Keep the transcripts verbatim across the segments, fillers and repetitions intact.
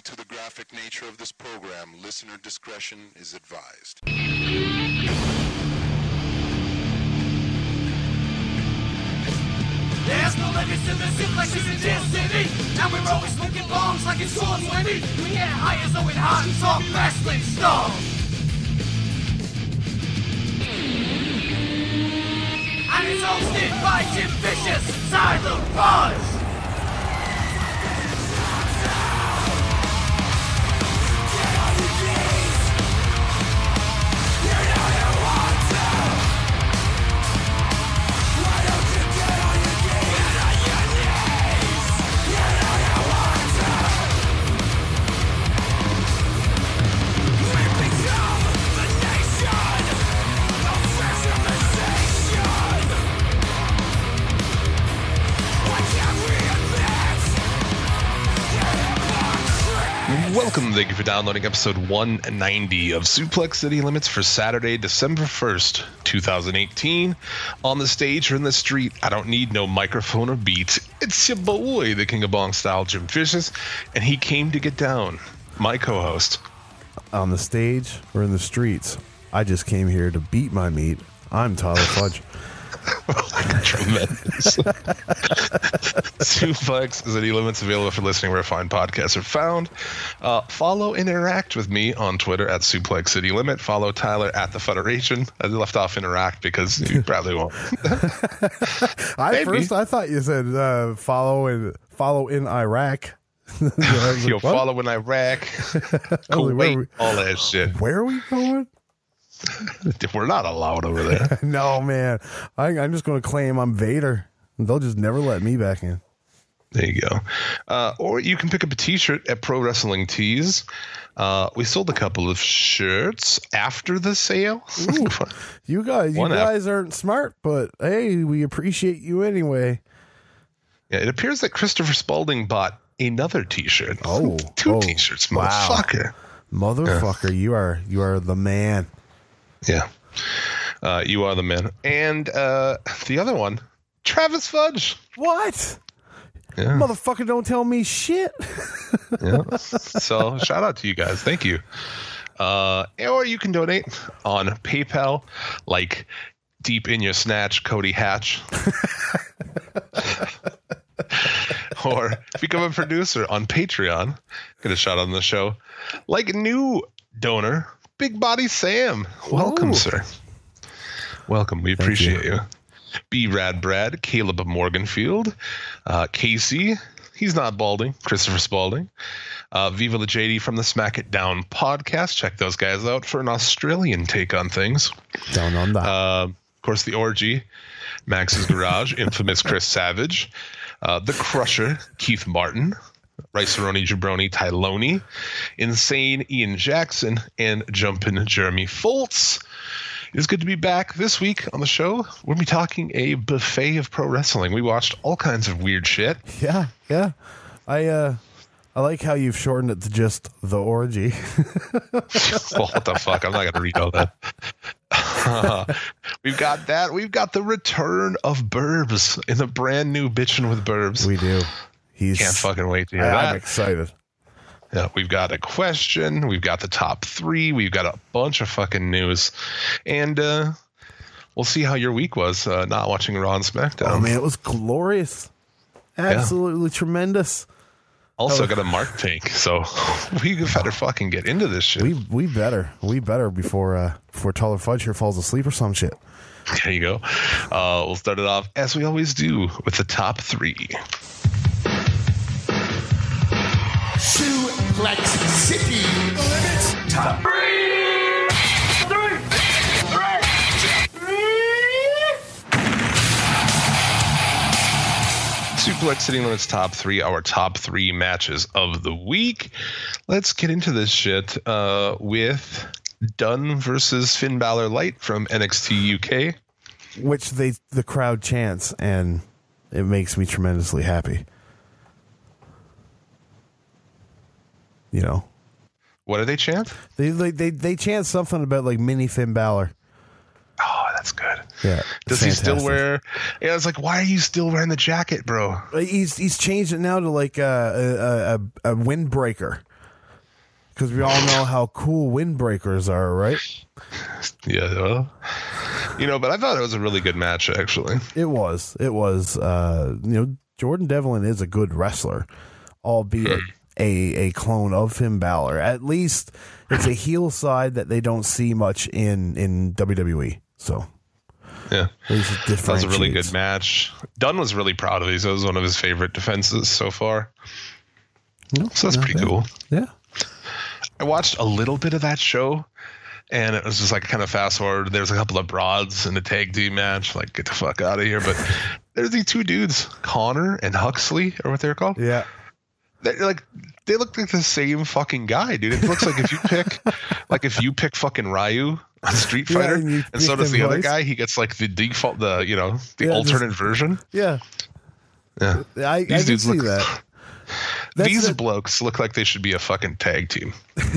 Due to the graphic nature of this program, listener discretion is advised. There's no limits to the suplexes in this city, and we're always looking bombs like it's four twenty. We get high as though it hot and talk wrestling stuff. And it's hosted by Jim Vicious, Tyler Buzz. Welcome, thank you for downloading episode one ninety of Suplex City Limits for Saturday, December first, twenty eighteen. On the stage or in the street, I don't need no microphone or beat. It's your boy, the King of Bong Style, Jim Vicious, and he came to get down. My co-host. On the stage or in the streets, I just came here to beat my meat. I'm Tyler Fudge. Tremendous. Suplex City Limits available for listening where fine podcasts are found. Uh, follow and interact with me on Twitter at Suplex City Limit. Follow Tyler at the Federation. I left off interact because you probably won't. I first I thought you said uh, follow and follow in Iraq. like, You'll what? follow in Iraq, Kuwait, like, all that shit. Where are we going? We're not allowed over there. No, man. I, I'm just going to claim I'm Vader. They'll just never let me back in. There you go. Uh, or you can pick up a t-shirt at Pro Wrestling Tees. Uh, we sold a couple of shirts after the sale. Ooh, you guys, you guys after. aren't smart, but hey, we appreciate you anyway. Yeah, it appears that Christopher Spalding bought another t-shirt. Oh, two oh, t-shirts, motherfucker. Wow. Motherfucker, yeah. you are you are the man. Yeah, uh, you are the man. And uh, the other one, Travis Fudge. What? Yeah. Motherfucker, don't tell me shit. Yeah. So shout out to you guys. Thank you. Uh, or you can donate on PayPal, like deep in your snatch, Cody Hatch. Or become a producer on Patreon. Get a shout out on the show. Like a new donor, Big Body Sam. Welcome, Ooh. sir. Welcome. We Thank appreciate you. you. B Rad Brad, Caleb Morganfield, uh, Casey. He's not balding. Christopher Spalding. Uh, Viva La J D from the Smack It Down podcast. Check those guys out for an Australian take on things. Down on that. Uh, of course, the Orgy, Max's Garage, infamous Chris Savage, uh, the Crusher, Keith Martin, Rice-A-Roni Jabroni Tyloni, Insane Ian Jackson, and Jumpin' Jeremy Foltz. It's good to be back this week on the show. We'll be talking a buffet of pro wrestling. We watched all kinds of weird shit. Yeah, yeah. I uh, I like how you've shortened it to just the Orgy. Well, what the fuck? I'm not going to read all that. Uh, we've got that. We've got the return of Burbs in the brand new Bitchin' with Burbs. We do. He's, Can't fucking wait to hear I'm that. I'm excited. Yeah, we've got a question. We've got the top three. We've got a bunch of fucking news. And uh, we'll see how your week was uh, not watching Raw and SmackDown. Oh, man, it was glorious. Absolutely yeah. tremendous. Also oh. got a Mark tank, so we better fucking get into this shit. We we better. We better before, uh, before Tyler Fudge here falls asleep or some shit. There you go. Uh, we'll start it off, as we always do, with the top three. Suplex City Limits top three. Three. Suplex City Limits top three, our top three matches of the week. Let's get into this shit uh, with Dunn versus Finn Balor Light from N X T U K, which they the crowd chants, and it makes me tremendously happy. You know, what do they chant? They they they, they chant something about like mini Finn Balor. Oh, that's good. Yeah. Does fantastic. he still wear? Yeah, it's like, why are you still wearing the jacket, bro? He's he's changed it now to like a a, a, a windbreaker. because we all know how cool windbreakers are, right? Yeah, well, you know, but I thought it was a really good match, actually. It was. It was. Uh, you know, Jordan Devlin is a good wrestler, albeit Hmm. a a clone of Finn Balor. At least it's a heel side that they don't see much in in W W E. So Yeah, at least it that was a really differentiates. good match. Dunn was really proud of these. It was one of his favorite defenses so far. No, So that's not pretty bad. cool. Yeah. I watched a little bit of that show, and it was just like kind of fast forward. There's a couple of broads in the tag team match. Like, get the fuck out of here. But there's these two dudes, Connor and Huxley, or what they're called. Yeah. They're like, they look like the same fucking guy, dude. It looks like if you pick, like if you pick fucking Ryu on Street Yeah, Fighter, and you and so pick does them the other twice. guy, he gets like the default, the you know, the Yeah, just- alternate version. Yeah. Yeah, I, I These can dudes see look- that. That's these the- blokes look like they should be a fucking tag team.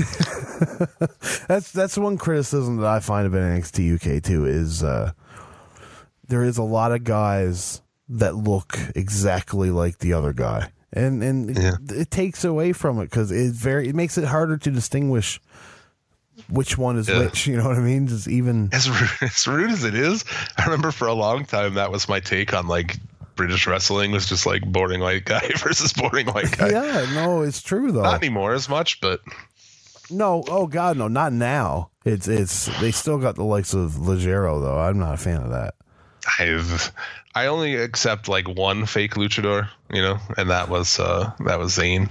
That's that's one criticism that I find of N X T U K too is uh, there is a lot of guys that look exactly like the other guy, and and Yeah. it, it takes away from it because it very it makes it harder to distinguish which one is Yeah. which. You know what I mean? Just even As rude, as rude as it is, I remember for a long time that was my take on like British wrestling was just like boring white guy versus boring white guy. yeah, no, it's true though. Not anymore as much, but No, oh god, no, not now. It's it's they still got the likes of Ligero though. I'm not a fan of that. I've I only accept like one fake luchador, you know, and that was uh that was Zayn.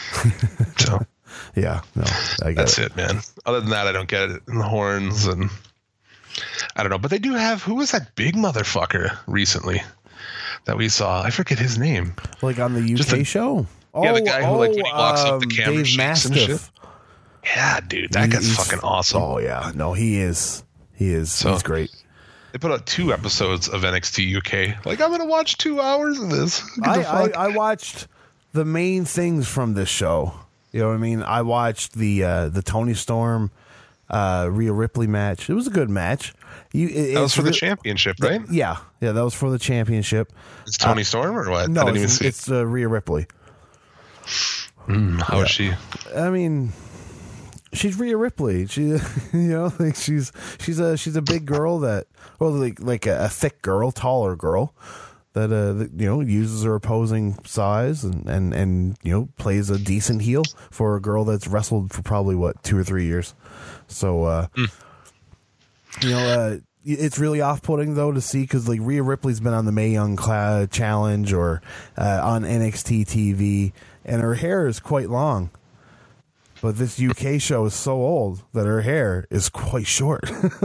So Yeah, no, I get that's it. it, man. Other than that, I don't get it. And the horns and I don't know, but they do have who was that big motherfucker recently that we saw? I forget his name. Like on the U K Just the- show. yeah, the Oh, guy who, like, when he walks up the um, camera Dave shakes and Mastiff. Yeah, dude, that guy's He's- fucking awesome. Oh yeah, no, he is. He is. So- he's great. They put out two episodes of N X T U K. Like, I'm gonna watch two hours of this. Get I, the I fuck. I watched the main things from this show. You know what I mean? I watched the uh, the Tony Storm, uh, Rhea Ripley match. It was a good match. You it, that was it's for the re- championship, right? Yeah, yeah, that was for the championship. It's Tony Storm or what? No, I didn't even it's, see. it's uh, Rhea Ripley. How is she? I mean, she's Rhea Ripley. She, you know, like she's she's a she's a big girl that, well, like like a, a thick girl, taller girl that uh that, you know uses her opposing size and and and you know plays a decent heel for a girl that's wrestled for probably what two or three years. So uh, you know, uh, it's really off-putting though to see because like Rhea Ripley's been on the Mae Young Cla- Challenge or uh, on N X T T V, and her hair is quite long. But this U K show is so old that her hair is quite short.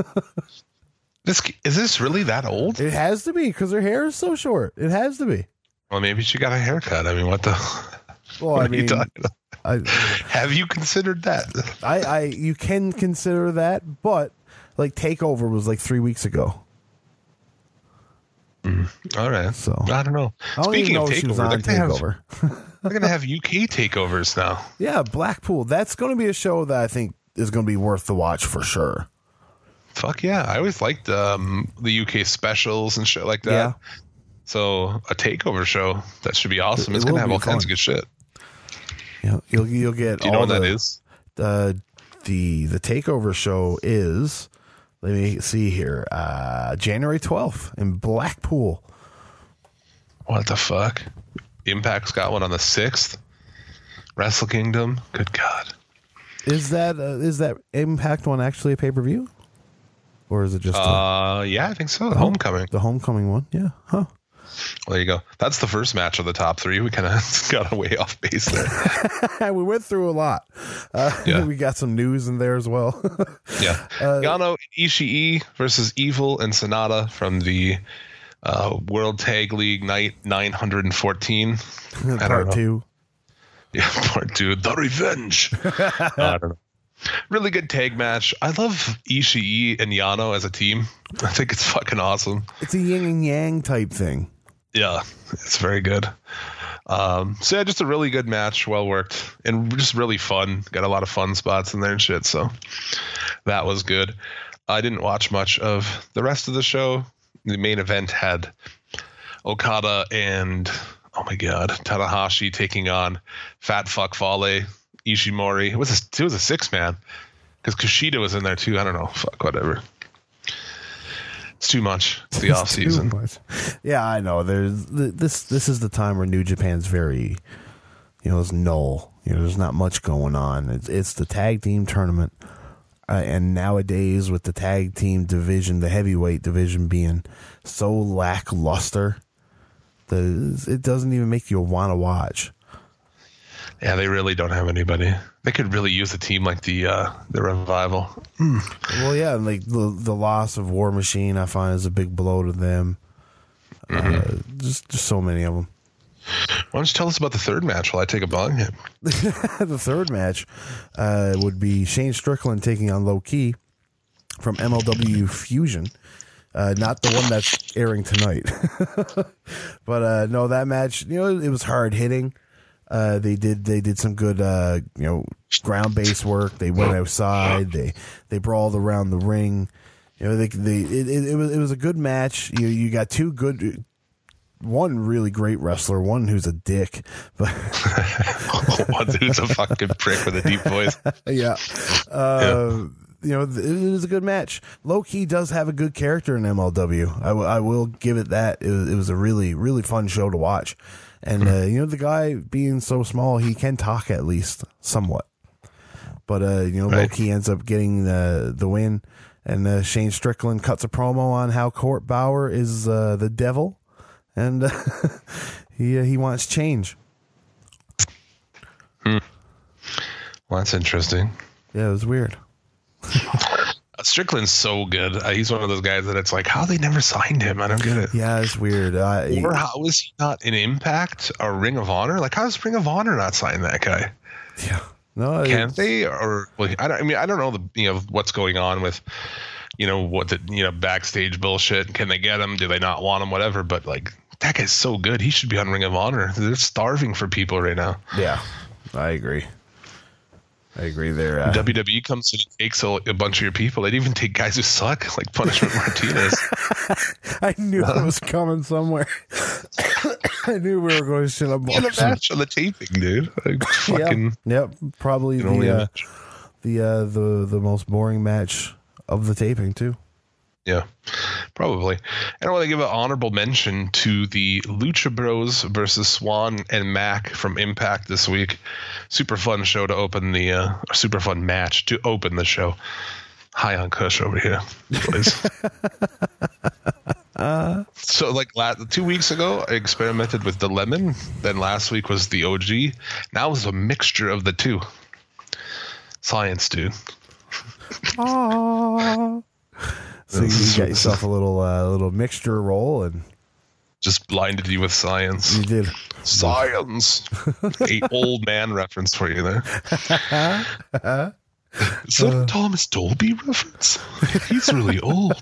This is this really that old? It has to be because her hair is so short. It has to be. Well, maybe she got a haircut. I mean, what the? Well, what I are you mean, talking about? I, Have you considered that? I, I, you can consider that, but like Takeover was like three weeks ago. All right. So- I don't know. I don't Speaking even know of if she was takeover, on they're gonna, have, Takeover. they're gonna have U K takeovers now. Yeah, Blackpool. That's going to be a show that I think is going to be worth the watch for sure. Fuck yeah! I always liked um, the U K specials and shit like that. Yeah. So a takeover show that should be awesome. It It's gonna will have be all kinds fun. of good shit. Yeah, you'll you'll get. Do you know all what the, that is? Uh, the the Takeover show is. Let me see here. Uh, January twelfth in Blackpool. What the fuck? Impact's got one on the sixth. Wrestle Kingdom. Good God. Is that uh, is that Impact one actually a pay per view, or is it just a, Uh, yeah, I think so. Homecoming. the Homecoming one? Yeah. Huh. Well, there you go. That's the first match of the top three. We kind of got way off base there. We went through a lot. Uh, Yeah. We got some news in there as well. Yeah. Uh, Yano Ishii versus Evil and Sonata from the uh, World Tag League Night nine hundred fourteen. I don't Part know. two. Yeah, part two, The Revenge. I don't know. Really good tag match. I love Ishii and Yano as a team. I think it's fucking awesome. It's a yin and yang type thing. Yeah, it's very good. Um, so yeah, just a really good match, well worked, and just really fun. Got a lot of fun spots in there and shit. So that was good. I didn't watch much of the rest of the show. The main event had Okada and oh my god, Tanahashi taking on Fat Fuck Fale. Ishimori. It was a, it was a six man because Kushida was in there too. I don't know. Fuck, whatever. It's too much. It's the off season. Yeah, I know. There's this. This is the time where New Japan's very, you know, it's null. You know, there's not much going on. It's it's the tag team tournament, uh, and nowadays with the tag team division, the heavyweight division being so lackluster, the it doesn't even make you want to watch. Yeah, they really don't have anybody. They could really use a team like the uh, the Revival. Mm. Well, yeah, like the the loss of War Machine, I find is a big blow to them. Mm-hmm. Uh, just just so many of them. Why don't you tell us about the third match while I take a bong hit? The third match uh, would be Shane Strickland taking on Low Ki from M L W Fusion. Uh, not the one that's airing tonight. But uh, no, that match, you know, it was hard hitting. Uh, they did they did some good uh, you know, ground base work. They went outside. They they brawled around the ring. You know, they they it, it, it was it was a good match. You you got two good, one really great wrestler, one who's a dick, but one who's a fucking prick with a deep voice. Yeah. Uh, yeah. You know, it was a good match. Low Ki does have a good character in M L W. I, w- I will give it that. It was, it was a really, really fun show to watch. And, uh, you know, the guy being so small, he can talk at least somewhat. But, uh, you know, right. Low Ki ends up getting the, the win. And uh, Shane Strickland cuts a promo on how Court Bauer is uh, the devil. And uh, he, uh, he wants change. Hmm. Well, that's interesting. Yeah, it was weird. Strickland's so good. Uh, he's one of those guys that it's like, how they never signed him? I don't get it. Yeah, it's weird. Uh, or how is he not in Impact or Ring of Honor? Like, how does Ring of Honor not sign that guy? Yeah, no, can't they? Or well, I don't. I mean, I don't know the you know what's going on with you know what the you know backstage bullshit. Can they get him? Do they not want him? Whatever. But like, that guy's so good. He should be on Ring of Honor. They're starving for people right now. Yeah, I agree. I agree there. Uh, W W E comes and takes a, a bunch of your people. They'd even take guys who suck, like Punishment Martinez. I knew uh, it was coming somewhere. I knew we were going to shit up. In a match on the taping, dude. Like, fucking, yep, yep, probably the uh, the uh, the the most boring match of the taping too. Yeah, probably. And I want to give an honorable mention to the Lucha Bros versus Swan and Mac from Impact this week. Super fun show to open the, uh, super fun match to open the show. High on Kush over here, please. uh, so, like last, two weeks ago, I experimented with the lemon. Then last week was the O G. Now it's a mixture of the two. Science, dude. Aww. So you got yourself a little uh, little mixture roll and just blinded you with science. You did. Science. A old man reference for you there. Is that uh, a Thomas Dolby reference? He's really old.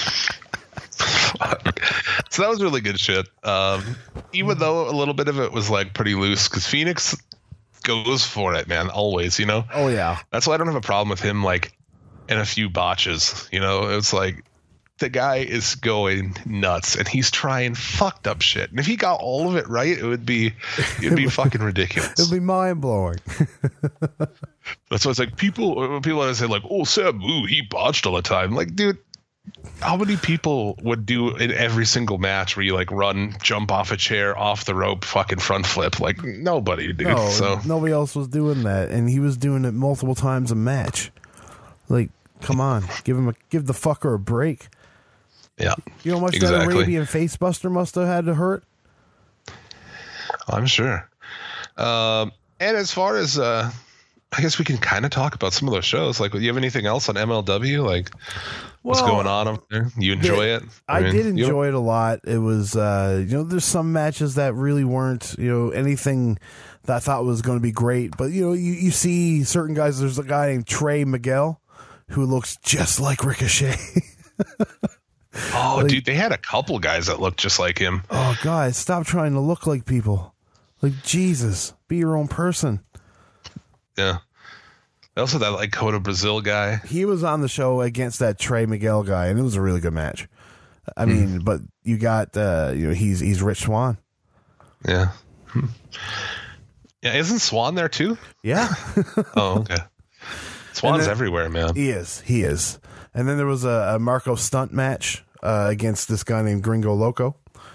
So that was really good shit. Um, even though a little bit of it was like pretty loose, because Phoenix goes for it, man, always, you know? Oh, yeah. That's why I don't have a problem with him, like, and a few botches, you know. It's like the guy is going nuts and he's trying fucked up shit. And if he got all of it right, it would be it'd be fucking ridiculous. It'd be mind blowing. That's why it's like people people want to say like, oh, Sabu, he botched all the time. Like, dude, how many people would do in every single match where you like run, jump off a chair, off the rope, fucking front flip? Like nobody, dude. No, so nobody else was doing that, and he was doing it multiple times a match. Like, come on, give him a give the fucker a break. Yeah, you know how much exactly. that Arabian face buster must have had to hurt. I'm sure. Um, and as far as uh, I guess we can kind of talk about some of those shows. Like, do you have anything else on M L W? Like, what's well, going on over there? You enjoy the, it? I, I mean, did enjoy it a lot. It was, uh, you know, there's some matches that really weren't, you know, anything that I thought was going to be great. But, you know, you, you see certain guys. There's a guy named Trey Miguel who looks just like Ricochet. Oh, like, dude, they had a couple guys that looked just like him. Oh, guys, stop trying to look like people. Like, Jesus, be your own person. Yeah. Also, that like Coda Brazil guy. He was on the show against that Trey Miguel guy, and it was a really good match. I hmm. mean, but you got, uh, you know, he's he's Rich Swann. Yeah. Hmm. Yeah, isn't Swan there too? Yeah. Oh, okay. Swan's then- everywhere, man. He is. He is. And then there was a, a Marco Stunt match uh, against this guy named Gringo Loco.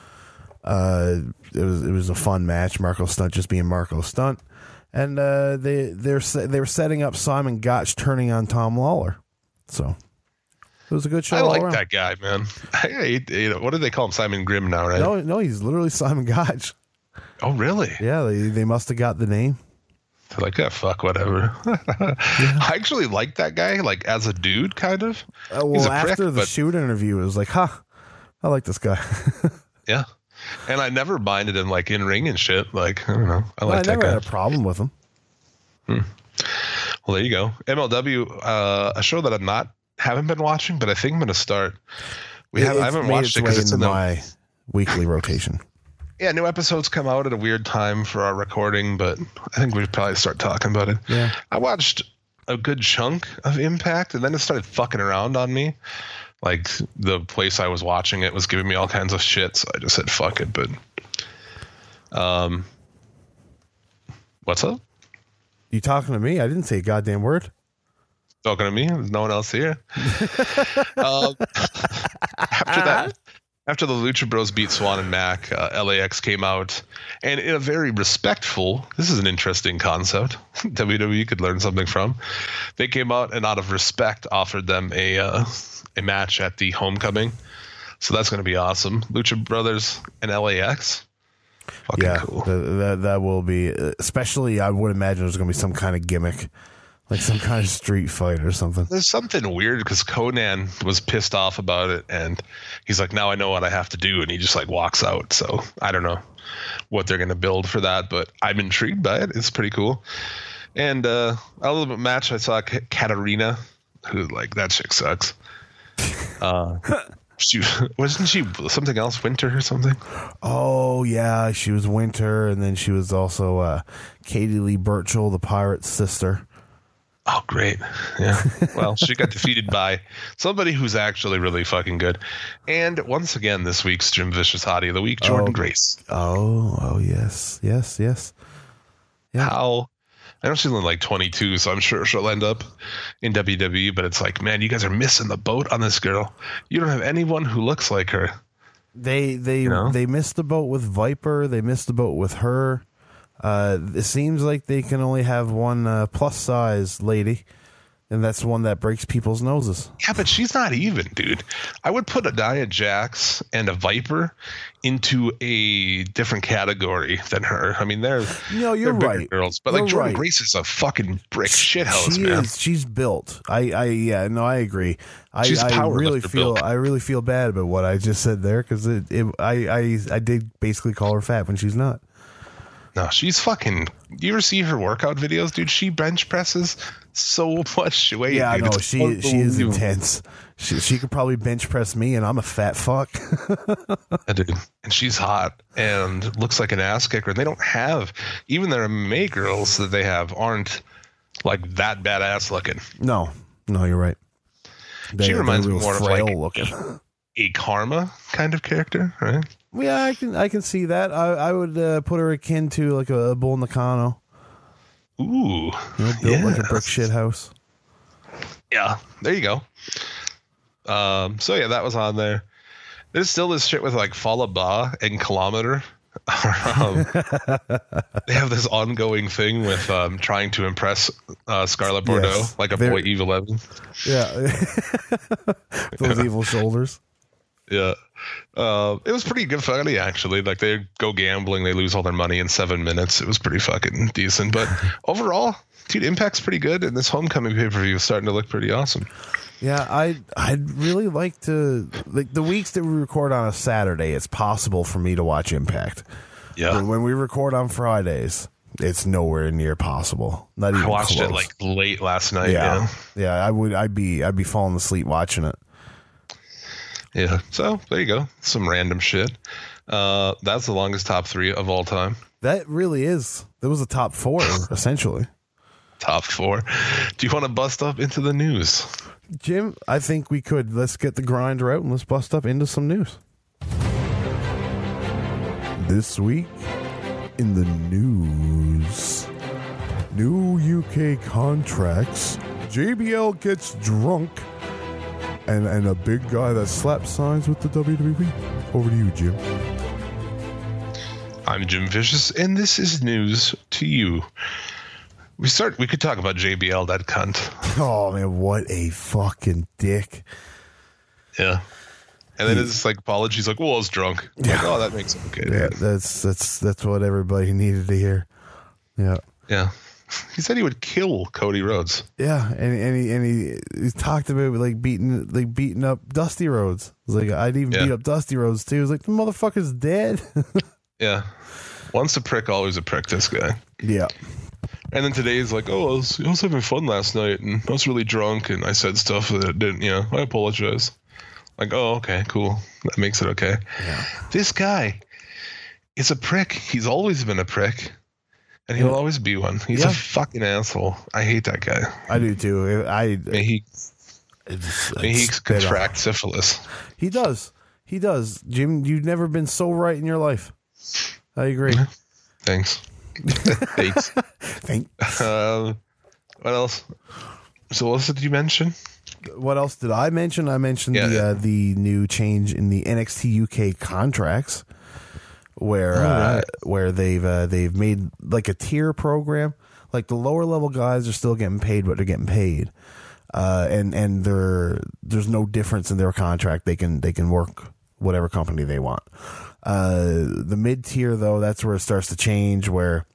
Uh, it was it was a fun match. Marco Stunt just being Marco Stunt, and uh, they they're se- they were setting up Simon Gotch turning on Tom Lawler. So it was a good show. I all like around. that guy, man. I, you know, what do they call him? Simon Grimm now, right? No, no, he's literally Simon Gotch. Oh, really? Yeah, they they must have got the name. They're like, yeah, fuck, whatever. I actually like that guy, like as a dude, kind of. Uh, He's well, a prick, after the but- shoot interview, it was like, huh, I like this guy. Yeah. And I never minded him like in ring and shit. Like, I don't know. I Well, I like that never guy. had a problem with him. Well, there you go. M L W, uh, a show that I'm not haven't been watching, but I think I'm going to start. We have. It's I haven't made watched its it because way it's in into the my weekly rotation. yeah. New episodes come out at a weird time for our recording, but I think we should probably start talking about it. Yeah. I watched a good chunk of Impact, and then it started fucking around on me. Like the place I was watching it was giving me all kinds of shit, so I just said fuck it. But, um, what's up? You talking to me? I didn't say a goddamn word. Talking to me? There's no one else here. um, after that, after the Lucha Bros beat Swan and Mac, uh, L A X came out, and in a very respectful, this is an interesting concept, W W E could learn something from. They came out and out of respect offered them a uh, a match at the Homecoming. So that's going to be awesome. Lucha Brothers and L A X. Fucking Yeah, cool. th- that that will be. Especially, I would imagine there's going to be some kind of gimmick, like some kind of street fight or something. There's something weird because Conan was pissed off about it, and he's like, now I know what I have to do, and he just like walks out. So I don't know what they're going to build for that, but I'm intrigued by it. It's pretty cool. And uh, a little bit match, I saw K- Katarina, who like that chick sucks. Uh, she wasn't she something else, Winter or something. Oh yeah, she was Winter, and then she was also uh, Katie Lee Burchill, the pirate's sister. Oh, great. Yeah. Well, she got defeated by somebody who's actually really fucking good. And once again, this week's Jim Vicious Hottie of the Week, Jordan Oh. Grace. Oh, oh yes, yes, yes. Yeah. How? I know she's only like twenty-two, so I'm sure she'll end up in W W E, but it's like, man, you guys are missing the boat on this girl. You don't have anyone who looks like her. They they You know? they missed the boat with Viper. They missed the boat with her. Uh, it seems like they can only have one uh, plus size lady, and that's the one that breaks people's noses. Yeah, but she's not even, dude. I would put a Nia Jax and a Viper into a different category than her. I mean, they're No, you're they're bigger right. girls, but You're like Jordan right. Grace is a fucking brick shithouse, She man. is. She's built. I. I. Yeah. No, I agree. I. She's I power really lifter feel. built. I really feel bad about what I just said there because it, it. I. I. I did basically call her fat when she's not. No, she's fucking. Do you ever see her workout videos, dude? She bench presses so much weight. Yeah, I dude. know. It's She. She is unbelievable. intense. She. She could probably bench press me, and I'm a fat fuck. Yeah, dude. And she's hot and looks like an ass kicker. And they don't have even their M M A girls that they have aren't like that badass looking. no. No, you're right. They, She reminds me real more of, frail like, looking. A Karma kind of character, right? Yeah, I can. I can see that. I. I would uh, put her akin to like a, Bull Nakano. Ooh, You know, built like a yeah. brick shit house. Yeah, there you go. Um, so yeah, that was on there. There's still this shit with like Falaba and Kilometer. um, they have this ongoing thing with um, trying to impress uh, Scarlett Bordeaux, Yes, like a they're- boy Eve eleven. Yeah. Those evil shoulders. Yeah. Uh, it was pretty good funny, actually. Like, they go gambling, they lose all their money in seven minutes. It was pretty fucking decent. But overall, dude, Impact's pretty good, and this Homecoming pay-per-view is starting to look pretty awesome. Yeah, I I'd really like to like the weeks that we record on a Saturday. It's possible for me to watch Impact. Yeah. But when we record on Fridays, it's nowhere near possible. Not even I watched close. it, like, late last night. yeah, Yeah. yeah. I would. I'd be. I'd be falling asleep watching it. Yeah. So, there you go. Some random shit. Uh, that's the longest top three of all time. That really is. That was a top four essentially. Top four. Do you want to bust up into the news? Jim, I think we could. Let's get the grinder out and let's bust up into some news. This week In the news, new U K contracts, J B L gets drunk, and, and a big guy that slaps signs with the W W E. Over to you, Jim. I'm Jim Vicious, and this is news to you. We start. We could talk about J B L, that cunt. Oh, man, what a fucking dick. Yeah. And then his like apologies, like, "Well, I was drunk." I'm like, oh, that makes it okay. Yeah, that's that's that's what everybody needed to hear. Yeah, Yeah. He said he would kill Cody Rhodes. yeah, and and he and he, he talked about like beating like beating up Dusty Rhodes. He's like, I'd even Yeah. beat up Dusty Rhodes too. He's like, the motherfucker's dead. Yeah. Once a prick, always a prick. This guy. Yeah, And then today he's like, "Oh, I was, I was having fun last night, and I was really drunk, and I said stuff that didn't. You know, I apologize." Like, oh, okay, cool. That makes it okay. yeah. This guy is a prick. He's always been a prick. And he'll Yeah. always be one. He's Yeah. a fucking asshole. I hate that guy. I do too. I May he, it's, may he it's been contract syphilis. a- He does. He does. Jim, you've never been so right in your life. I agree. Thanks. Thanks. Thanks. Um, what else? So what else did you mention? What else did I mention? I mentioned Yeah, the yeah. Uh, the new change in the N X T U K contracts, where Oh, uh, right. where they've uh, they've made like a tier program. Like the lower level guys are still getting paid what they're getting paid, uh, and and there there's no difference in their contract. They can they can work whatever company they want. Uh, the mid tier though, that's where it starts to change. Where,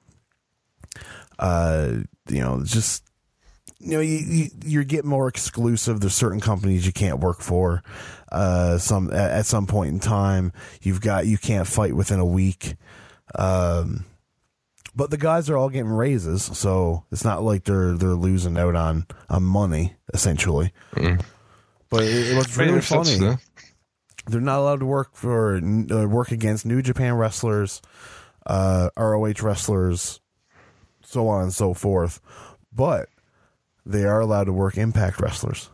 uh, you know, it's just. You know, you, you you're getting more exclusive. There's certain companies you can't work for. Uh, some at, at some point in time, you've got you can't fight within a week. Um, but the guys are all getting raises, so it's not like they're they're losing out on on money essentially. Mm. But it, it was Right, really if that's funny. the- They're not allowed to work for uh, work against New Japan wrestlers, uh, R O H wrestlers, so on and so forth. But they are allowed to work Impact wrestlers.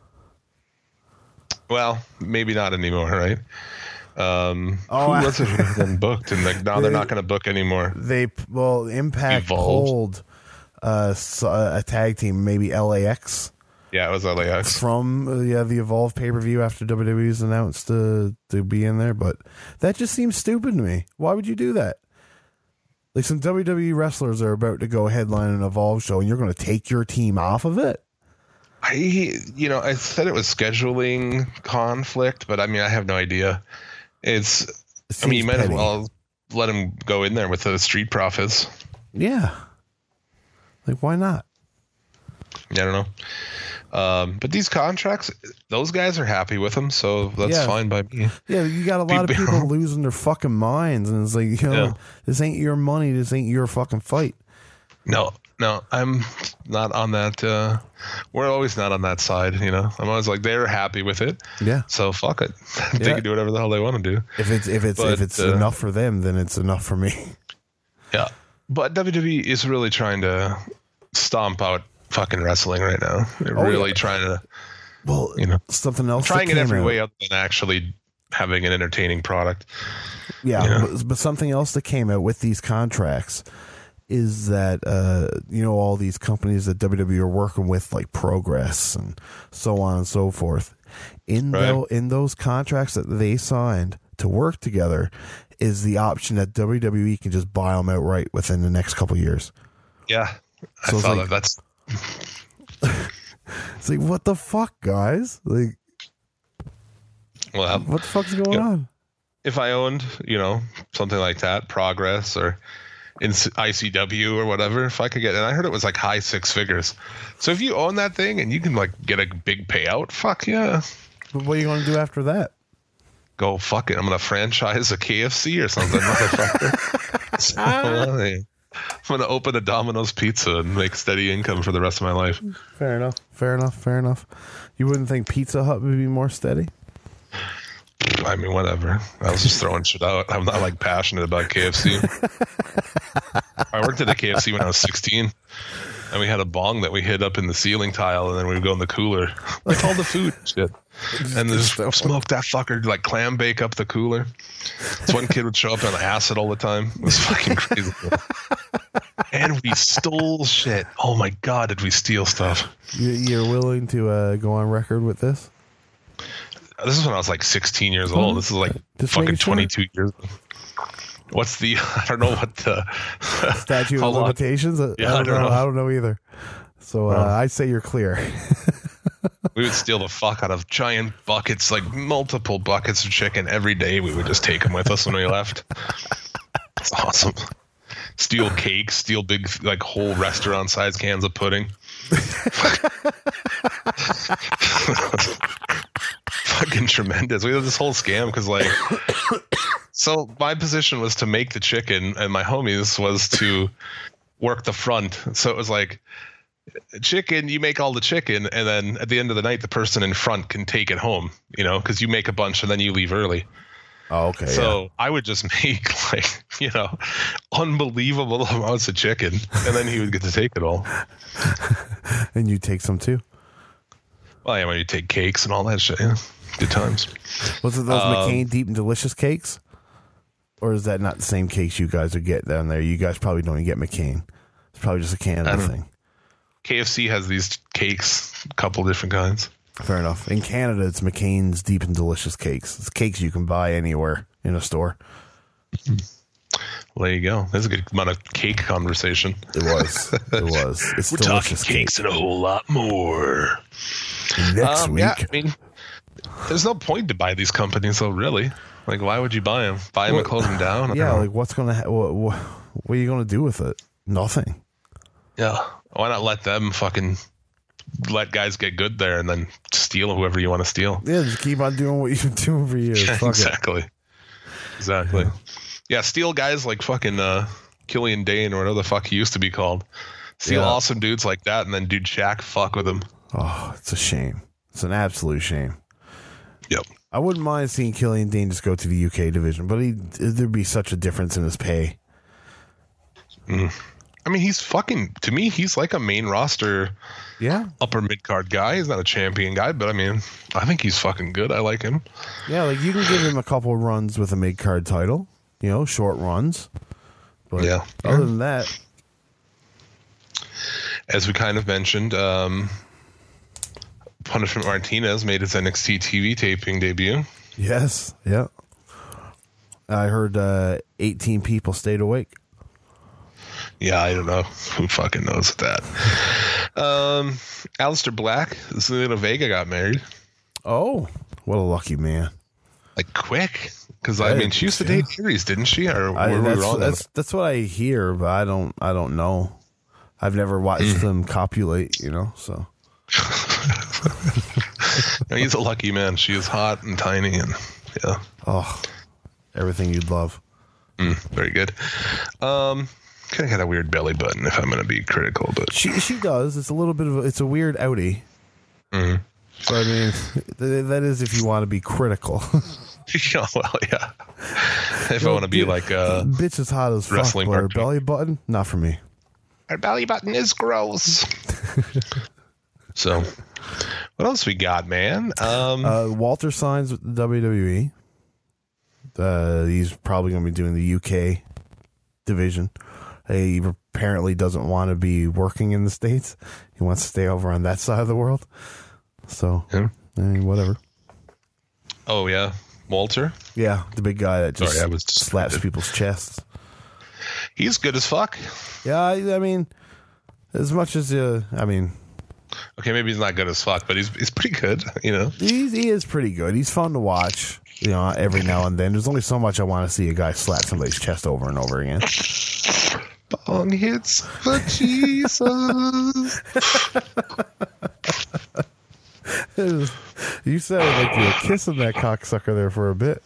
Well, maybe not anymore, right? Um, Oh, who was it who had been booked? And like now they're not going to book anymore. They well, Impact Evolved. pulled uh, s- a tag team, maybe L A X, Yeah, it was L A X. from uh, yeah the Evolve pay per view after W W E's announced to to be in there. But that just seems stupid to me. Why would you do that? Like some W W E wrestlers are about to go headline an Evolve show, and you're going to take your team off of it. I, you know, I said it was scheduling conflict, but I mean, I have no idea. It's, It I mean, you seems might as petty. well let him go in there with the Street Profits. Yeah. Like, why not? I don't know. Um, but these contracts, those guys are happy with them, so that's Yeah. fine by me. Yeah, you got a lot of People- people losing their fucking minds, and it's like, you know, Yeah. this ain't your money, this ain't your fucking fight. No, no, I'm not on that. Uh, we're always not on that side, you know. I'm always like, they're happy with it, Yeah. so fuck it. they Yeah. can do whatever the hell they want to do. If it's if it's But, if it's uh, enough for them, then it's enough for me. Yeah, but W W E is really trying to stomp out fucking wrestling right now. They're Oh, really yeah. trying to, Well, you know, something else. trying that it came every out. way other than actually having an entertaining product. Yeah, Yeah. But, but something else that came out with these contracts is that uh, you know, all these companies that W W E are working with, like Progress and so on and so forth. In Right. tho- in those contracts that they signed to work together is the option that W W E can just buy them outright within the next couple of years. Yeah, I So it's saw like- that. That's It's like, what the fuck, guys? Like, well. what the fuck's going Yeah. on? If I owned, you know, something like that, Progress or in I C W or whatever, if I could get, and I heard it was like high six figures. So if you own that thing and you can like get a big payout, fuck yeah. But what are you going to do after that? Go fuck it. I'm gonna franchise a K F C or something, motherfucker. So, I'm gonna open a Domino's Pizza and make steady income for the rest of my life. Fair enough. Fair enough. Fair enough. You wouldn't think Pizza Hut would be more steady? I mean, whatever. I was just throwing shit out. I'm not like passionate about K F C. I worked at a K F C when I was sixteen. And we had a bong that we hid up in the ceiling tile, and then we would go in the cooler with all the food and shit. And just smoke that fucker, like clam bake up the cooler. This one kid would show up on acid all the time. It was fucking crazy. And we stole shit. Oh my God, did we steal stuff? You, you're willing to uh, go on record with this? This is when I was like sixteen years old. This is like Just fucking making sure. twenty-two years old. What's the, I don't know what the. Statute How of long- limitations? I, Yeah, I don't know. I don't know either. So uh, Well. I'd say you're clear. We would steal the fuck out of giant buckets, like multiple buckets of chicken every day. We would just take them with us when we left. It's awesome. Steal cakes, steal big, like whole restaurant size cans of pudding. Fucking tremendous. We had this whole scam because, like, so my position was to make the chicken, and my homies was to work the front. So it was like, chicken, you make all the chicken, and then at the end of the night, the person in front can take it home, you know, because you make a bunch and then you leave early. Oh, okay. So yeah. I would just make, like, you know, unbelievable amounts of chicken, and then he would get to take it all. And you take some too? Well, yeah, when you take cakes and all that shit, yeah. Good times. Was it those Um, McCain Deep and Delicious cakes? Or is that not the same cakes you guys would get down there? You guys probably don't get McCain. It's probably just a Canada I don't- thing. K F C has these cakes, a couple different kinds. Fair enough. In Canada, it's McCain's Deep and Delicious cakes. It's cakes you can buy anywhere in a store. Well, there you go. There's a good amount of cake conversation. It was. It was. It's We're talking delicious cakes cake. and a whole lot more. Next Um, week. yeah, I mean, there's no point to buy these companies, though, really. Like, why would you buy them? Buy them and close them down? I Yeah, don't know. like what's gonna ha- what, what, what are you gonna do with it? Nothing. Yeah. Why not let them fucking let guys get good there and then steal whoever you want to steal? Yeah, just keep on doing what you've been doing for years. Fuck it. exactly. Exactly. Yeah, steal guys like fucking uh, Killian Dane or whatever the fuck he used to be called. Steal Yeah. awesome dudes like that, and then dude Shaq fuck with him. Oh, it's a shame. It's an absolute shame. Yep. I wouldn't mind seeing Killian Dane just go to the U K division, but he there'd be such a difference in his pay. I mean, he's fucking, to me, he's like a main roster Yeah, upper mid card guy. He's not a champion guy, but I mean, I think he's fucking good. I like him. yeah. Like you can give him a couple runs with a mid card title, you know, short runs. But Yeah. other than that, As we kind of mentioned, um, Punishment Martinez made his N X T T V taping debut. yes, yeah. I heard uh, eighteen people stayed awake. Yeah, I don't know. Who fucking knows that? Um, Aleister Black, Zelina Vega got married. Oh, what a lucky man! Like, quick. Because, I Hey, mean, she used to yeah. date Aries, didn't she? Or I, were we that's, wrong on that's that? that's what I hear, but I don't I don't know. I've never watched them copulate, you know. So No, he's a lucky man. She is hot and tiny, and yeah, oh, everything you'd love. mm, very good. Um, kind of got a weird belly button, if I'm going to be critical, but She she does. It's a little bit of a, it's a weird outie. Mhm. So I mean, th- that is if you want to be critical. yeah, well, yeah. If I want to be like, uh, bitch is hot as fuck, wrestling but her cartoon. belly button, not for me. our belly button is gross. So, what else we got, man? Um, Uh, Walter signs with the W W E. Uh, he's probably going to be doing the U K division. He apparently doesn't want to be working in the States. He wants to stay over on that side of the world. So, Yeah. I mean, whatever. oh yeah, Walter. Yeah, the big guy that just Sorry, I was slaps distracted. people's chests. He's good as fuck. Yeah, I, I mean, as much as, uh, I mean, Okay, maybe he's not good as fuck, but he's he's pretty good. You know. he's, he is pretty good. He's fun to watch, you know, every now and then. There's only so much I want to see a guy slap somebody's chest over and over again. Bong hits for Jesus. You sounded like you were kissing that cocksucker there for a bit.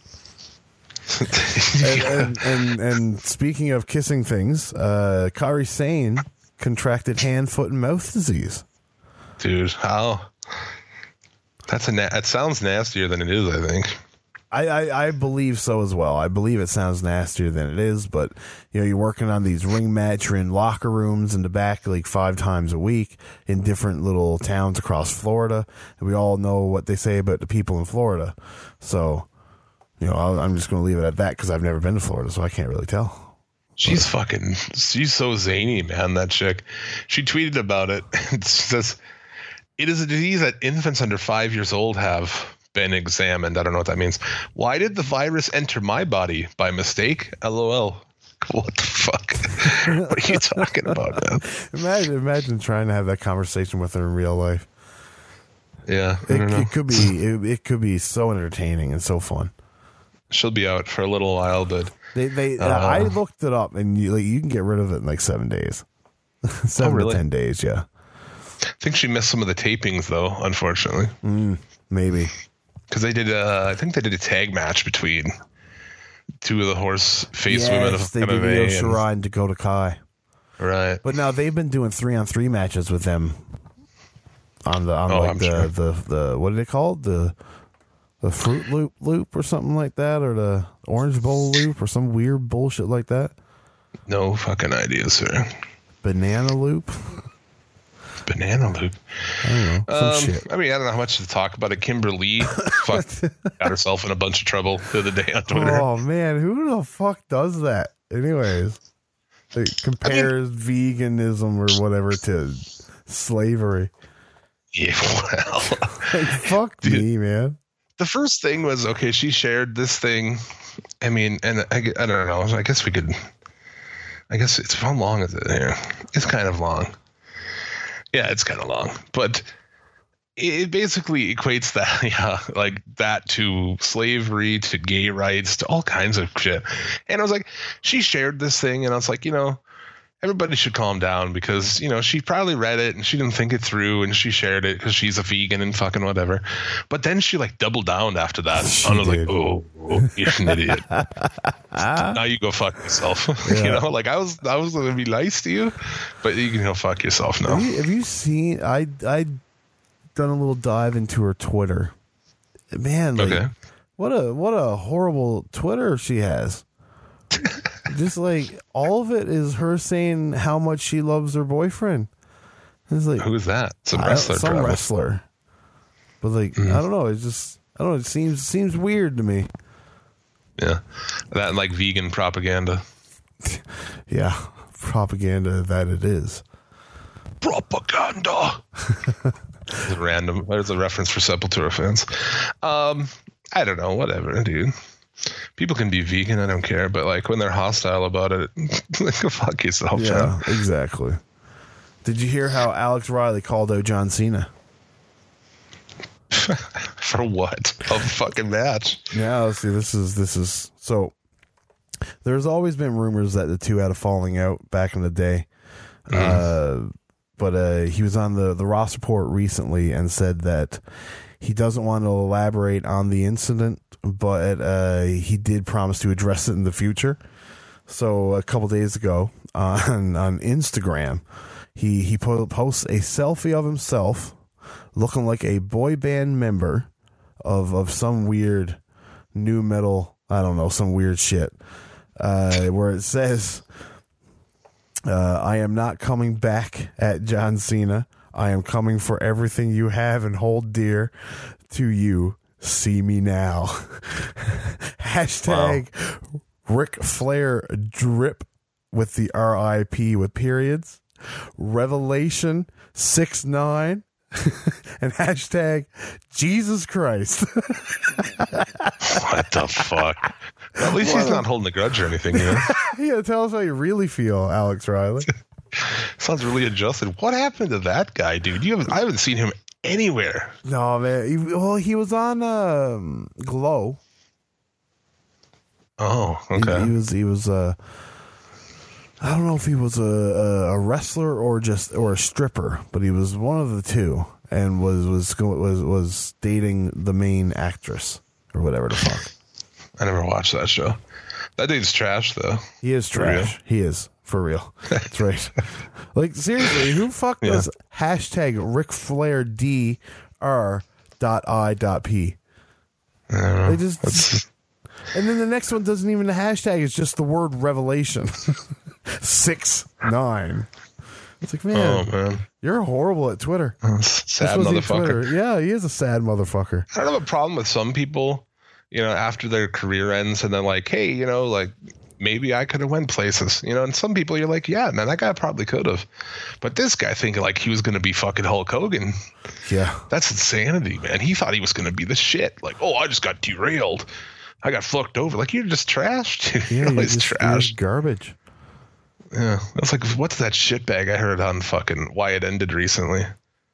And, and, and, and speaking of kissing things, uh, Kairi Sane contracted hand, foot, and mouth disease. Dude, how? That's a na- that sounds nastier than it is, I think. I, I, I believe so as well. I believe it sounds nastier than it is, but you know, you're working on these ring match, you're in locker rooms in the back like five times a week in different little towns across Florida, and we all know what they say about the people in Florida. So, you know, I'll, I'm just going to leave it at that because I've never been to Florida, so I can't really tell. She's fucking, she's so zany, man, that chick. She tweeted about it. It says, it is a disease that infants under five years old have been examined. I don't know what that means. Why did the virus enter my body by mistake? LOL. What the fuck? What are you talking about, man? Imagine, imagine trying to have that conversation with her in real life. Yeah, I It, don't know. it could be, it, it could be so entertaining and so fun. She'll be out for a little while, but They, they, Uh, I looked it up, and you, like, you can get rid of it in like seven days, seven Oh, really? to ten days. Yeah, I think she missed some of the tapings, though, unfortunately. mm, maybe. Because they did, uh, I think they did a tag match between two of the horse face women Yes, of they M M did A. Io and- Shirai and Dakota Kai. right. But now they've been doing three on three matches with them on the on Oh, like I'm the, sure. the the what do they call it? The the Fruit Loop loop or something like that, or the Orange Bowl loop or some weird bullshit like that. No fucking idea, sir. Banana loop. Banana loop. I don't know. Some Um, shit. I mean, I don't know how much to talk about it. Kimberly fuck, got herself in a bunch of trouble the other day on Twitter. Oh man, who the fuck does that? Anyways, it compares veganism or whatever to slavery. Yeah, well, Like, fuck Dude. me, man. the first thing was, okay, she shared this thing. I mean, and I, I don't know. I guess we could, I guess it's, how long is it here? It's kind of long. Yeah, it's kind of long, but it basically equates that, yeah, like that to slavery, to gay rights, to all kinds of shit. And I was like, she shared this thing, and I was like, you know, everybody should calm down because, you know, she probably read it and she didn't think it through and she shared it because she's a vegan and fucking whatever. But then she like doubled down after that. She and I was did. like, oh, oh, you're an idiot. Now you go fuck yourself. you Yeah. know, like I was, I was going to be nice to you, but you can go fuck yourself now. Have you, have you seen? I I done a little dive into her Twitter. Man, like, Okay. what a what a horrible Twitter she has. Just like all of it is her saying how much she loves her boyfriend. It's like Who is that? Some I don't- wrestler. some probably. wrestler. But like Mm-hmm. I don't know. It's just I don't know. It seems seems weird to me. Yeah. That and like vegan propaganda. Yeah, propaganda that it is. Propaganda. It's random. There's a reference for Sepultura fans. Um, I don't know. Whatever, dude. People can be vegan. I don't care. But like when they're hostile about it, like, go fuck yourself. Yeah, man. exactly. Did you hear how Alex Riley called out John Cena? For what? A fucking match. Yeah, see, this is this is so. There's always been rumors that the two had a falling out back in the day, uh, but uh, he was on the the Ross Report recently and said that he doesn't want to elaborate on the incident, but uh, he did promise to address it in the future. So a couple days ago on on Instagram, he he po- posts a selfie of himself looking like a boy band member of of some weird new metal, I don't know, some weird shit, uh, where it says, uh, I am not coming back at John Cena. I am coming for everything you have and hold dear to you. See me now. Hashtag Ric Flair drip with the R I P with periods. Revelation six nine. And hashtag Jesus Christ. What the fuck? At least he's not holding a grudge or anything. You know? Yeah, tell us how you really feel, Alex Riley. Sounds really adjusted. What happened to that guy, dude? You haven't. I haven't seen him anywhere. No, man. He, well, he was on um, Glow. Oh, He- okay. He, was. He was. Uh, I don't know if he was a, a, a wrestler or just or a stripper, but he was one of the two, and was was go- was was dating the main actress or whatever the fuck. I never watched that show. That dude's trash, though. He is For real? trash. He is for real. That's right. Like seriously, who fuck Yeah. does hashtag Ric Flair D R dot I dot P? I don't know. They just, That's- and then the next one doesn't even a hashtag. It's just the word revelation. Six nine. It's like, man, oh man, you're horrible at Twitter. sad This wasn't motherfucker. Twitter. Yeah, he is a sad motherfucker. I don't have a problem with some people, you know, after their career ends and they're like, hey, you know, like maybe I could have went places, you know, and some people you're like, yeah, man, that guy probably could have. But this guy thinking like he was going to be fucking Hulk Hogan. Yeah. That's insanity, man. He thought he was going to be the shit. Like, oh, I just got derailed. I got fucked over. Like, you're just trashed. Yeah, you're you're always just, you're trashed. garbage. Yeah. That's like, what's that shitbag I heard on fucking Why It Ended recently?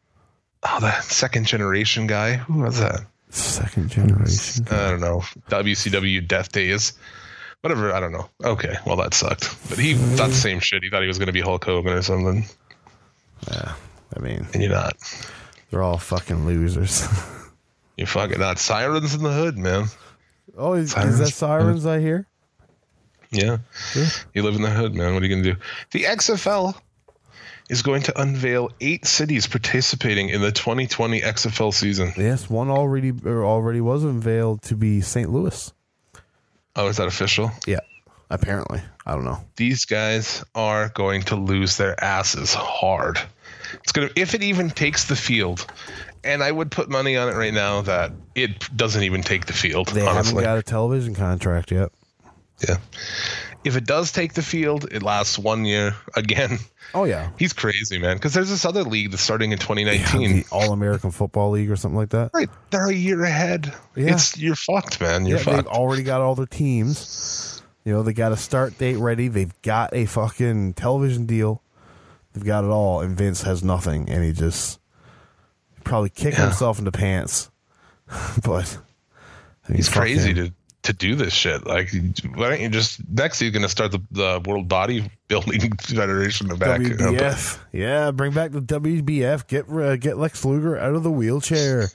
Oh, that second generation guy. Who was that? Second generation. I don't know. W C W Death Days. Whatever. I don't know. Okay. Well, that sucked. But he thought the same shit. He thought he was going to be Hulk Hogan or something. Yeah. I mean, And you're not. they're all fucking losers. You're fucking not. Sirens in the Hood, man. Oh, is, is Sirens. that sirens I hear? Yeah. Yeah. You live in the hood, man. What are you going to do? The X F L is going to unveil eight cities participating in the twenty twenty X F L season. Yes, one already or already was unveiled to be Saint Louis. Oh, is that official? Yeah, apparently. I don't know. These guys are going to lose their asses hard. It's going to, if it even takes the field, and I would put money on it right now that it doesn't even take the field, They honestly. haven't got a television contract yet. Yeah. If it does take the field, it lasts one year. Again, Oh yeah, he's crazy, man. Because there's this other league that's starting in twenty yeah nineteen. the All American Football League or something like that. Right, they're a year ahead. Yeah. It's you're fucked, man. You're Yeah, they've fucked. already got all their teams. You know, they got a start date ready. They've got a fucking television deal. They've got it all, and Vince has nothing, and he just probably kicked Yeah. himself in the pants. But I mean, He's fuck crazy him. to to do this shit. Like, why don't you just next? He's gonna start the, the World Bodybuilding Federation back. W B F, yeah, bring back the W B F. Get uh, get Lex Luger out of the wheelchair.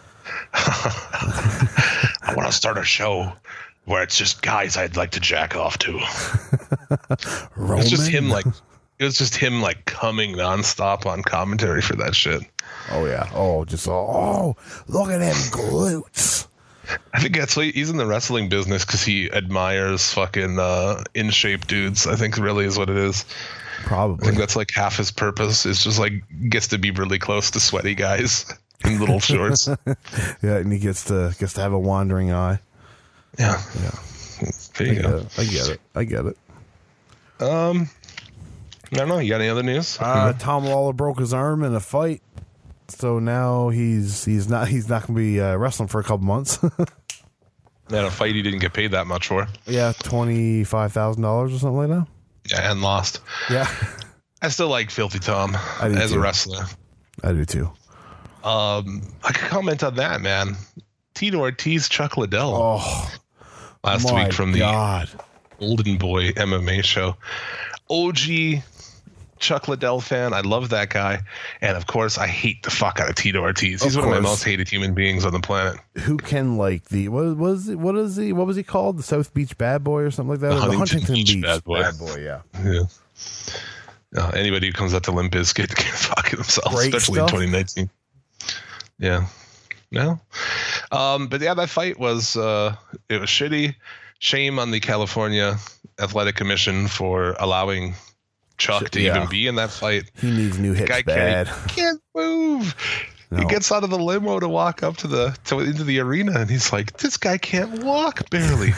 I want to start a show where it's just guys I'd like to jack off to. Roman. It's just him, like it was just him, like coming nonstop on commentary for that shit. Oh yeah. Oh, just oh, look at them glutes. I think that's why he's in the wrestling business because he admires fucking uh, in shape dudes. I think really is what it is. I Probably. think that's like half his purpose. It's just like gets to be really close to sweaty guys in little shorts. Yeah, and he gets to gets to have a wandering eye. Yeah, Yeah, there I you get go. it. I get it. I get it. Um, I don't know. You got any other news? Uh, Tom Lawler broke his arm in a fight, so now he's he's not he's not going to be uh, wrestling for a couple months. Had a fight he didn't get paid that much for. Yeah, twenty five thousand dollars or something like that. Yeah, and lost. Yeah, I still like Filthy Tom I do as too. a wrestler. I do too. Um, I could comment on that, man. Tito Ortiz, Chuck Liddell Oh last my week from the God! Golden Boy M M A show. O G Chuck Liddell fan. I love that guy. And of course, I hate the fuck out of Tito Ortiz. He's Of one of my course. most hated human beings on the planet. Who can like the what was it, what is he what was he called, the South Beach Bad Boy or something like that? The Or Huntington Beach Bad Boy. Bad Boy, yeah. Yeah. Uh, anybody who comes out to Limp Bizkit can fuck themselves, Great especially stuff. in twenty nineteen. Yeah. No. Um, but yeah, that fight was uh, it was shitty. Shame on the California Athletic Commission for allowing Chuck to Yeah. even be in that fight. He needs new hits Guy bad. can't, can't move. He No. gets out of the limo to walk up to the to into the arena, and he's like, "This guy can't walk barely."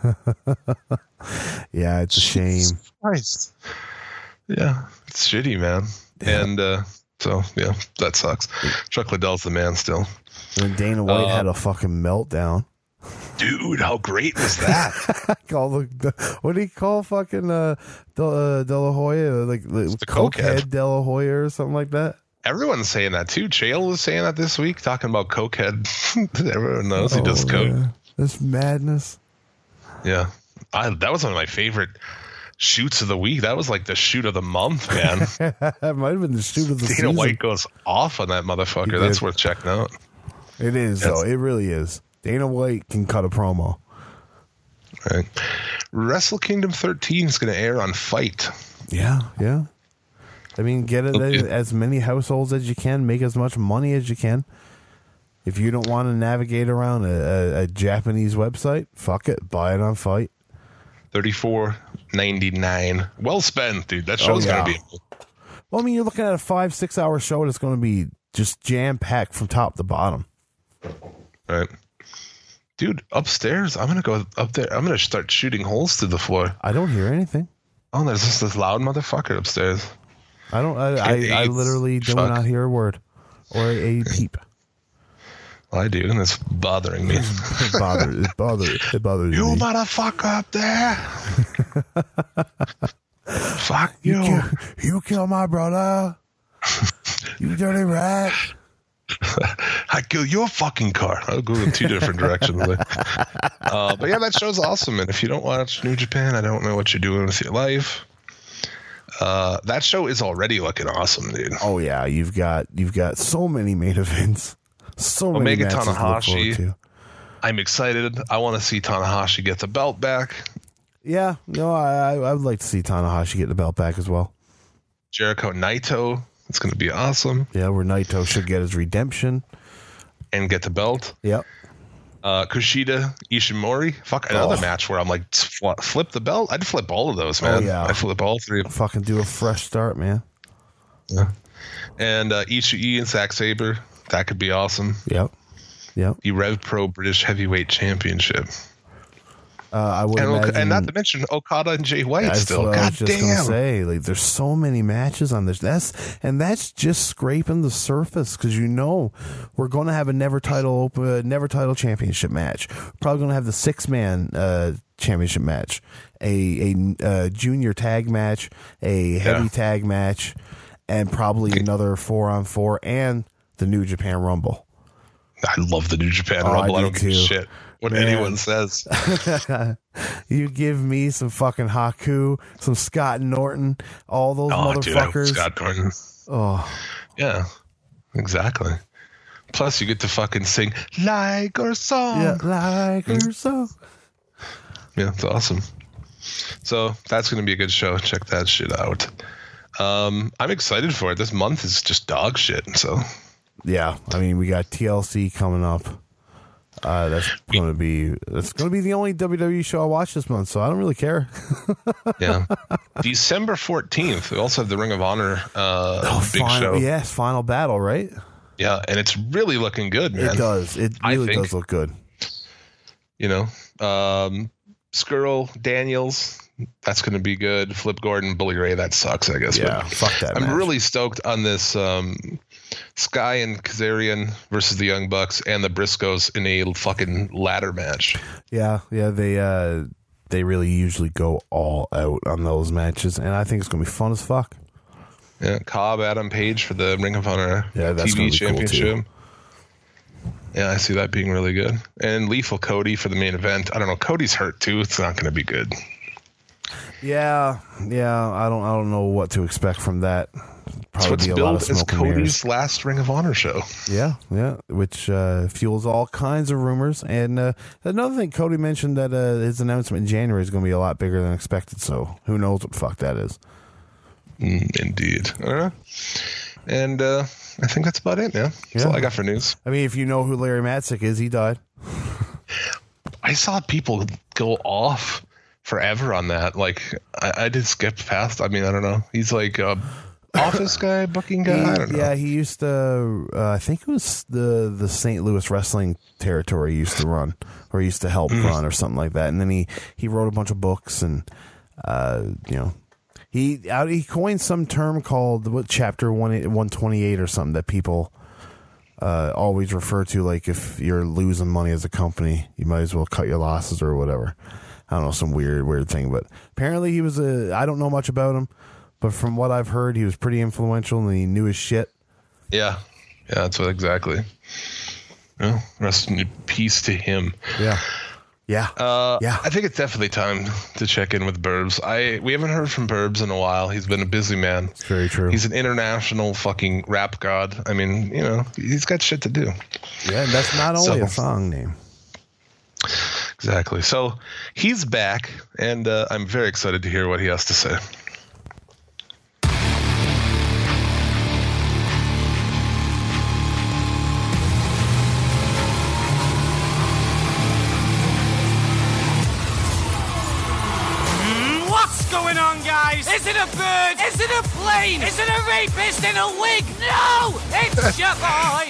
Yeah, it's a shame. Jesus Christ. Yeah, it's shitty, man. Yeah. And uh, so yeah, that sucks. Chuck Liddell's the man still. When Dana White Uh, had a fucking meltdown. Dude, how great was that? Call the, the what do you call fucking uh, De, uh, De La Hoya, like the the cokehead. cokehead De La Hoya or something like that? Everyone's saying that too. Chael was saying that this week, talking about cokehead. Everyone knows he does Oh, coke. yeah. This madness. Yeah, I, that was one of my favorite shoots of the week. That was like the shoot of the month, man. That might have been the shoot of the Dana season. White goes off on that motherfucker. He That's did. worth checking out. It is That's- though. It really is. Dana White can cut a promo. Right. Wrestle Kingdom thirteen is going to air on Fight. Yeah, yeah. I mean, get it Okay. as many households as you can, make as much money as you can. If you don't want to navigate around a, a, a Japanese website, fuck it, buy it on Fight. thirty-four ninety-nine. Well spent, dude. That show's Oh, yeah. gonna be. Well, I mean, you're looking at a five, six hour show that's going to be just jam packed from top to bottom. Right. Dude, upstairs, I'm gonna go up there. I'm gonna start shooting holes through the floor. I don't hear anything. Oh, there's just this loud motherfucker upstairs. I don't. I, I, I literally do Fuck. not hear a word or a, a peep. Well, I do, and it's bothering me. It bothers. It bothers. It bothers You me. motherfucker up there! Fuck you! You kill, you kill my brother. You dirty rat. I kill your fucking car. I'll go in two different directions. Uh, but yeah, that show's awesome. And if you don't watch New Japan, I don't know what you're doing with your life. Uh, that show is already looking awesome, dude. Oh yeah, you've got you've got so many main events. So many Omega matches to look forward Tanahashi. to. I'm excited. I want to see Tanahashi get the belt back. Yeah, no, I I would like to see Tanahashi get the belt back as well. Jericho Naito. It's going to be awesome. Yeah, where Naito should get his redemption. And get the belt. Yep. Uh, Kushida, Ishimori. Fuck, another Oh. match where I'm like, fl- flip the belt. I'd flip all of those, man. Oh, yeah. I'd flip all three of them. Fucking do a fresh start, man. Yeah. And uh, Ishii and Zack Sabre. That could be awesome. Yep. Yep. The Rev Pro British Heavyweight Championship. Uh, I would And, Oka- imagine. and not to mention Okada and Jay White That's still. what I God was just damn. gonna say. Like, there's so many matches on this. That's and that's just scraping the surface because you know we're going to have a never title open, uh, never title championship match. Probably going to have the six man uh, championship match, a a uh, junior tag match, a heavy Yeah. tag match, and probably another four on four and the New Japan Rumble. I love the New Japan Oh, I Rumble. I, do don't give a too. shit what Man. anyone says. You give me some fucking Haku, some Scott Norton, all those Oh, dude, I hope motherfuckers. Scott Norton. Oh. Yeah, exactly. Plus, you get to fucking sing like our song. Yeah, like her so. Yeah, it's awesome. So that's going to be a good show. Check that shit out. Um, I'm excited for it. This month is just dog shit. So Yeah, I mean, we got T L C coming up. Uh, that's going to be that's going to be the only W W E show I watch this month, so I don't really care. yeah, December fourteenth. We also have the Ring of Honor uh, big final, show. yes, final battle, right? Yeah, and it's really looking good, man. It does. It I really think- does look good. You know, um, Skrull, Daniels. That's going to be good. Flip Gordon, Bully Ray. That sucks, I guess. Yeah, but fuck that. I'm match. really stoked on this um, Sky and Kazarian versus the Young Bucks and the Briscoes in a fucking ladder match. Yeah, yeah. They uh, they really usually go all out on those matches, and I think it's going to be fun as fuck. Yeah, Cobb, Adam Page for the Ring of Honor Yeah, that's T V gonna be cool, Championship. too. Yeah, I see that being really good. And Lethal Cody for the main event. I don't know. Cody's hurt too. It's not going to be good. Yeah, yeah. I don't I don't know what to expect from that. That's Probably what's be a lot billed of as smoke and mirrors. Cody's last Ring of Honor show. Yeah, yeah, which uh, fuels all kinds of rumors. And uh, another thing, Cody mentioned that uh, his announcement in January is going to be a lot bigger than expected. So who knows what the fuck that is? Mm, indeed. All right. And uh, I think that's about it, man. That's Yeah. all I got for news. I mean, if you know who Larry Matzik is, he died. I saw people go off forever on that. Like, I, I did skip past. I mean, I don't know. He's like a office guy, booking guy. I don't know. Yeah, he used to. Uh, I think it was the the Saint Louis wrestling territory he used to run, or he used to help Mm. run, or something like that. And then he he wrote a bunch of books, and uh, you know, he out he coined some term called what chapter one one twenty eight or something that people uh, always refer to. Like if you're losing money as a company, you might as well cut your losses or whatever. I don't know, some weird weird thing, but apparently he was a. I don't know much about him. But from what I've heard, he was pretty influential and he knew his shit. Yeah. Yeah, that's what exactly. Well, rest in peace to him. Yeah. Yeah. Uh, Yeah. I think it's definitely time to check in with Burbs. I we haven't heard from Burbs in a while. He's been a busy man. It's very true. He's an international fucking rap god. I mean, you know, he's got shit to do. yeah, and that's not only So- a song name. Exactly. So he's back, and uh, I'm very excited to hear what he has to say. eyes? Is it a bird? Is it a plane? Is it a rapist in a wig? No! It's your boy,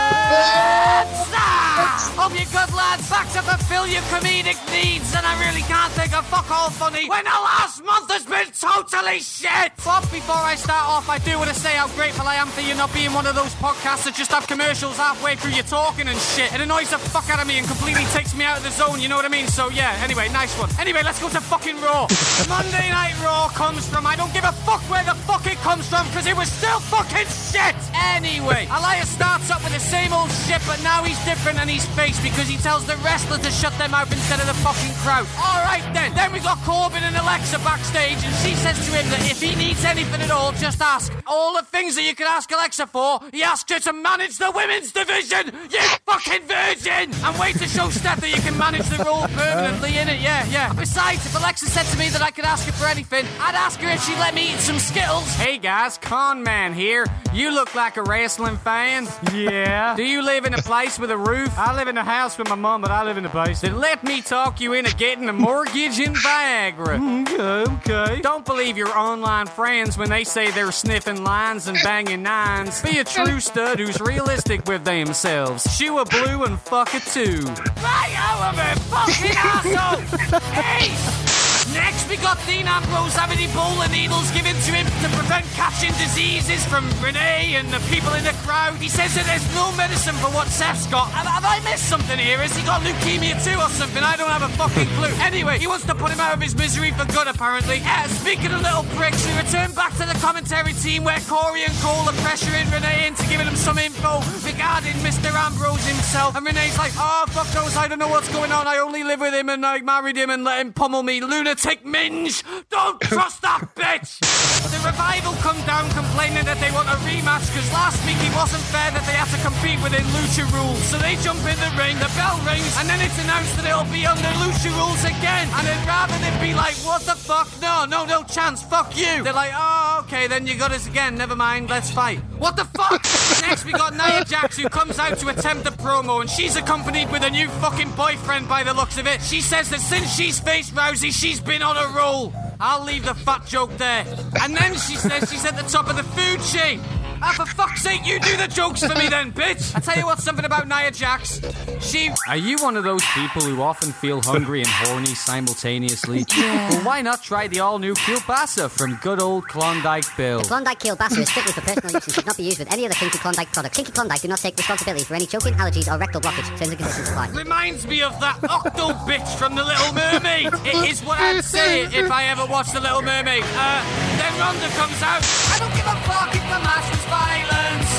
Birds! Hope you're good, lads. Back to fulfill your comedic needs, and I really can't think of fuck all funny when the last month has been totally shit! But before I start off, I do want to say how grateful I am for you not being one of those podcasts that just have commercials halfway through your talking and shit. It annoys the fuck out of me and completely takes me out of the zone, you know what I mean? So yeah, anyway, nice one. Anyway, let's go to fucking Raw. Monday Night Raw comes from, I don't give a fuck where the fuck it comes from, because it was still fucking shit! Anyway, Elias starts up with the same old shit, but now he's different and he's face because he tells the wrestler to shut them out instead of the fucking crowd. Alright then, then we got Corbin and Alexa backstage, and she says to him that if he needs anything at all, just ask. All the things that you can ask Alexa for, he asked her to manage the women's division, you fucking virgin! And wait to show Steph that you can manage the role permanently, innit? Yeah, yeah. Besides, if Alexa said to me that I could ask her for anything, I'd ask her if she'd let me eat some Skittles. Hey guys, Con Man here. You look like a wrestling fan. Yeah. Do you live in a place with a roof? I live in a house with my mum, but I live in a basement. Then let me talk you into getting a mortgage in Viagra. Okay, okay. Don't believe your online friends when they say they're sniffing lines and banging nines. Be a true stud who's realistic with themselves. Shoe a blue and fuck a two. Right over, fucking asshole! Hey! Next, we got Dean Ambrose having Ebola needles given to him to prevent catching diseases from Renee and the people in the crowd. He says that there's no medicine for what Seth's got. Have, have I missed something here? Has he got leukemia too or something? I don't have a fucking clue. Anyway, he wants to put him out of his misery for good, apparently. Uh, speaking of little pricks, we return back to the commentary team where Corey and Cole are pressuring Renee into giving him some info regarding Mister Ambrose himself. And Renee's like, oh, fuck knows, I don't know what's going on. I only live with him and I married him and let him pummel me. Lunatic minge! Don't trust that bitch! The Revival come down complaining that they want a rematch because last week it wasn't fair that they had to compete within Lucha rules. So they jump in the ring, the bell rings, and then it's announced that it'll be under Lucha rules again. And then rather than be like, what the fuck? No, no, no chance, fuck you. They're like, oh, okay, then you got us again, never mind, let's fight. What the fuck? Next we got Nia Jax who comes out to attempt a promo and she's accompanied with a new fucking boyfriend by the looks of it. She says that since she's faced Rousey, she's been on a roll. I'll leave the fat joke there. And then she says she's at the top of the food chain. Ah, for fuck's sake, you do the jokes for me then, bitch! I tell you what's something about Nia Jax. She... Are you one of those people who often feel hungry and horny simultaneously? Yeah. Well, why not try the all-new Kielbasa from good old Klondike Bill? The Klondike Kielbasa is strictly for personal use and should not be used with any other Kinky Klondike product. Kinky Klondike do not take responsibility for any choking, allergies, or rectal blockage. Terms and conditions apply. Reminds me of that octo bitch from The Little Mermaid. It is what I'd say if I ever watched The Little Mermaid. Uh, then Rhonda comes out. I don't give a fuck if the match was violence.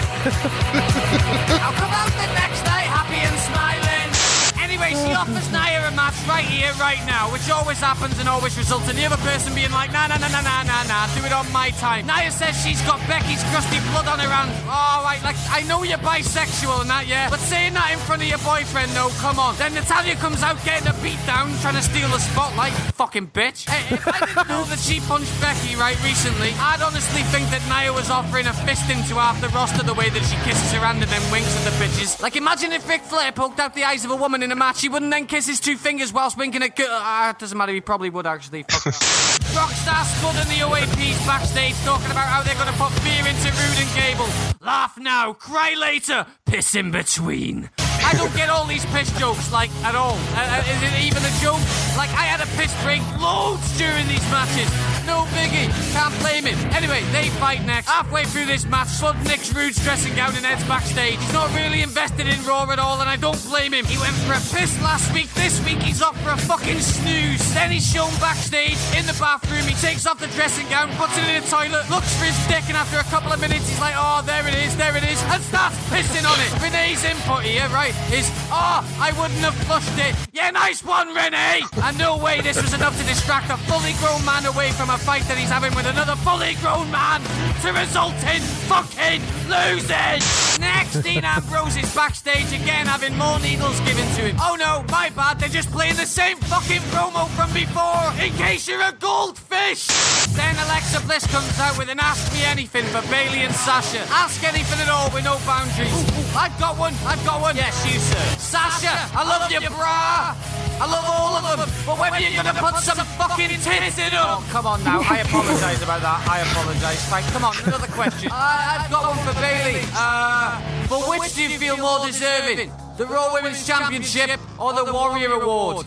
I'll come out the next night happy and smiling. Anyway, she offers Nia a match right here, right now, which always happens and always results in the other person being like, nah, nah, nah, nah, nah, nah, nah, do it on my time. Nia says she's got Becky's crusty blood on her hands. Oh, right, like, I know you're bisexual and that, yeah, but saying that in front of your boyfriend, no, come on. Then Natalya comes out getting a beat down, trying to steal the spotlight, fucking bitch. Hey, if I didn't know that she punched Becky, right, recently, I'd honestly think that Nia was offering a fist into half the roster the way that she kisses her hand and then winks at the bitches. Like, imagine if Ric Flair poked out the eyes of a woman in a match, he wouldn't then kiss his two fingers whilst winking at... Ah, uh, it doesn't matter, he probably would, actually. Fuck Rockstar Spud and the O A P's backstage talking about how they're going to put fear into Rude and Gable. Laugh now, cry later, piss in between. I don't get all these piss jokes, like, at all. Uh, is it even a joke? Like, I had a piss break loads during these matches. No biggie. Can't blame him. Anyway, they fight next. Halfway through this match, Spud nicks Rude's dressing gown and heads backstage. He's not really invested in Raw at all, and I don't blame him. He went for a piss last week. This week, he's off for a fucking snooze. Then he's shown backstage in the bathroom. He takes off the dressing gown, puts it in the toilet, looks for his dick, and after a couple of minutes, he's like, oh, there it is, there it is, and starts pissing on it. Renee's input here, right, is, oh, I wouldn't have flushed it. Yeah, nice one, Renee! And no way this was enough to distract a fully grown man away from a fight that he's having with another fully grown man to result in fucking losing. Next, Dean Ambrose is backstage again having more needles given to him. Oh no, my bad, they're just playing the same fucking promo from before, in case you're a goldfish. Then Alexa Bliss comes out with an Ask Me Anything for Bayley and Sasha. Ask anything at all with no boundaries. Ooh, ooh, I've got one, I've got one. Yes, you sir. Sasha. I love your bra. I love all of them. But when are you gonna put some fucking tits in them? Oh, come on now. I apologise about that. I apologise. Right, come on. Another question. Uh, I've got one for Bailey. Uh, for which do you feel more deserving? The Raw Women's Championship or the Warrior Award?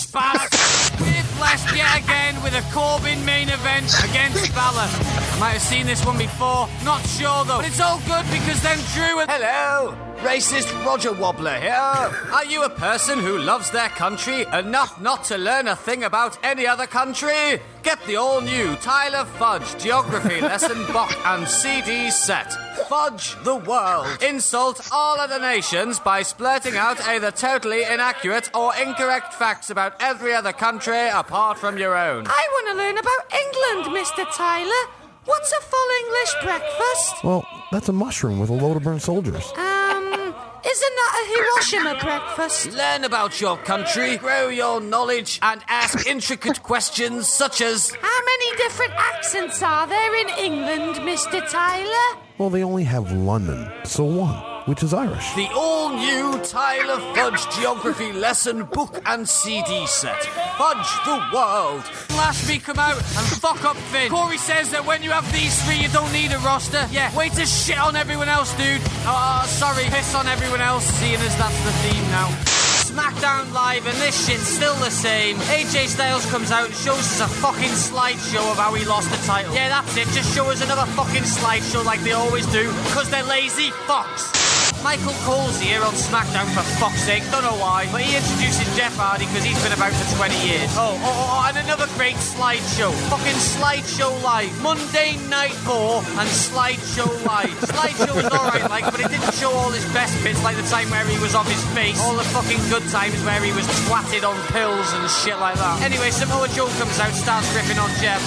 Spaz. We're blessed yet again with a Corbin main event against Balor. I might have seen this one before, not sure though. But it's all good because then Drew and... Hello, racist Roger Wobbler here. Are you a person who loves their country enough not to learn a thing about any other country? Get the all-new Tyler Fudge Geography Lesson Book and C D set. Fudge the world. Insult all other nations by splurting out either totally inaccurate or incorrect facts about every other country apart from your own. I want to learn about England, Mister Tyler. What's a full English breakfast? Well, that's a mushroom with a load of burnt soldiers. Um, isn't that a Hiroshima breakfast? Learn about your country, grow your knowledge, and ask intricate questions such as... How many different accents are there in England, Mister Tyler? Well, they only have London, so one, which is Irish. The all-new Tyler Fudge Geography Lesson Book and C D set. Fudge the world. Last week come out and fuck up Finn. Corey says that when you have these three, you don't need a roster. Yeah, way to shit on everyone else, dude. Oh, sorry, piss on everyone else, seeing as that's the theme now. SmackDown Live, and this shit's still the same. A J Styles comes out and shows us a fucking slideshow of how he lost the title. Yeah, that's it. Just show us another fucking slideshow like they always do, because they're lazy fucks. Michael Cole's here on SmackDown for fuck's sake, don't know why, but he introduces Jeff Hardy because he's been about for twenty years. Oh, oh, oh, and another great slideshow. Fucking Slideshow Live. Mundane Night Bore and Slideshow Live. Slideshow was alright, like, but it didn't show all his best bits, like the time where he was off his face. All the fucking good times where he was twatted on pills and shit like that. Anyway, Samoa Joe comes out, starts ripping on Jeff.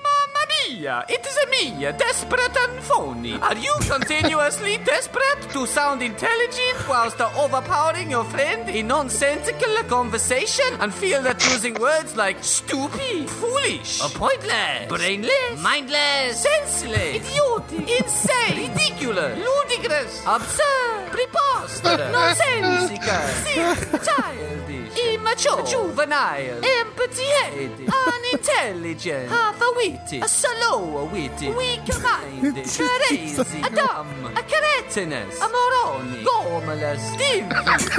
It is me, desperate and phony. Are you continuously desperate to sound intelligent whilst overpowering your friend in nonsensical conversation and feel that using words like stupid, foolish, pointless, brainless, mindless, senseless, idiotic, insane, ridiculous, ludicrous, absurd, preposterous, nonsensical, sick, childish, immature, juvenile, empty-headed, unintelligent, half-witted, slow-witted, weak-minded, crazy, a dumb, a cretinous, a moronic, gormless, stinky,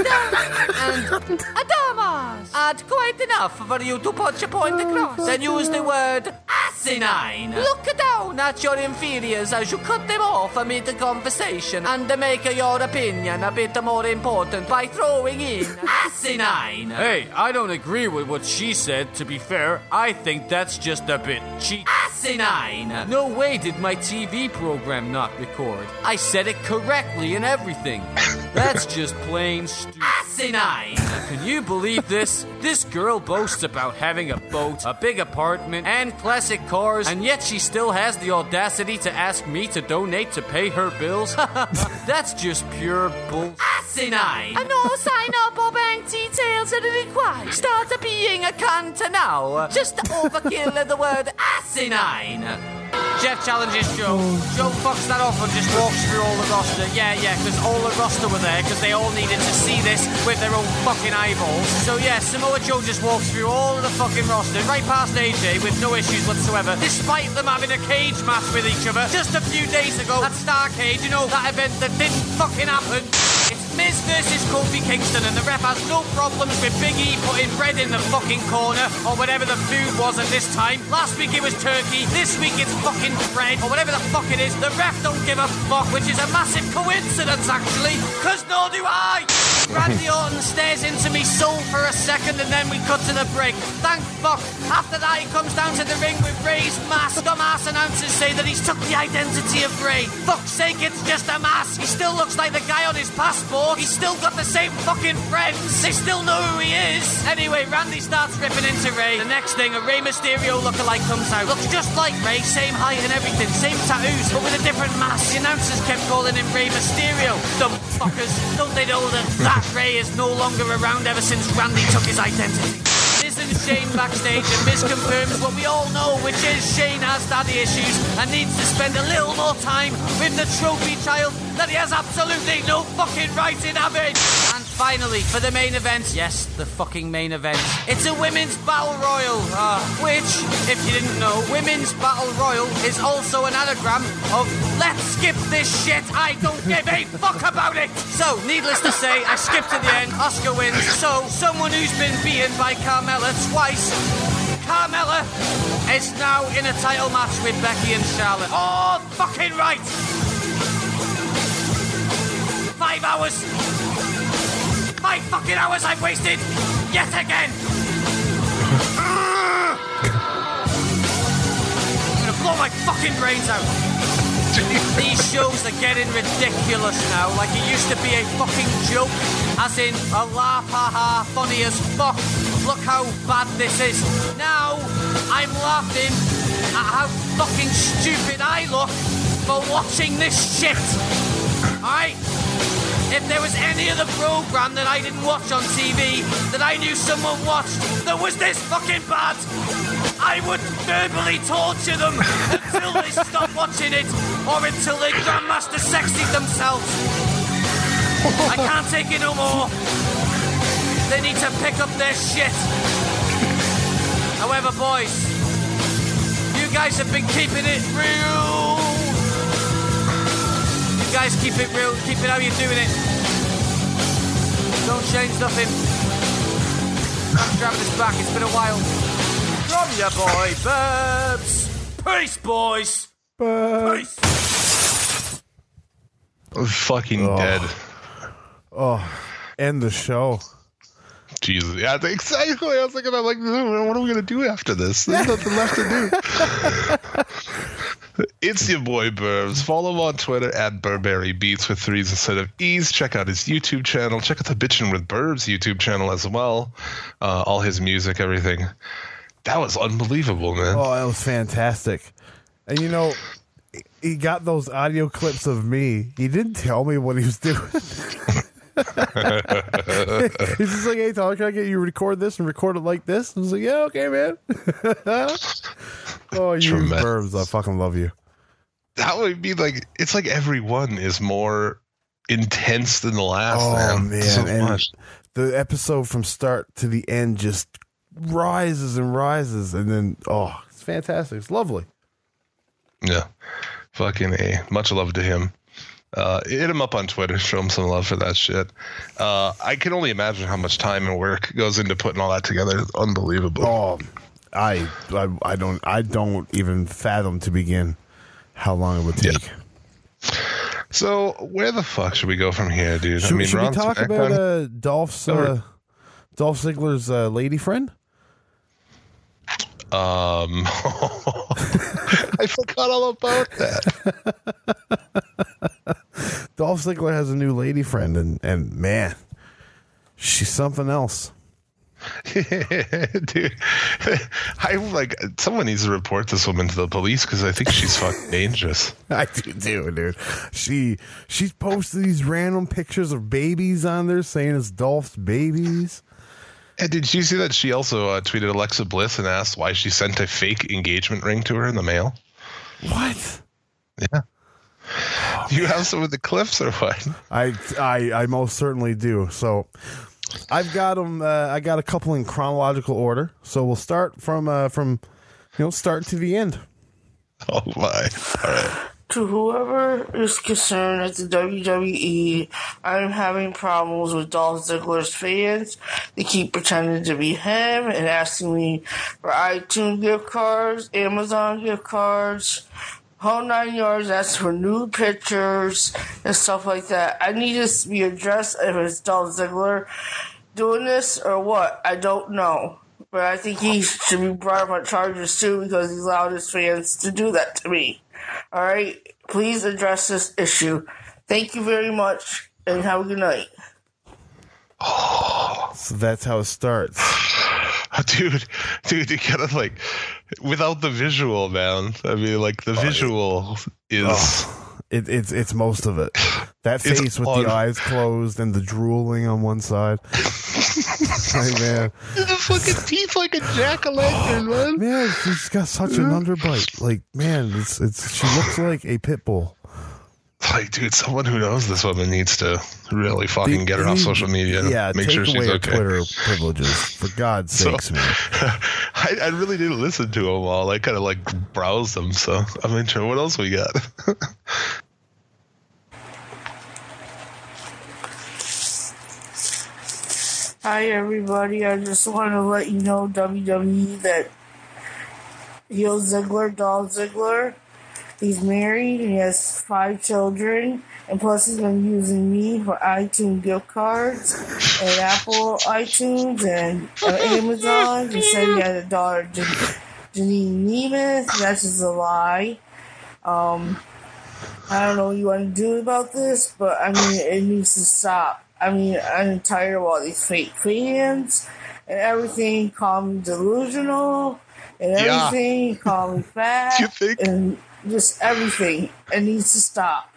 and a dumbass. Add quite enough for you to put your point across. Then use the word asinine. Look down at your inferiors as you cut them off amid the conversation and make your opinion a bit more important by throwing in asinine. Hey, I don't agree with what she said, to be fair. I think that's just a bit cheap. Asinine. No way did my T V program not record. I said it correctly and everything. That's just plain stupid. Asinine. Can you believe this? This girl boasts about having a boat, a big apartment, and classic cars, and yet she still has the audacity to ask me to donate to pay her bills? That's just pure bull. Asinine. And no sign up or bank details are required. Start being a cunt now. Just overkill the word asinine. Jeff challenges Joe. Joe fucks that off and just walks through all the roster. Yeah, yeah, because all the roster were there because they all needed to see this with their own fucking eyeballs. So yeah, Samoa Joe just walks through all of the fucking roster, right past A J with no issues whatsoever, despite them having a cage match with each other just a few days ago at Starrcade, you know, that event that didn't fucking happen. It's Miz versus Kofi Kingston, and the ref has no problems with Big E putting bread in the fucking corner, or whatever the food was at this time. Last week it was turkey, this week it's fucking bread, or whatever the fuck it is. The ref don't give a fuck, which is a massive coincidence, actually, cause nor do I! Randy Orton stares into me soul for a second, and then we cut to the break. Thank fuck. After that, he comes down to the ring with Ray's mask. Dumbass announcers say that he's took the identity of Ray. Fuck's sake, it's just a mask. He still looks like the guy on his passport. He's still got the same fucking friends. They still know who he is. Anyway, Randy starts ripping into Ray. The next thing, a Rey Mysterio lookalike comes out. Looks just like Ray, same height and everything, same tattoos, but with a different mask. The announcers kept calling him Rey Mysterio. Dumb fuckers. Don't they know that that Ray is no longer around ever since Randy took his identity? Miz and Shane backstage, and Miz confirms what we all know, which is Shane has daddy issues and needs to spend a little more time with the trophy child that he has absolutely no fucking right in having. And finally, for the main event. Yes, the fucking main event. It's a women's battle royal, uh, which, if you didn't know, women's battle royal is also an anagram of let's skip this shit, I don't give a fuck about it. So, needless to say, I skipped to the end, Oscar wins. So, someone who's been beaten by Carmella twice, Carmella is now in a title match with Becky and Charlotte. Oh, fucking right! Five hours! Five fucking hours I've wasted! Yet again! I'm gonna blow my fucking brains out! These shows are getting ridiculous now, like it used to be a fucking joke, as in a laugh, haha, funny as fuck. Look how bad this is. Now, I'm laughing at how fucking stupid I look for watching this shit. Alright? If there was any other program that I didn't watch on T V that I knew someone watched that was this fucking bad, I would verbally torture them until they stop watching it or until they Grandmaster Sexy themselves. I can't take it no more. They need to pick up their shit. However, boys, you guys have been keeping it real. You guys keep it real. Keep it how you're doing it. Don't change nothing. I'm grabbing this back. It's been a while. From your boy, Burbs. Peace, boys. Peace. I'm fucking Oh. dead. Oh, end the show. Jesus. Yeah, exactly. I was thinking, I'm like, what are we going to do after this? There's nothing left to do. It's your boy Burbs. Follow him on Twitter at Burberry Beats with threes instead of E's. Check out his YouTube channel. Check out the Bitchin' with Burbs YouTube channel as well. Uh, all his music, everything. That was unbelievable, man. Oh, that was fantastic. And you know, he got those audio clips of me. He didn't tell me what he was doing. He's just like, hey, Tyler, can I get you to record this and record it like this? I was like, yeah, okay, man. Oh, you Tremendous. Burbs. I fucking love you. That would be like, it's like every one is more intense than the last. Oh, man. man. So and much. the episode from start to the end just rises and rises. And then, oh, it's fantastic. It's lovely. Yeah. Fucking A. Much love to him. Uh, hit him up on Twitter. Show him some love for that shit. Uh, I can only imagine how much time and work goes into putting all that together. It's unbelievable. Oh, I, I, I don't, I don't even fathom to begin how long it would take. Yeah. So where the fuck should we go from here, dude? Should, I mean, should we're we on talk SmackDown. about uh, Dolph's, uh, Dolph Ziggler's uh, lady friend? Um, I forgot all about that. Dolph Ziggler has a new lady friend, and, and man, she's something else. Dude, I'm like, someone needs to report this woman to the police because I think she's fucking dangerous. I do too, dude. She she's posted these random pictures of babies on there saying it's Dolph's babies. And did you see that she also uh, tweeted Alexa Bliss and asked why she sent a fake engagement ring to her in the mail? What? Yeah. Do you have some of the clips or what? I I I most certainly do. So I've got them. Uh, I got a couple in chronological order. So we'll start from uh, from you know start to the end. Oh my! All right. To whoever is concerned at the W W E, I'm having problems with Dolph Ziggler's fans. They keep pretending to be him and asking me for iTunes gift cards, Amazon gift cards, whole nine yards, asking for nude pictures and stuff like that. I need this to be addressed if it's Dolph Ziggler doing this or what. I don't know. But I think he should be brought up on charges too because he's allowed his fans to do that to me. All right, please address this issue. Thank you very much, and have a good night. So that's how it starts. Dude, dude, you gotta like, without the visual, man. I mean, like the visual is. Oh, it, it's it's most of it. That It's face with on- the eyes closed and the drooling on one side. Like, man, The fucking teeth like a jack-o'-lantern, man. man, she's got such an underbite. Like, man, it's it's she looks like a pit bull. It's like, dude, someone who knows this woman needs to really fucking The- get her off the- social media. And Yeah, make take sure she's away her okay. Twitter privileges, for God's So- sakes, man. I, I really didn't listen to them all. I kind of like browsed them, so I'm interested. What else we got? Hi everybody, I just want to let you know, W W E, that Yo Ziggler, Dolph Ziggler, he's married, he has five children, and plus he's been using me for iTunes gift cards, and Apple iTunes, and uh, Amazon. He said he had a daughter, Jan- Janine Nemeth. That's just a lie. Um, I don't know what you want to do about this, but I mean, it needs to stop. I mean, I'm tired of all these fake fans and everything. Call me delusional and Yeah. everything. Call me fat You think- and just everything. It needs to stop.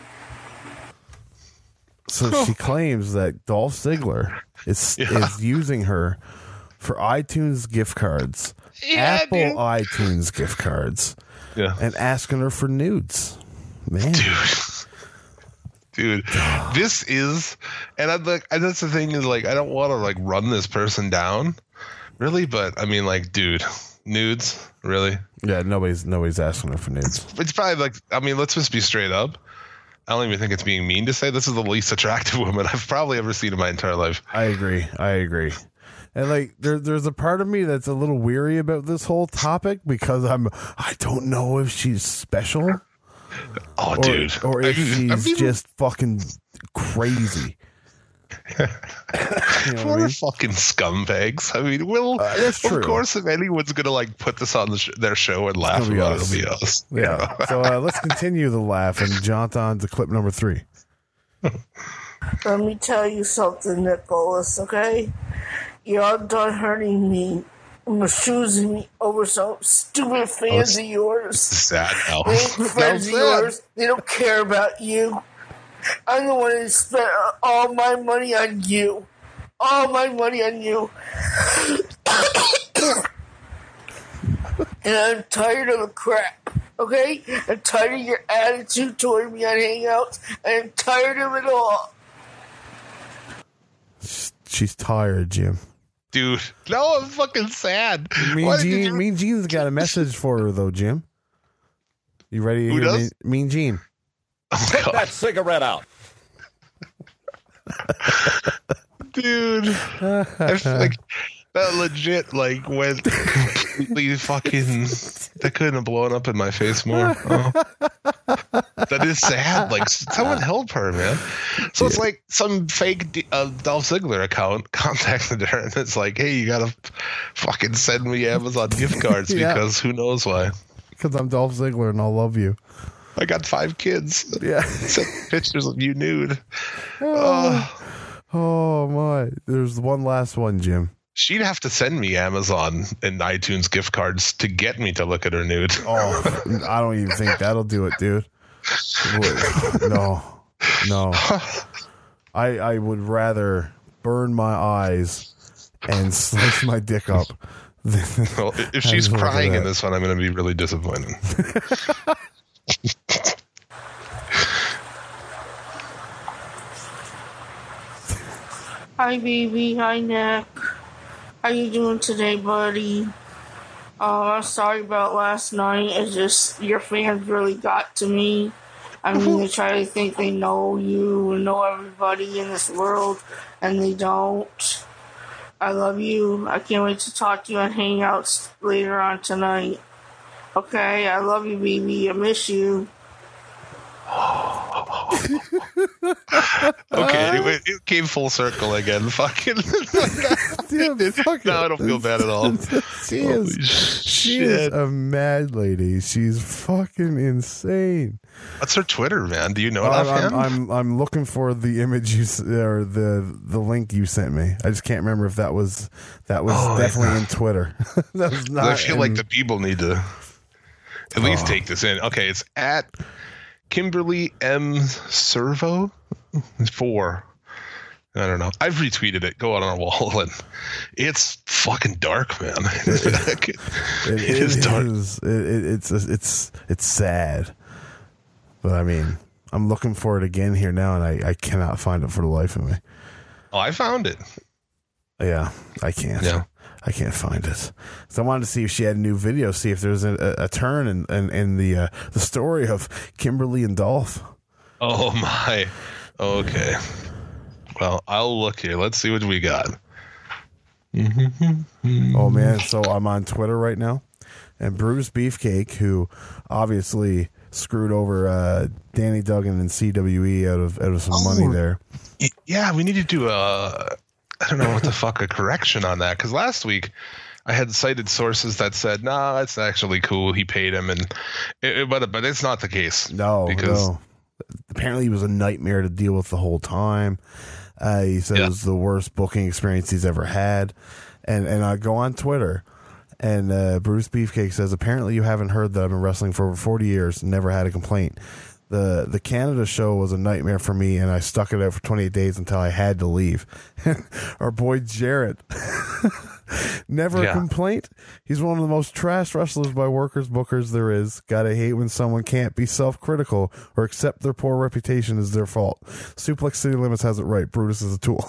So she claims that Dolph Ziggler is Yeah. is using her for iTunes gift cards, Yeah, Apple dude. iTunes gift cards, Yeah. and asking her for nudes. Man, Dude. Dude, this is, and I'd like, and that's the thing is like, I don't want to like run this person down, really, but I mean, like, dude, nudes, really? yeah, nobody's nobody's asking her for nudes. It's probably like, I mean, let's just be straight up. I don't even think it's being mean to say this is the least attractive woman I've probably ever seen in my entire life. I agree. I agree. And like there, there's a part of me that's a little weary about this whole topic because I'm I don't know if she's special. Oh, Or, dude. or if I mean- I she's mean, just fucking crazy. You know what I what mean? are fucking scumbags? I mean, we'll, Uh, that's true. of course, if anyone's going to like put this on the sh- their show and laugh It'll be about us. it, it'll be us. Yeah. So uh, let's continue the laugh and jaunt on to clip number three. Let me tell you something, Nicholas, okay? You're all done hurting me and misusing me over some stupid fans of yours. Sad now. They ain't friends of sad. yours. They don't care about you. I'm the one who spent all my money on you. All my money on you. And I'm tired of the crap. Okay? I'm tired of your attitude toward me on Hangouts. I'm tired of it all. She's tired, Jim. Dude, no, I'm fucking sad. Mean Why did Gene, you- Mean Gene's got a message for her though, Jim. You ready to Who hear does? Mean, Mean Gene? Oh, Take God. that cigarette out. Dude, I feel like that legit like went completely fucking. That couldn't have blown up in my face more. Oh. That is sad. Like someone help her, man. So it's like some fake D- uh, Dolph Ziggler account contacted her, and it's like, hey, you gotta fucking send me Amazon gift cards Yeah. because who knows why. Because I'm Dolph Ziggler and I'll love you. I got five kids. Yeah. Send pictures of you nude. Oh. Oh my! There's one last one, Jim. She'd have to send me Amazon and iTunes gift cards to get me to look at her nude. Oh, I don't even think that'll do it, dude. No, no. I I would rather burn my eyes and slice my dick up than Well, if she's Look at crying in that. this one, I'm going to be really disappointed. Hi, baby. Hi, Nick. How you doing today, buddy? Uh, I'm sorry about last night. It's just your fans really got to me. I mean, they try to think they know you and know everybody in this world, and they don't. I love you. I can't wait to talk to you on Hangouts later on tonight. Okay, I love you, baby. I miss you. Okay, it, it came full circle again. Fucking. Dude, fuck No, I it. don't feel bad at all. She Holy is she is shit. a mad lady. She's fucking insane. What's her Twitter, man? Do you know it I'm, offhand? I'm, I'm I'm looking for the image you s- or the the link you sent me. I just can't remember if that was that was Oh, definitely yeah. in Twitter. That was not. I feel like in- the people need to at least Oh. take this in. Okay, it's at Kimberly M. Servo four. I don't know. I've retweeted it. Go on our wall, and it's fucking dark, man. it, It, it is dark. is- it- it- it's it's it's sad, but I mean, I'm looking for it again here now, and I, I cannot find it for the life of me. Oh, I found it. Yeah, I can't. Yeah. I can't find it. So I wanted to see if she had a new video, see if there's a, a, a turn in, in, in the uh, the story of Kimberly and Dolph. Oh, my. Okay. Well, I'll look here. Let's see what we got. Oh, man. So I'm on Twitter right now. And Bruce Beefcake, who obviously screwed over uh, Danny Duggan and C W E out of out of some oh, money there. Yeah, we need to do a, I don't know what the fuck, a correction on that. Because last week I had cited sources that said, nah, it's actually cool. He paid him. and it, it, But but it's not the case. No, because no. Apparently he was a nightmare to deal with the whole time. Uh, he said yeah. it was the worst booking experience he's ever had. And, and I go on Twitter. And uh, Bruce Beefcake says, apparently you haven't heard that I've been wrestling for over forty years and never had a complaint. The the Canada show was a nightmare for me, and I stuck it out for twenty-eight days until I had to leave. Our boy Jarrett, never yeah. a complaint. He's one of the most trash wrestlers by workers bookers there is. Gotta hate when someone can't be self-critical or accept their poor reputation as their fault. Suplex City Limits has it right. Brutus is a tool.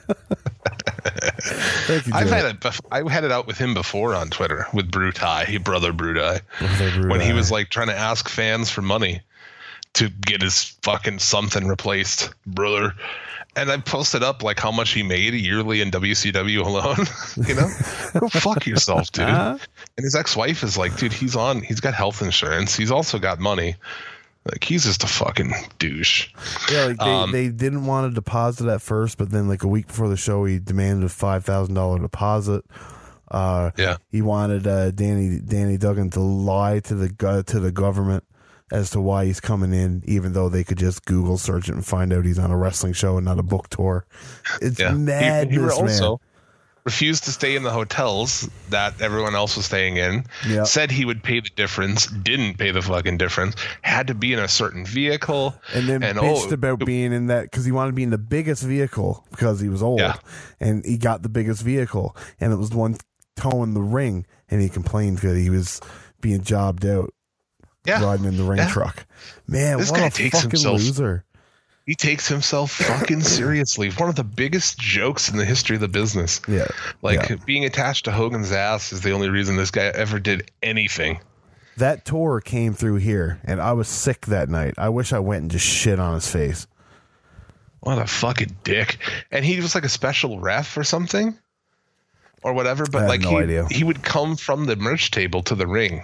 Thank you, I've had it. Bef- I had it out with him before on Twitter with Brutai, brother Brutai, Brutai, when he was like trying to ask fans for money to get his fucking something replaced, brother. And I posted up like how much he made yearly in W C W alone. You know, go fuck yourself, dude. Uh-huh. And his ex-wife is like, dude, he's on. He's got health insurance. He's also got money. Like, he's just a fucking douche. Yeah, like they, um, they didn't want to deposit at first, but then like a week before the show, he demanded a five thousand dollars deposit. Uh, yeah. He wanted uh, Danny Danny Duggan to lie to the to the government as to why he's coming in, even though they could just Google search it and find out he's on a wrestling show and not a book tour. It's yeah. madness, he, he also man. refused to stay in the hotels that everyone else was staying in. Yep. Said he would pay the difference, didn't pay the fucking difference. Had to be in a certain vehicle, and then and, bitched oh, about being in that because he wanted to be in the biggest vehicle because he was old, yeah. and he got the biggest vehicle, and it was the one towing the ring, and he complained because he was being jobbed out. Yeah. Riding in the ring yeah. truck. Man, this what guy a takes fucking himself, loser. He takes himself fucking seriously. One of the biggest jokes in the history of the business. Yeah. Like, yeah. being attached to Hogan's ass is the only reason this guy ever did anything. That tour came through here, and I was sick that night. I wish I went and just shit on his face. What a fucking dick. And he was like a special ref or something? Or whatever, but like no he, idea. he would come from the merch table to the ring.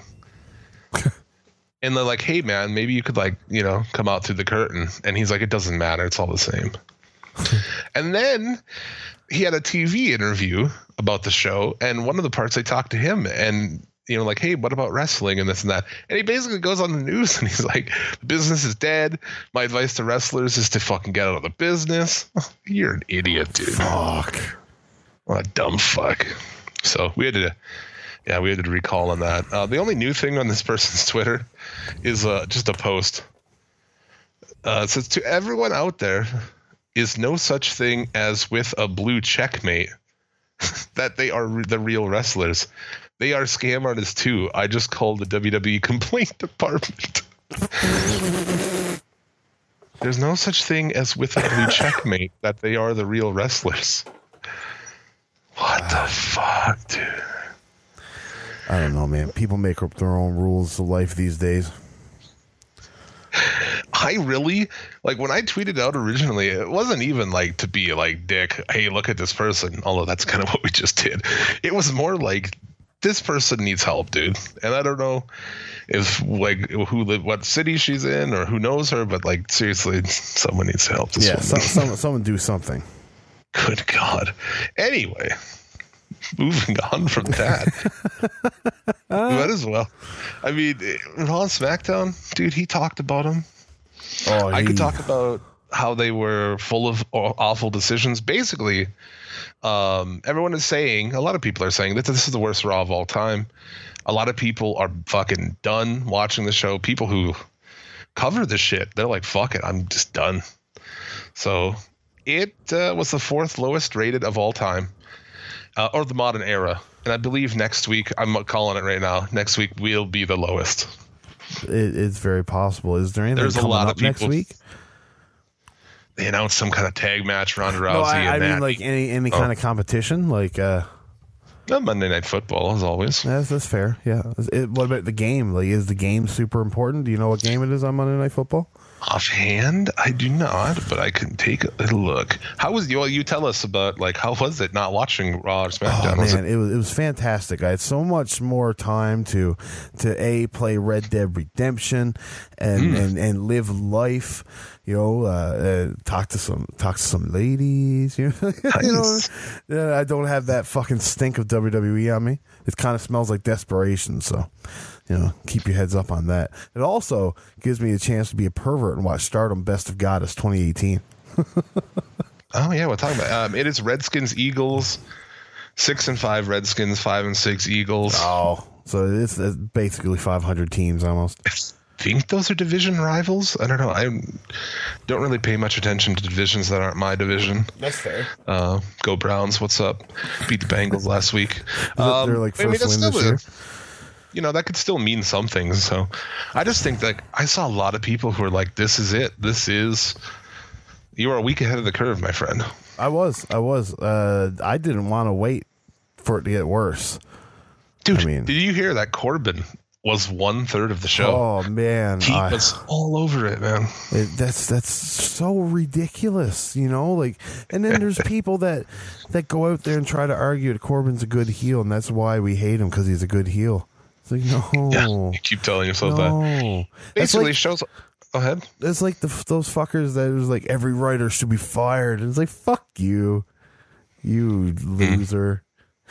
And they're like, hey, man, maybe you could, like, you know, come out through the curtain. And he's like, it doesn't matter. It's all the same. And then he had a T V interview about the show. And one of the parts, they talked to him and, you know, like, hey, what about wrestling and this and that? And he basically goes on the news and he's like, the business is dead. My advice to wrestlers is to fucking get out of the business. You're an idiot, dude. Fuck. What a dumb fuck. So we had to... Yeah, we had to recall on that. Uh, the only new thing on this person's Twitter is uh, just a post. Uh, it says, to everyone out there, is no such thing as with a blue checkmate that they are re- the real wrestlers. They are scam artists too. I just called the W W E complaint department. There's no such thing as with a blue checkmate that they are the real wrestlers. What the fuck, dude? I don't know, man. People make up their own rules of life these days. I really, like, when I tweeted out originally, it wasn't even like to be like, dick, hey, look at this person. Although that's kind of what we just did. It was more like, this person needs help, dude. And I don't know if, like, who live, what city she's in or who knows her, but, like, seriously, someone needs to help this yeah, woman. some, some, someone do something. Good God. Anyway. Moving on from that, might as well. I mean, Raw and SmackDown, dude, he talked about them. Oh, I he... could talk about how they were full of awful decisions. Basically, um, everyone is saying, a lot of people are saying that this is the worst Raw of all time. A lot of people are fucking done watching the show. People who cover the shit, they're like, fuck it, I'm just done. So it uh, was the fourth lowest rated of all time. Uh, or the modern era. And I believe next week, I'm calling it right now, next week will be the lowest. It, it's very possible. Is there anything There's a coming lot up of people. next week? They announced some kind of tag match, Ronda Rousey No, I, and I that. mean like any any Oh. kind of competition. Like uh, No, Monday Night Football, as always. that's, that's fair. Yeah. Is it, what about the game? Like, is the game super important? Do you know what game it is on Monday Night Football? Offhand, I do not, but I can take a little look. How was you? Well, you tell us about like how was it not watching Raw or SmackDown? Oh was man, it? it was it was fantastic. I had so much more time to to a play Red Dead Redemption and Mm. and, and live life. You know, uh, uh, talk to some talk to some ladies. You know, you know Nice. yeah, I don't have that fucking stink of W W E on me. It kind of smells like desperation. So, you know, keep your heads up on that. It also gives me a chance to be a pervert and watch Stardom Best of Goddess twenty eighteen. Oh yeah, we're talking about. Um, it is Redskins Eagles, six and five Redskins, five and six Eagles. Oh, so it's, it's basically five hundred teams almost. I think those are division rivals. I don't know. I don't really pay much attention to divisions that aren't my division. That's fair. Uh, go Browns! What's up? Beat the Bengals last week. that their, like, I mean, first that's win still this a- year? You know, that could still mean something. So I just think that I saw a lot of people who are like, this is it. This is, you are a week ahead of the curve, my friend. I was, I was. Uh, I didn't want to wait for it to get worse. Dude, I mean- did you hear that Corbin was one third of the show? Oh man, he I- was all over it, man. it, that's that's so ridiculous, you know. Like, and then there's people that that go out there and try to argue that Corbin's a good heel, and that's why we hate him because he's a good heel. It's like no, Yeah, you keep telling yourself that. no. That's Basically, like, shows. Go ahead. it's like the, those fuckers that was like every writer should be fired, and it's like fuck you, you loser.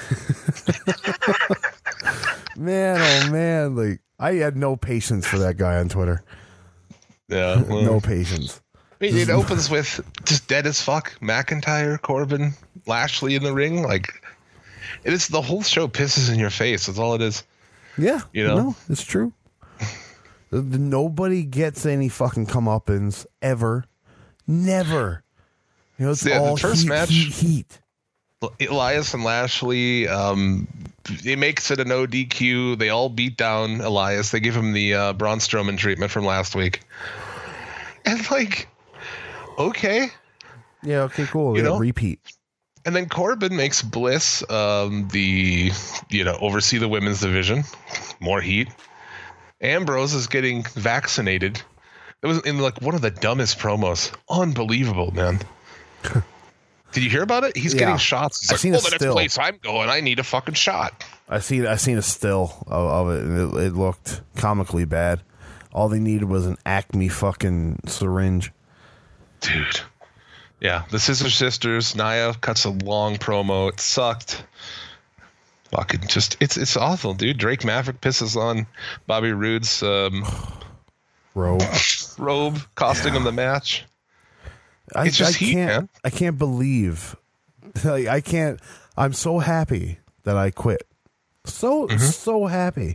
Man, oh man, like I had no patience for that guy on Twitter. Yeah. well, No patience. I mean, it opens with just dead as fuck. McIntyre, Corbin, Lashley in the ring. Like, it is the whole show pisses in your face. That's all it is. Yeah, You know? no, it's true. Nobody gets any fucking comeuppance ever, never. You know, it's Yeah, the all first heat, match- heat, heat. Elias and Lashley, um, it makes it a no D Q. They all beat down Elias. They give him the uh, Braun Strowman treatment from last week. And, like, okay. Yeah, okay, cool. You Yeah, know? repeat. And then Corbin makes Bliss um, the, you know, oversee the women's division. More heat. Ambrose is getting vaccinated. It was in like one of the dumbest promos. Unbelievable, man. Did you hear about it? He's Yeah. getting shots. He's I've like, seen oh, a the next still. place I'm going, I need a fucking shot. I seen I seen a still of, of it, and it, it looked comically bad. All they needed was an Acme fucking syringe. Dude. Yeah, the Scissor Sisters. Nia cuts a long promo. It sucked. Fucking just, it's it's awful, dude. Drake Maverick pisses on Bobby Roode's um, Bro, robe, costing him the match. I, It's just I heat, can't. man. I can't believe. Like, I can't. I'm so happy that I quit. So Mm-hmm. so happy.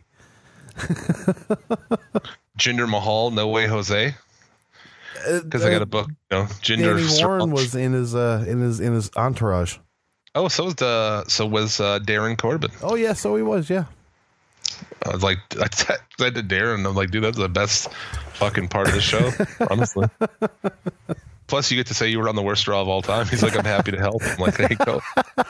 Jinder Mahal, No Way Jose, because I got a book. You know, Jinder. Danny Warren Strong. was in his uh in his in his entourage. Oh, so was the so was uh, Darren Corbin. Oh yeah, so he was. Yeah. I was like, I said to Darren, I'm like, dude, that's the best fucking part of the show, honestly. Plus, you get to say you were on the worst Raw of all time. He's like, I'm happy to help. I'm like, there you go.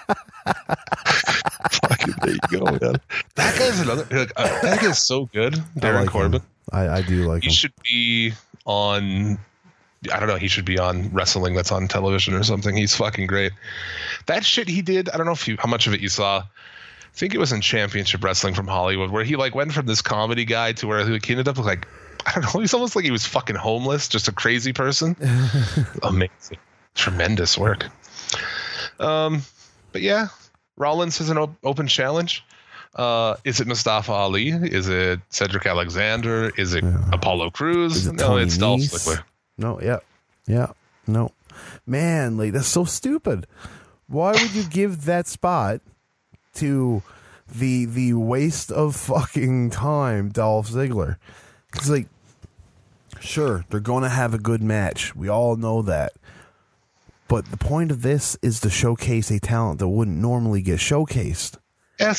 Fucking there you go, man. That guy's another. Like, uh, that guy's so good, I Darren like Corbin. him. I, I do like He him. should be on. I don't know. He should be on wrestling that's on television or something. He's fucking great. That shit he did. I don't know if you how much of it you saw. I think it was in Championship Wrestling from Hollywood, where he like went from this comedy guy to where he ended up like, I don't know. He's almost like he was fucking homeless, just a crazy person. Amazing, tremendous work. Um, but yeah, Rollins is an op- open challenge. Uh, is it Mustafa Ali? Is it Cedric Alexander? Is it Apollo Crews? Is it No, Tony it's Dolph Nese? Ziggler. No, yeah, yeah, no, man, like that's so stupid. Why would you give that spot to the the waste of fucking time, Dolph Ziggler? It's like, sure, they're going to have a good match. We all know that. But the point of this is to showcase a talent that wouldn't normally get showcased. Yes,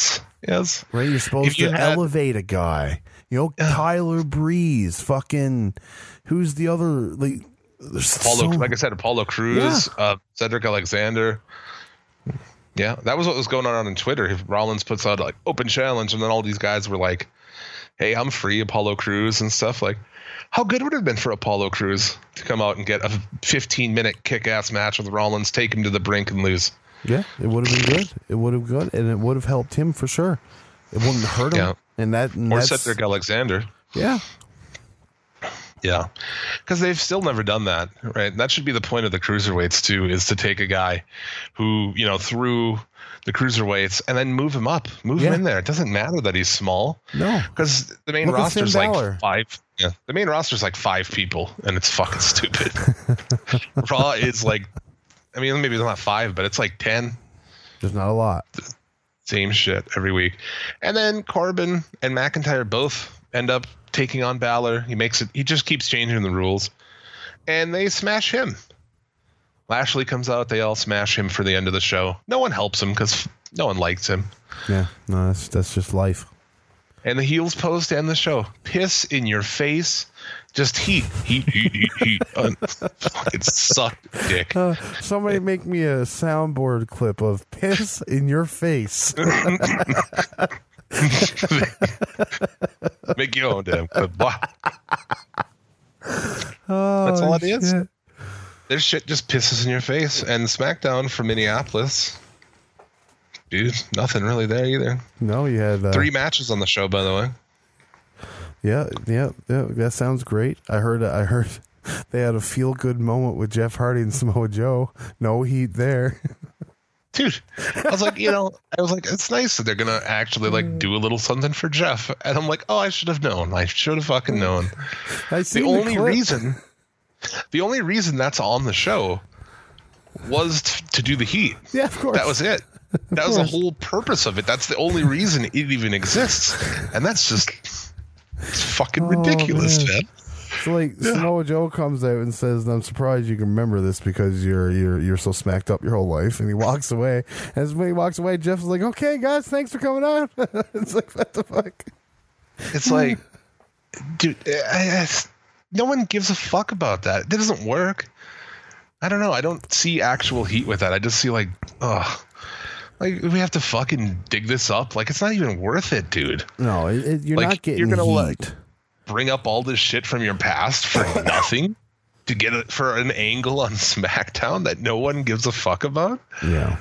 Yes. Right? You're supposed If you to had- elevate a guy. You know, Yeah. Tyler Breeze, fucking, who's the other, like, there's Apollo, so- like I said, Apollo Crews, uh, Cedric Alexander. Yeah, that was what was going on on Twitter. Rollins puts out like open challenge, and then all these guys were like, "Hey, I'm free, Apollo Crews," and stuff. Like, how good would it have been for Apollo Crews to come out and get a fifteen minute kick ass match with Rollins, take him to the brink, and lose? Yeah, it would have been good. It would have good, and it would have helped him for sure. It wouldn't hurt him. Yeah. And that, and Or that's, Cedric Alexander. yeah, Yeah, because they've still never done that, right? That should be the point of the cruiserweights too, is to take a guy who, you know, threw the cruiserweights and then move him up, move Yeah. him in there. It doesn't matter that he's small. No. Because the main Look at roster's Finn like Balor. five. Yeah, the main roster's like five people, and it's fucking stupid. Raw is like, I mean, maybe it's not five, but it's like ten. there's not a lot. Same shit every week. And then Corbin and McIntyre both end up taking on Balor. He makes it, he just keeps changing the rules. And they smash him. Lashley comes out, they all smash him for the end of the show. No one helps him because no one likes him. Yeah, no, that's that's just life. And the heels pose to end the show. Piss in your face. Just heat. Heat, heat, heat, heat. Uh, fucking suck, dick. Uh, somebody make me a soundboard clip of piss in your face. Make your own damn clip. Wow. Oh, That's all it is. shit. Their shit just pisses in your face. And SmackDown from Minneapolis, dude, nothing really there either. No, you had uh, Three matches on the show, by the way. Yeah, yeah, yeah. That sounds great. I heard. I heard they had a feel good moment with Jeff Hardy and Samoa Joe. No heat there. Dude, I was like, you know, I was like, it's nice that they're gonna actually like do a little something for Jeff, and I'm like, oh, I should have known. I should have fucking known. I The seen only clip. reason, the only reason that's on the show was t- to do the heat. Yeah, of course. That was it. That was the whole purpose of it. That's the only reason it even exists, and that's just it's fucking Oh, ridiculous, man. man. So like Samoa Joe comes out and says, "I'm surprised you can remember this because you're you're you're so smacked up your whole life." And he walks away. As when he walks away, Jeff's like, "Okay, guys, thanks for coming out." It's like, what the fuck? It's like, dude, I, I, no one gives a fuck about that. It doesn't work. I don't know. I don't see actual heat with that. I just see like, ugh. Like, we have to fucking dig this up. Like, it's not even worth it, dude. No, it, it, you're Like, not getting you're gonna, heat. like, bring up all this shit from your past for nothing to get it for an angle on SmackDown that no one gives a fuck about. Yeah.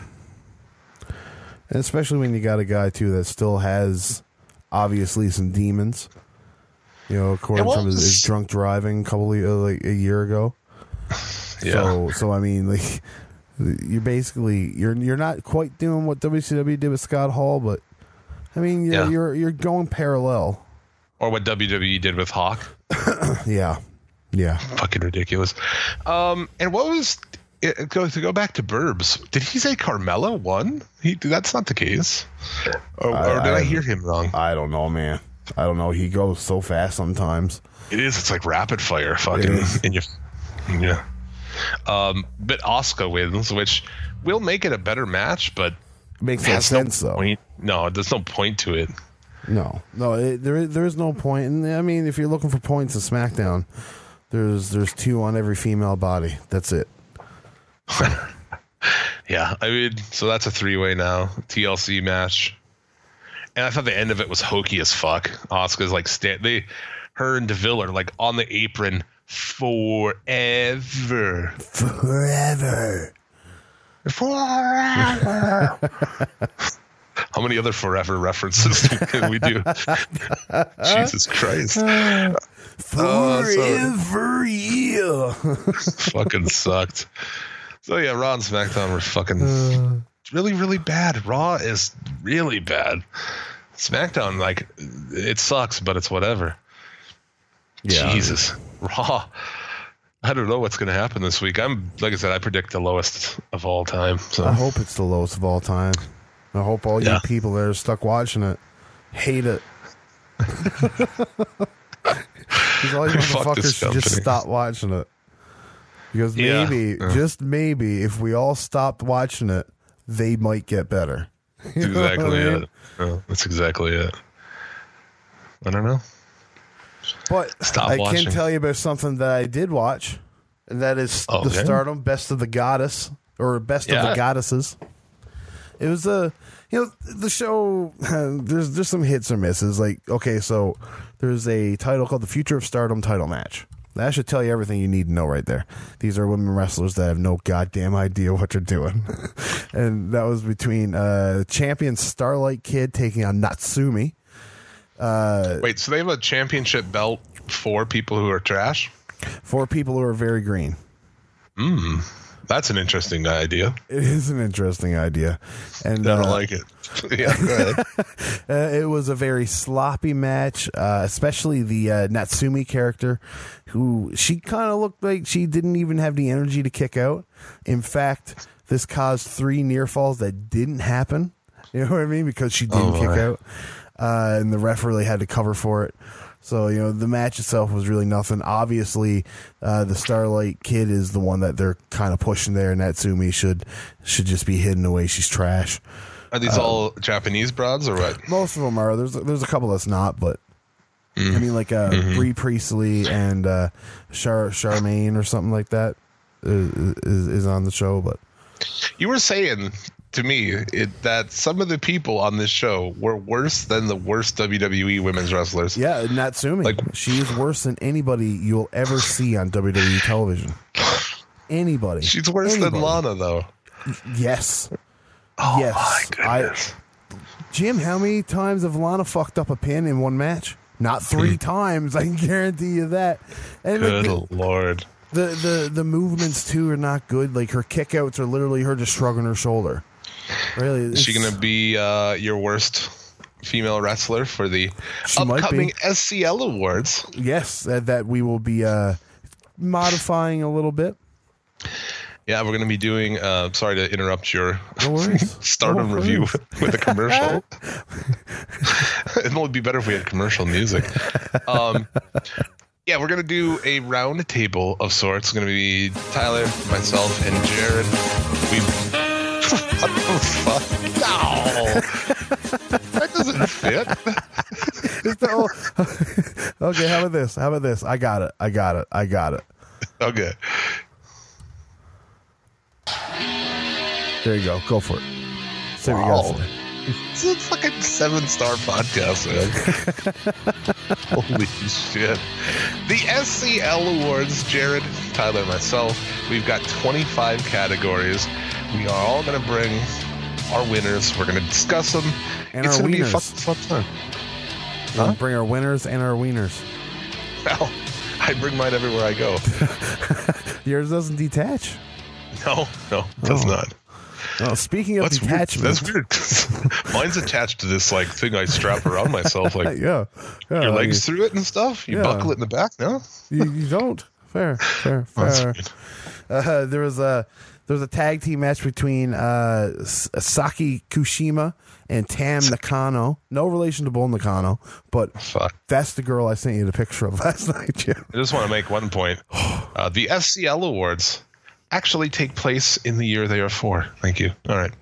And especially when you got a guy too that still has obviously some demons. You know, according Yeah, well, from his, his this- drunk driving a couple of, uh, like a year ago. Yeah. So so I mean like you're basically you're you're not quite doing what W C W did with Scott Hall, but I mean you're Yeah. you're, you're going parallel. Or what W W E did with Hawk. Yeah. Yeah. Fucking ridiculous. Um, and what was it, go to go back to Burbs? Did he say Carmella won? He that's not the case. Or, I- or did I, I- hear him wrong? I don't know, man. I don't know. He goes so fast sometimes. It is. It's like rapid fire. Fucking is. in your yeah. Um, but Asuka wins, which will make it a better match, but Makes it no has sense no though. point. No, there's no point to it. No, no, it, there is, there is no point. And I mean, if you're looking for points in SmackDown, there's there's two on every female body. That's it. Yeah, I mean, so that's a three way now T L C match, and I thought the end of it was hokey as fuck. Asuka's like sta- they, her and Deville are like on the apron forever, Forever. forever. How many other forever references can we do? Jesus Christ. Forever, yeah. Fucking sucked. So yeah, Raw and SmackDown were fucking really, really bad. Raw is really bad. SmackDown, like, it sucks, but it's whatever. Yeah. Jesus. Raw. I don't know what's going to happen this week. I'm, like I said, I predict the lowest of all time. So I hope it's the lowest of all time. I hope all Yeah. you people that are stuck watching it hate it. Because all you Fuck this motherfuckers should just company. stop watching it. Because Yeah. maybe, Yeah. just maybe, if we all stopped watching it, they might get better. That's You know what exactly I mean? it. No, that's exactly it. I don't know. But Stop I watching. can tell you about something that I did watch, and that is Oh, the okay. Stardom Best of the Goddess, or Best of Yeah. the Goddesses. It was a, you know, the show. There's there's some hits or misses. Like, okay, so there's a title called the Future of Stardom title match. That should tell you everything you need to know right there. These are women wrestlers that have no goddamn idea what they're doing. And that was between uh, champion Starlight Kid taking on Natsumi. Uh, Wait, so they have a championship belt for people who are trash? for people who are very green. That's an interesting idea. It is an interesting idea. And I don't uh, like it. Yeah, go ahead. Uh, it was a very sloppy match, uh, especially the uh, Natsumi character, who she kind of looked like she didn't even have the energy to kick out. In fact, this caused three near falls that didn't happen. You know what I mean? Because she didn't Oh, kick boy. out, uh, and the ref really had to cover for it. So, you know, the match itself was really nothing. Obviously, uh, the Starlight Kid is the one that they're kind of pushing there. Natsumi should should just be hidden away. She's trash. Are these all Japanese broads or what? Most of them are. There's there's a couple that's not, but I mean, like uh, Bree Priestley and uh, Char Charmaine or something like that is, is is on the show. But You were saying to me it, that some of the people on this show were worse than the worst W W E women's wrestlers. yeah, Natsumi, Like- she is worse than anybody you'll ever see on W W E television. Anybody. She's worse Anybody. than Lana, though. Yes. Oh, Yes. my goodness. I, Jim, how many times have Lana fucked up a pin in one match? Not three times. I can guarantee you that. And like, Good Lord. The, the the movements too are not good. Like her kickouts are literally her just shrugging her shoulder. Really, Is she it's- going to be uh, your worst female wrestler for the She might upcoming be. S C L Awards? Yes, that, that we will be uh, modifying a little bit. Yeah, we're going to be doing, uh, sorry to interrupt your No worries. Stardom No review worries. with a commercial. It would be better if we had commercial music. Um, yeah, we're going to do a round table of sorts. It's going to be Tyler, myself, and Jared. We What the fuck? No! That doesn't fit. It's the whole- okay, how about this? How about this? I got it. I got it. I got it. Okay. There you go. Go for it. Say what you Wow. got to say. It's a fucking seven star podcast, man. Holy shit. The S C L Awards, Jared, Tyler, myself, we've got twenty-five categories. We are all going to bring our winners. We're going to discuss them. And it's our going to be a wieners. fucking fun time. We'll bring our winners and our wieners. Well, I bring mine everywhere I go. Yours doesn't detach. No, no, it does Oh. not. Oh, speaking of That's weird. detachment, That's weird. Mine's attached to this like thing I strap around myself, like yeah, yeah, your I legs through it and stuff. You Yeah. buckle it in the back. No, You, you don't. Fair, fair, That's fair. weird. Uh, there was a there was a tag team match between uh, S- Saki Kushima and Tam Nakano. No relation to Bull Nakano, but Fuck. that's the girl I sent you the picture of last night, Jim. I just want to make one point. Uh, the S C L Awards actually take place in the year they are for. Thank you. All right.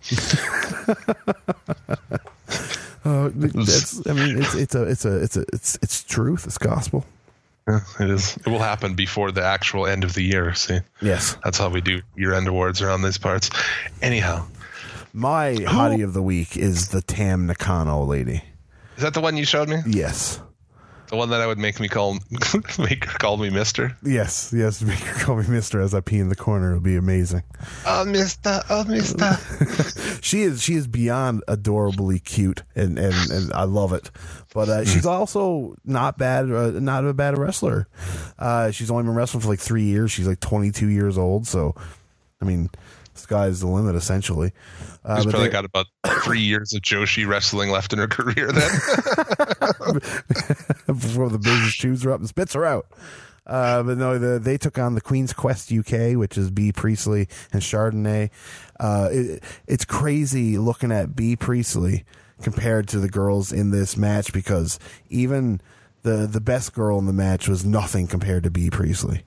Uh, that's, I mean, it's it's a it's a it's a it's it's truth. It's gospel. Yeah, it is. It will happen before the actual end of the year. See, Yes. that's how we do year-end awards around these parts. Anyhow, My hottie of the week is the Tam Nakano lady. is that the one you showed me? Yes. The one that I would make me call make her call me Mister. Yes, yes, make her call me Mister as I pee in the corner. It'll be amazing. Oh, Mister. Oh, Mister. She is she is beyond adorably cute, and and, and I love it. But uh, she's also not bad, uh, not a bad wrestler. Uh, she's only been wrestling for like three years. She's like twenty-two years old. So, I mean, sky's the limit essentially. Uh, She's but probably they- got about three years of Joshi wrestling left in her career then. before the business chews her up and spits her out. Uh, but no, the, they took on the Queen's Quest U K, which is B. Priestley and Chardonnay. Uh, it, it's crazy looking at B. Priestley compared to the girls in this match, because even the the best girl in the match was nothing compared to B. Priestley.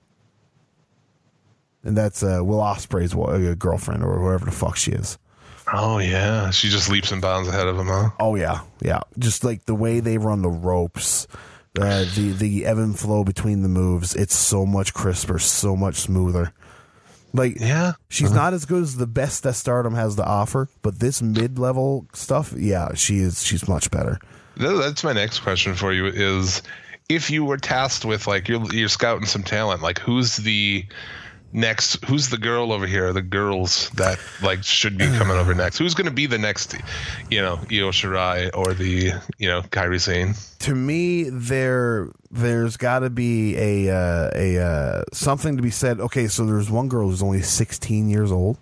And that's uh, Will Ospreay's wa- uh, girlfriend, or whoever the fuck she is. Oh yeah, she just leaps and bounds ahead of him, huh? Oh yeah, yeah. Just like the way they run the ropes, uh, the the ebb and flow between the moves. It's so much crisper, so much smoother. Like Yeah, she's uh-huh. not as good as the best that Stardom has to offer, but this mid level stuff, yeah, she is. She's much better. Th- That's my next question for you is, if you were tasked with like you're you're scouting some talent, like who's the next, who's the girl over here, the girls that like should be coming over next? Who's going to be the next, you know, Io Shirai or the, you know, Kairi Sane? To me, there there's got to be a uh, a uh, something to be said. Okay, so there's one girl who's only sixteen years old.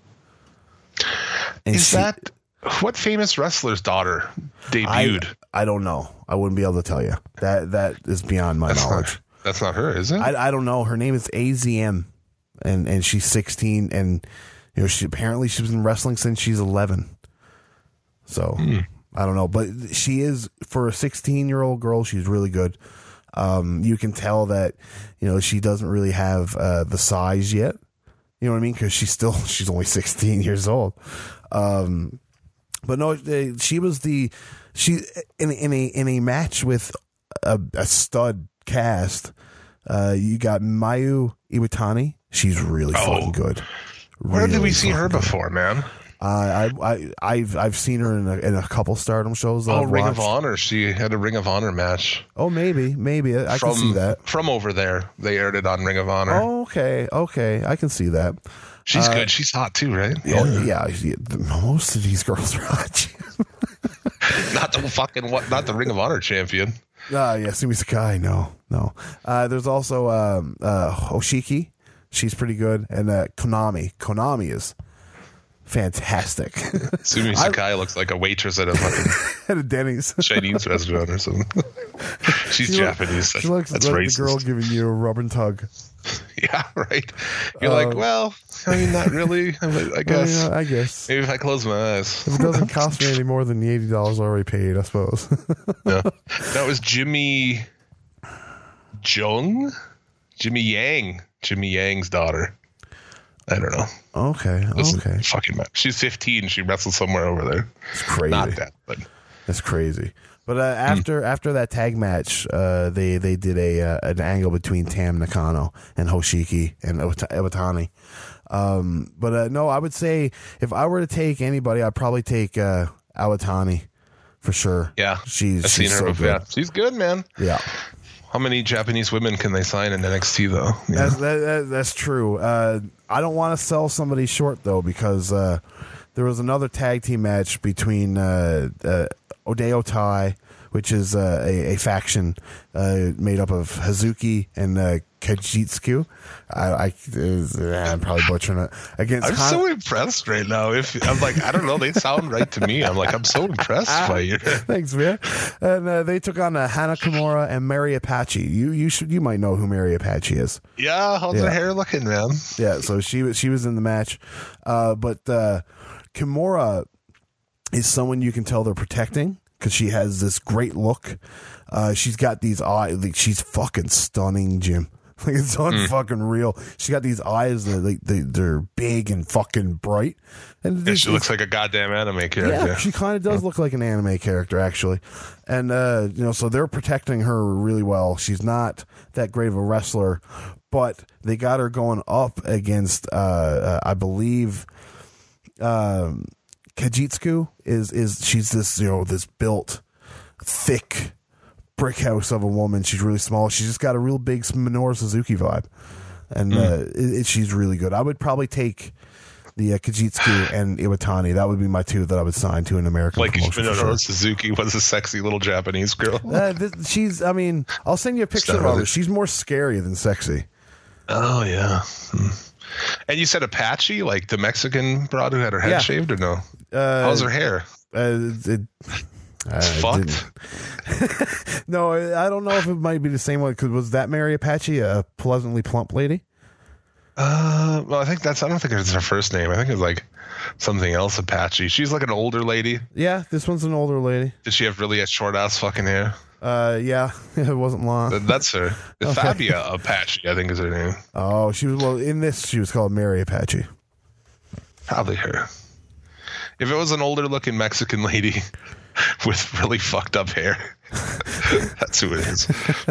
And Is she- that what famous wrestler's daughter debuted? I, I don't know. I wouldn't be able to tell you. That that is beyond my that's knowledge. not that's not her, is it? I, I don't know. Her name is A Z M, and and she's sixteen, and you know she apparently she's been wrestling since she's eleven. So Hmm. I don't know, but she is, for a sixteen year old girl, she's really good. Um, you can tell that you know she doesn't really have uh, the size yet. You know what I mean? Because she's still she's only sixteen years old. Um, but no, they- she was the she in in a in a match with a, a stud cast. Uh, you got Mayu Iwatani. She's really Oh. fucking good. Where did we Really see her fucking good. before, man? Uh, I I I've I've seen her in a, in a couple Stardom shows. that Oh, I've Ring of watched. Honor. She had a Ring of Honor match. Oh, maybe maybe I, I from, can see that. From over there. They aired it on Ring of Honor. Oh, okay, okay, I can see that. She's uh, good. She's hot too, right? Yeah, yeah, yeah. Most of these girls are hot. Not the fucking what? Not the Ring of Honor champion. Ah, yeah, Sumi Sakai. No, no. Uh, there's also um, uh, Hoshiki. She's pretty good, and uh, Konami. Konami is fantastic. Sumi Sakai looks like a waitress at a fucking At a Denny's. Chinese restaurant or something. She's She look- Japanese. She looks That's like racist. the girl giving you a rub and tug. Yeah, right. You're Uh, like, well, I mean, not really. I mean, I guess. Well, you know, I guess. Maybe if I close my eyes. If it doesn't cost me any more than the eighty dollars already paid, I suppose. Yeah. That was Jimmy Jung? Jimmy Yang. Jimmy Yang's daughter. I don't know. okay, Listen, okay. Fucking man. She's fifteen. She wrestles somewhere over there. It's crazy. Not that, but That's crazy. But uh, after after that tag match, uh, they they did a uh, an angle between Tam Nakano and Hoshiki and Iwata- Iwatani. Um, but uh, no, I would say if I were to take anybody, I'd probably take uh, Iwatani for sure. yeah. she's I've she's seen her so before. good. Yeah. She's good, man. Yeah, How many Japanese women can they sign in N X T though? Yeah. that's that, that, that's true. Uh, I don't want to sell somebody short though, because uh, there was another tag team match between uh, uh, Odayo Tai, which is uh, a, a faction uh, made up of Hazuki and uh, Kajitsuku. I, I, uh, I'm probably butchering it. Against I'm Han- so impressed right now. If I'm like, I don't know, they sound right to me. I'm like, I'm so impressed by you. Thanks, man. And uh, they took on uh, Hana Kimura and Mary Apache. You you should you might know who Mary Apache is. Yeah, how's Yeah. her hair looking, man? Yeah, so she was she was in the match, uh, but uh, Kimura is someone you can tell they're protecting because she has this great look. Uh, she's got these eyes. Like, she's fucking stunning, Jim. Like, it's unfucking real. She's got these eyes that like they, they're big and fucking bright. And Yeah, this- she looks like a goddamn anime character. yeah, she kind of does look like an anime character, actually. And, uh, you know, so they're protecting her really well. She's not that great of a wrestler, but they got her going up against, uh, uh, I believe, um, Kajitsuku is, is, she's this, you know, this built, thick brick house of a woman. She's really small. She's just got a real big Minoru Suzuki vibe. And, uh, it, it, she's really good. I would probably take the uh, Kajitsuku and Iwatani. That would be my two that I would sign to an American Like promotion for Minoru sure. Suzuki was a sexy little Japanese girl. Uh, this, she's, I mean, I'll send you a picture not of her. really- She's more scary than sexy. Oh yeah. Hmm. And you said Apache, like the Mexican broad who had her head Yeah. shaved, or no? Uh, How's her hair? Uh, it, I It's fucked. didn't- no, I I don't know if it might be the same one. Because was that Mary Apache a pleasantly plump lady? Uh, well, I think that's. I don't think it's her first name. I think it's like something else. Apache. She's like an older lady. Yeah, this one's an older lady. Did she have really short ass fucking hair? Uh, yeah, it wasn't long. Th- That's her. Fabia Apache, I think is her name. Oh, she was well in this. She was called Mary Apache. Probably her. If it was an older looking Mexican lady with really fucked up hair, that's who it is.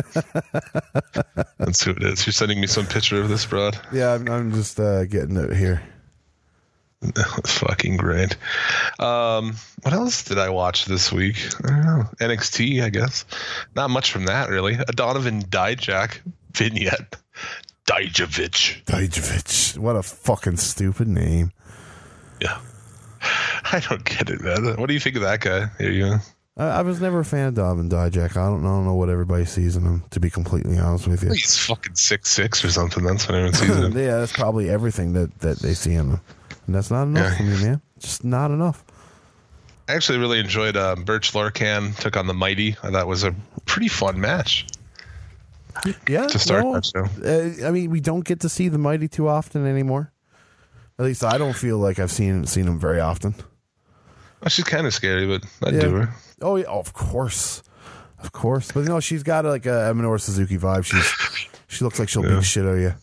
That's who it is. You're sending me some picture of this, broad? Yeah, I'm, I'm just uh, getting it here. That's fucking great. Um, what else did I watch this week? I don't know. N X T, I guess. Not much from that, really. A Donovan Dijak vignette. Dijovic. Dijovic. What a fucking stupid name. Yeah. I don't get it, man. What do you think of that guy? Here you go. I, I was never a fan of Donovan Dijak. I don't, I don't know what everybody sees in him, to be completely honest with you. He's fucking six six or something. That's what everyone sees in him. Yeah, that's probably everything that, that they see in him. And that's not enough Yeah. for me, man. Just not enough. I actually really enjoyed uh, Birch Lorcan took on the Mighty. I thought it was a pretty fun match. Yeah, To start no, that show. Uh, I mean, we don't get to see the Mighty too often anymore. At least I don't feel like I've seen seen them very often. Well, she's kind of scary, but I'd Yeah. do her. Oh, yeah, of course, of course. But you know, she's got like a Minoru Suzuki vibe. She's she looks like she'll beat Yeah. the shit out of you.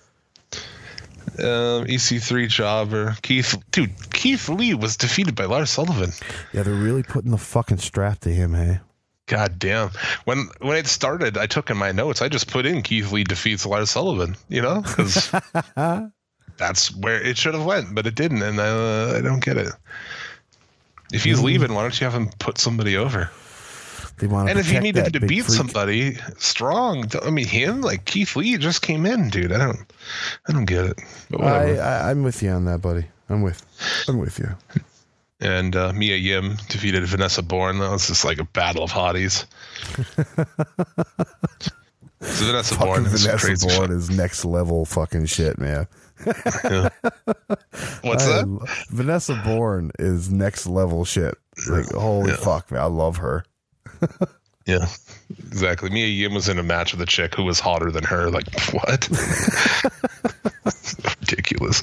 Um, E C three jobber. Keith, dude, Keith Lee was defeated by Lars Sullivan. Yeah, they're really putting the fucking strap to him, hey? God damn. When when it started, I took in my notes, I just put in Keith Lee defeats Lars Sullivan, you know? Because that's where it should have went, but it didn't, and uh, I don't get it. If he's leaving, why don't you have him put somebody over? They want to And if you protect needed that to big beat freak. somebody strong, I mean, him, like Keith Lee just came in, dude. I don't, I don't get it. But I, whatever. I, I'm with you on that, buddy. I'm with, I'm with you. And uh, Mia Yim defeated Vanessa Bourne. That was just like a battle of hotties. So Vanessa Fucking Bourne is Vanessa crazy. Bourne is next level fucking shit, man. Yeah. What's I that? lo- Vanessa Bourne is next level shit. Like, holy Yeah. fuck, man. I love her. Yeah, exactly. Mia Yim was in a match with a chick who was hotter than her. Like, what? Ridiculous.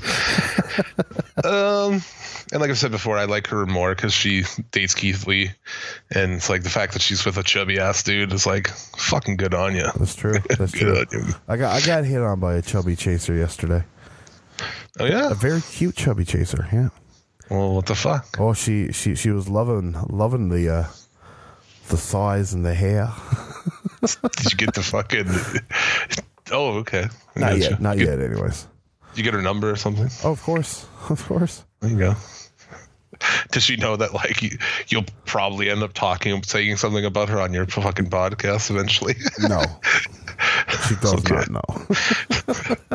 Um, and like I said before, I like her more because she dates Keith Lee, and it's like the fact that she's with a chubby ass dude is like fucking good on you. That's true. That's true. Good on you. I got I got hit on by a chubby chaser yesterday. Oh yeah. A very cute chubby chaser. Yeah. Well, what the fuck? Oh, she she she was loving loving the uh, the thighs and the hair. Did you get the fucking? Oh, okay. I Not gotcha. yet. Not you yet. Anyways. Did you get her number or something? Oh, of course. Of course. There you go. Does she know that like you, you'll probably end up talking, saying something about her on your fucking podcast eventually? No. She does Okay. not know.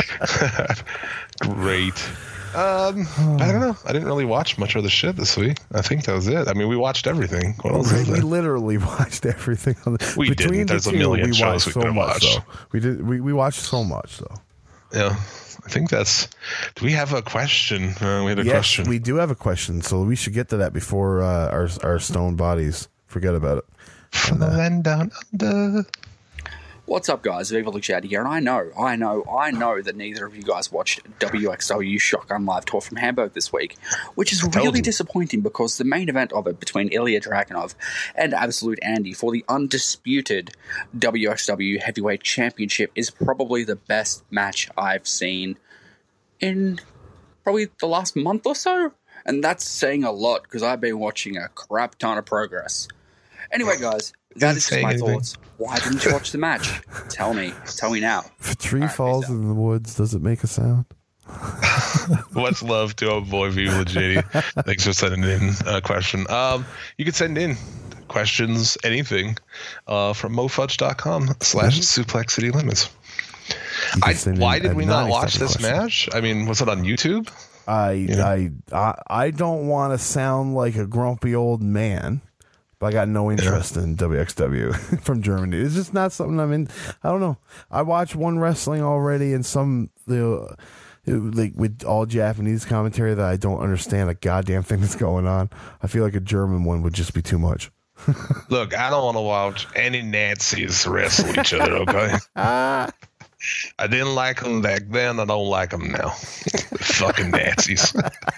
Great. Um, I don't know. I didn't really watch much of the shit this week. I think that was it. I mean, we watched everything. What else is We there? literally watched everything on the We between didn't. the There's a two, million we shows watched we so could've much, watched. though. We did we, we watched so much though. Yeah. I think that's. Do we have a question? Uh, we had a Yes, question. we do have a question, so we should get to that before uh, our our stone bodies forget about it. From the land down under. What's up, guys? Viva Luciati here, and I know, I know, I know that neither of you guys watched W X W Shotgun Live Tour from Hamburg this week, which is told really you. disappointing because the main event of it between Ilya Dragunov and Absolute Andy for the undisputed W X W Heavyweight Championship is probably the best match I've seen in probably the last month or so, and that's saying a lot because I've been watching a crap ton of Progress. Anyway, guys, that is just saying my anything. thoughts. Why didn't you watch the match? Tell me. Tell me now. If a tree All right, falls peace out. in the woods, does it make a sound? Much love to our boy Viva J D. Thanks for sending in a question. Um, you can send in questions, anything, uh, from mofudge.com slash suplex city limits. You can I, send in why did a we not ninety watch second this question. match? I mean, was it on YouTube? I, Yeah. I I I don't want to sound like a grumpy old man, but I got no interest in W X W from Germany. It's just not something I'm in. I don't know. I watched one wrestling already, and some the like with all Japanese commentary that I don't understand a goddamn thing that's going on. I feel like a German one would just be too much. Look, I don't want to watch any Nazis wrestle each other, okay? I didn't like them back then. I don't like them now. Fucking Nazis.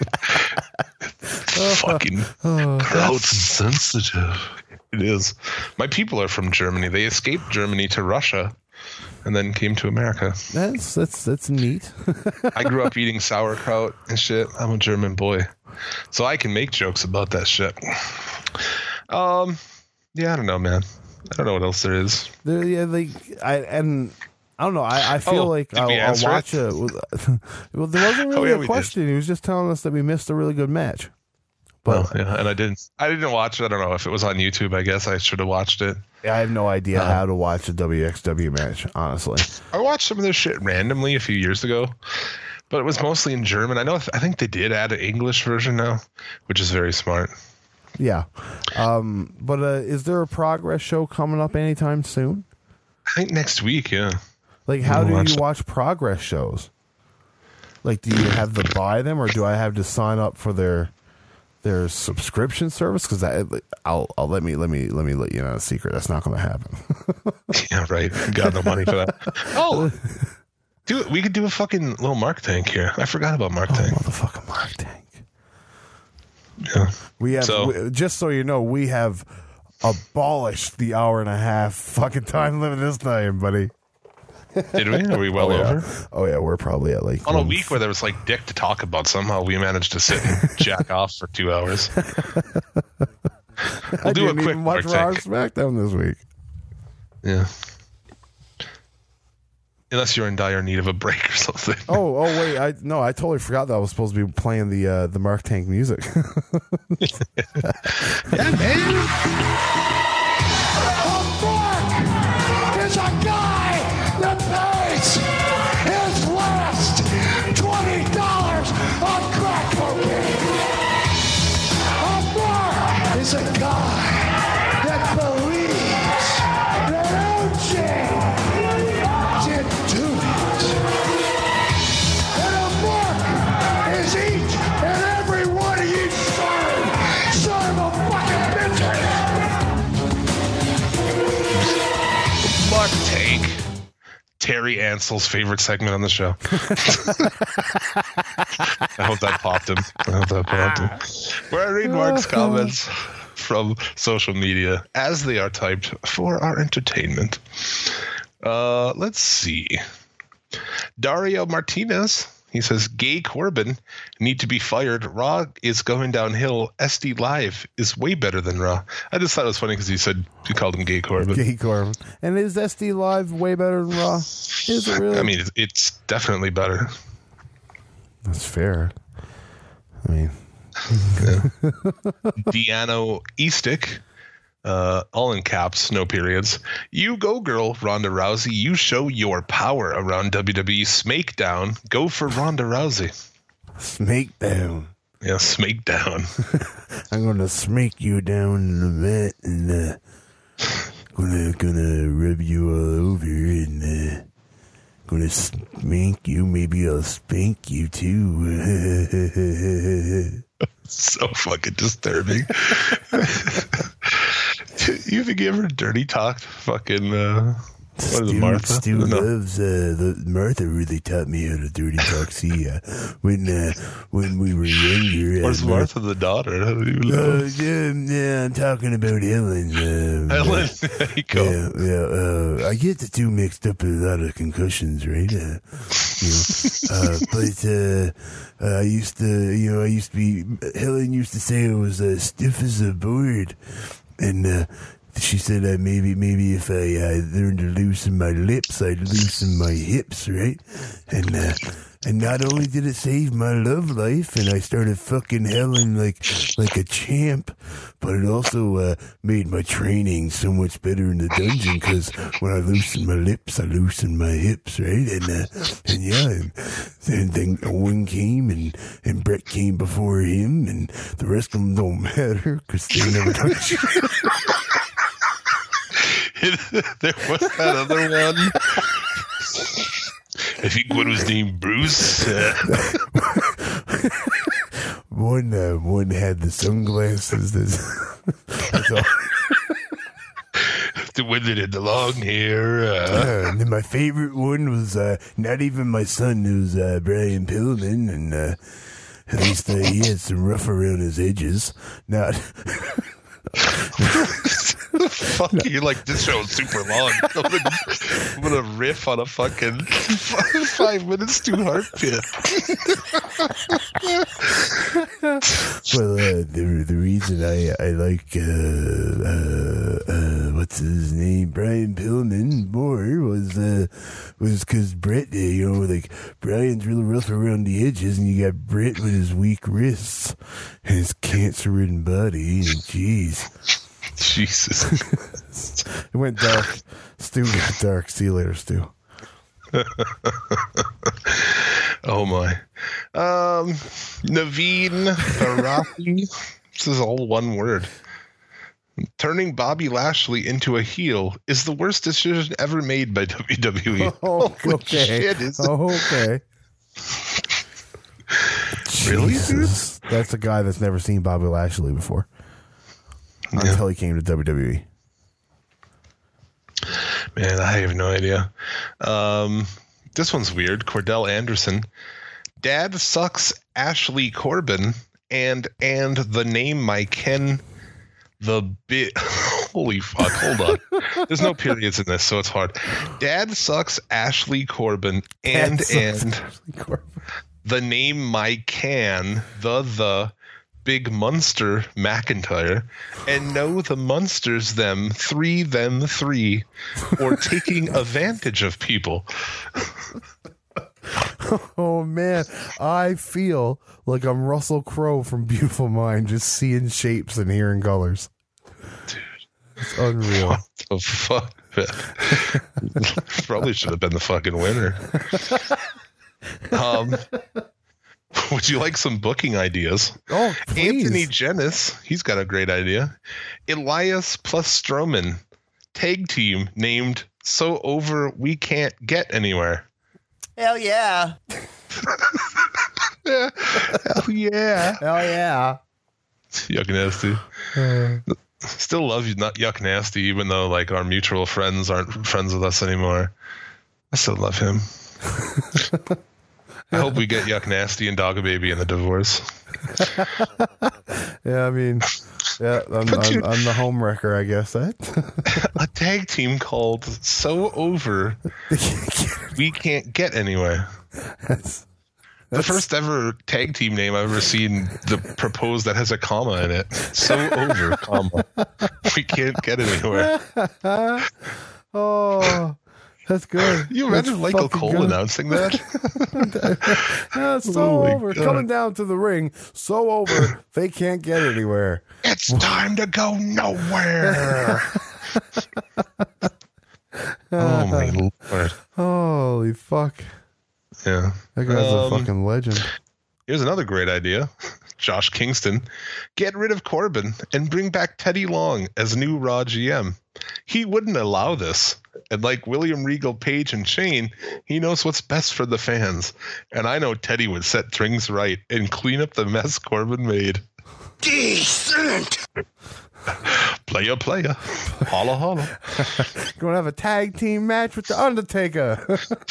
Fucking crowd sensitive. It is. My people are from Germany. They escaped Germany to Russia and then came to America. That's that's that's neat. I grew up eating sauerkraut and shit. I'm a German boy. so I can make jokes about that shit. Um, yeah, I don't know, man. I don't know what else there is. There, yeah, like I and I don't know. I, I feel Oh, like did I'll, we I'll answer watch it? it. Well, there wasn't really Oh, yeah, a we question. He was just telling us that we missed a really good match. Well, But yeah, and I didn't. I didn't watch it. I don't know if it was on YouTube. I guess I should have watched it. I have no idea Uh, how to watch a W X W match. Honestly, I watched some of this shit randomly a few years ago, but it was mostly in German. I know. I think they did add an English version now, which is very smart. yeah. Um, but uh, is there a Progress show coming up anytime soon? I think next week. Yeah. Like, how I'll do watch you that. watch Progress shows? Like, do you have to buy them, or do I have to sign up for their their subscription service? Because I'll, I'll let me let me let me let you know a secret. That's not going to happen. Yeah. Right. Got no money for that. Oh. Do it. We could do a fucking little Mark Tank here. I forgot about Mark Oh, Tank. motherfucking Mark Tank. Yeah. We have, So- we- just so you know, we have abolished the hour and a half fucking time limit this time, buddy. Did we? Are we well oh, yeah. over? Oh yeah, we're probably at like On a one- week where there was like dick to talk about, somehow we managed to sit and jack off for two hours. We'll I do a didn't quick even watch Mark Raw or Tank. SmackDown this week. Yeah. Unless you're in dire need of a break or something. Oh, oh wait, I no, I totally forgot that I was supposed to be playing the uh, the Mark Tank music. Yeah, man. Is a guy that pays his last twenty dollars on crack cocaine. A mark is a guy that believes that O J did do it. And a mark is each and every one of you son, son of a fucking bitches. Mark Tank. Terry Ansell's favorite segment on the show. I hope that popped him. I hope that popped him. Where I read Mark's comments from social media as they are typed for our entertainment. Uh, let's see. Dario Martinez. He says, Gay Corbin need to be fired. Raw is going downhill. S D Live is way better than Raw. I just thought it was funny because he said he called him Gay Corbin. Gay Corbin. And is S D Live way better than Raw? Is it really? I mean, it's- it's definitely better. That's fair. I mean, Deano Eastick, uh, all in caps, no periods. You go, girl, Ronda Rousey. You show your power around W W E Smakedown. Go for Ronda Rousey. Smakedown. Yeah, Smakedown. I'm gonna smake you down in the mat and uh, gonna gonna rub you all over and uh, gonna spank you. Maybe I'll spank you too. So fucking disturbing. You think you ever dirty talked fucking uh, what is it, Stu, Martha? Stu No. loves uh, the Martha really taught me how to dirty talk. See, uh, when uh, when we were younger, uh, Where's Martha the daughter? I don't even know. Uh, yeah, yeah, I'm talking about Helen. Uh, Helen, there you go. Yeah, yeah. Uh, I get the two mixed up with a lot of concussions, right? Uh, you know, uh, but uh, uh, I used to, you know, I used to be. Helen used to say I was uh, stiff as a board, and uh, she said uh, maybe, maybe if I uh, learned to loosen my lips, I'd loosen my hips, right? And uh, and not only did it save my love life, and I started fucking Helen like like a champ, but it also uh, made my training so much better in the dungeon because when I loosened my lips, I loosened my hips, right? And uh, and yeah, and, and then Owen came, and and Brett came before him, and the rest of them don't matter because they never done shit. There was that other one. I think one was named Bruce. Uh, One uh, one had the sunglasses. That's, that's all. the one that had the long hair. Uh, Uh, and then my favorite one was uh, not even my son. It was uh, Brian Pillman, and uh, at least uh, he had some rough around his edges. Not Fuck you! Like, this show is super long. I'm gonna, I'm gonna riff on a fucking five, five minutes to heart pit. Well, uh, the the reason I I like uh, uh, uh, what's his name, Brian Pillman more was uh, was because Brett, uh, you know, like Brian's really rough around the edges, and you got Brett with his weak wrists and his cancer-ridden body. And jeez, Jesus, it went dark. Stu got dark. See you later, Stu. Oh my. Um, Naveen Bharati. This is all one word. Turning Bobby Lashley into a heel is the worst decision ever made by W W E. Oh, Holy okay. shit, is it? Oh, okay. Really, Jesus. That's a guy that's never seen Bobby Lashley before. Yeah. Until he came to W W E. Man, I have no idea. Um, this one's weird. Cordell Anderson. Dad sucks Ashley Corbin and and the name my Ken the bit. Holy fuck. Hold on. There's no periods in this, so it's hard. Dad sucks Ashley Corbin and and Corbin. The name my can the the Big Munster McIntyre, and know the Munsters them three them three, or taking advantage of people. Oh man, I feel like I'm Russell Crowe from Beautiful Mind, just seeing shapes and hearing colors. Dude, it's unreal. What the fuck? Probably should have been the fucking winner. Um. Would you like some booking ideas? Oh, please. Anthony Jennings, he's got a great idea. Elias plus Strowman, tag team named So Over We Can't Get Anywhere. Hell yeah. Yeah. Hell yeah. Hell yeah. Yuck Nasty. Uh, Still love you, not Yuck Nasty, even though like our mutual friends aren't friends with us anymore. I still love him. I hope we get Yuck Nasty and Dog Baby in the divorce. Yeah, I mean, yeah, I'm, I'm, I'm the home wrecker, I guess. Eh? A tag team called So Over We Can't Get Anywhere. That's, that's, the first ever tag team name I've ever seen the proposed that has a comma in it. So Over, comma. We can't get anywhere. Oh. That's good. You imagine That's Michael Cole good. announcing that? Yeah, so Holy over. God. Coming down to the ring. So over. They can't get anywhere. It's time to go nowhere. Oh, my Lord. Holy fuck. Yeah. That guy's Um, a fucking legend. Here's another great idea. Josh Kingston. Get rid of Corbin and bring back Teddy Long as new Raw G M. He wouldn't allow this. And like William Regal, Page, and Shane, he knows what's best for the fans. And I know Teddy would set things right and clean up the mess Corbin made. Decent! Playa, playa. Holla, holla. Gonna have a tag team match with The Undertaker.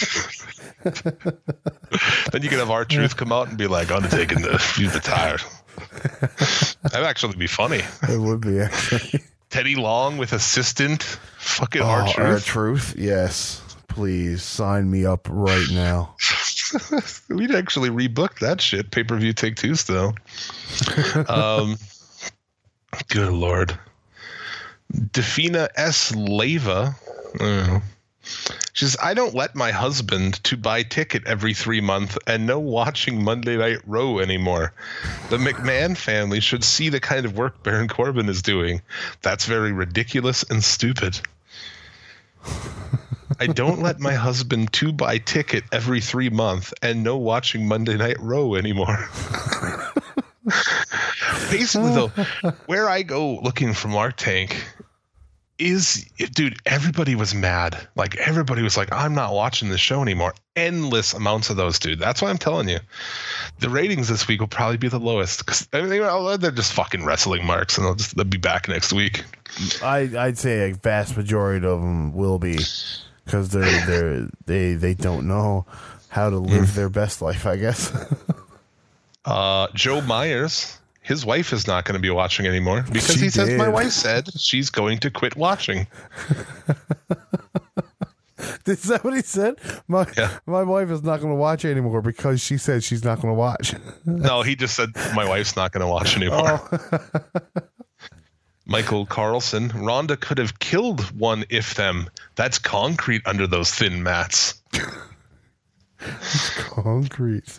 Then you can have R-Truth come out and be like, Undertaker, he's retired. That'd actually be funny. It would be, actually. Teddy Long with assistant. Fucking Oh, R-Truth. R-Truth? Yes. Please sign me up right now. We'd actually rebook that shit. Pay-per-view take two still. Um, good Lord. Defina S. Leva. I don't know. She says, I don't let my husband to buy ticket every three months and no watching Monday Night Raw anymore. The McMahon family should see the kind of work Baron Corbin is doing. That's very ridiculous and stupid. I don't let my husband to buy ticket every three months and no watching Monday Night Raw anymore. Basically, though, where I go looking for Mark Tank is, dude, everybody was mad. Like, everybody was like, I'm not watching the show anymore. Endless amounts of those, dude. That's why I'm telling you. The ratings this week will probably be the lowest. Because I mean, they're just fucking wrestling marks, and they'll just they'll be back next week. I, I'd say a vast majority of them will be. Because they're, they're, they, they don't know how to live their best life, I guess. uh, Joe Myers his wife is not going to be watching anymore because She he says, did. my wife said she's going to quit watching. Is that what he said? My Yeah. my wife is not going to watch anymore because she said she's not going to watch. No, he just said, my wife's not going to watch anymore. Oh. Michael Carlson, Rhonda could have killed one if them. That's concrete under those thin mats. Concrete.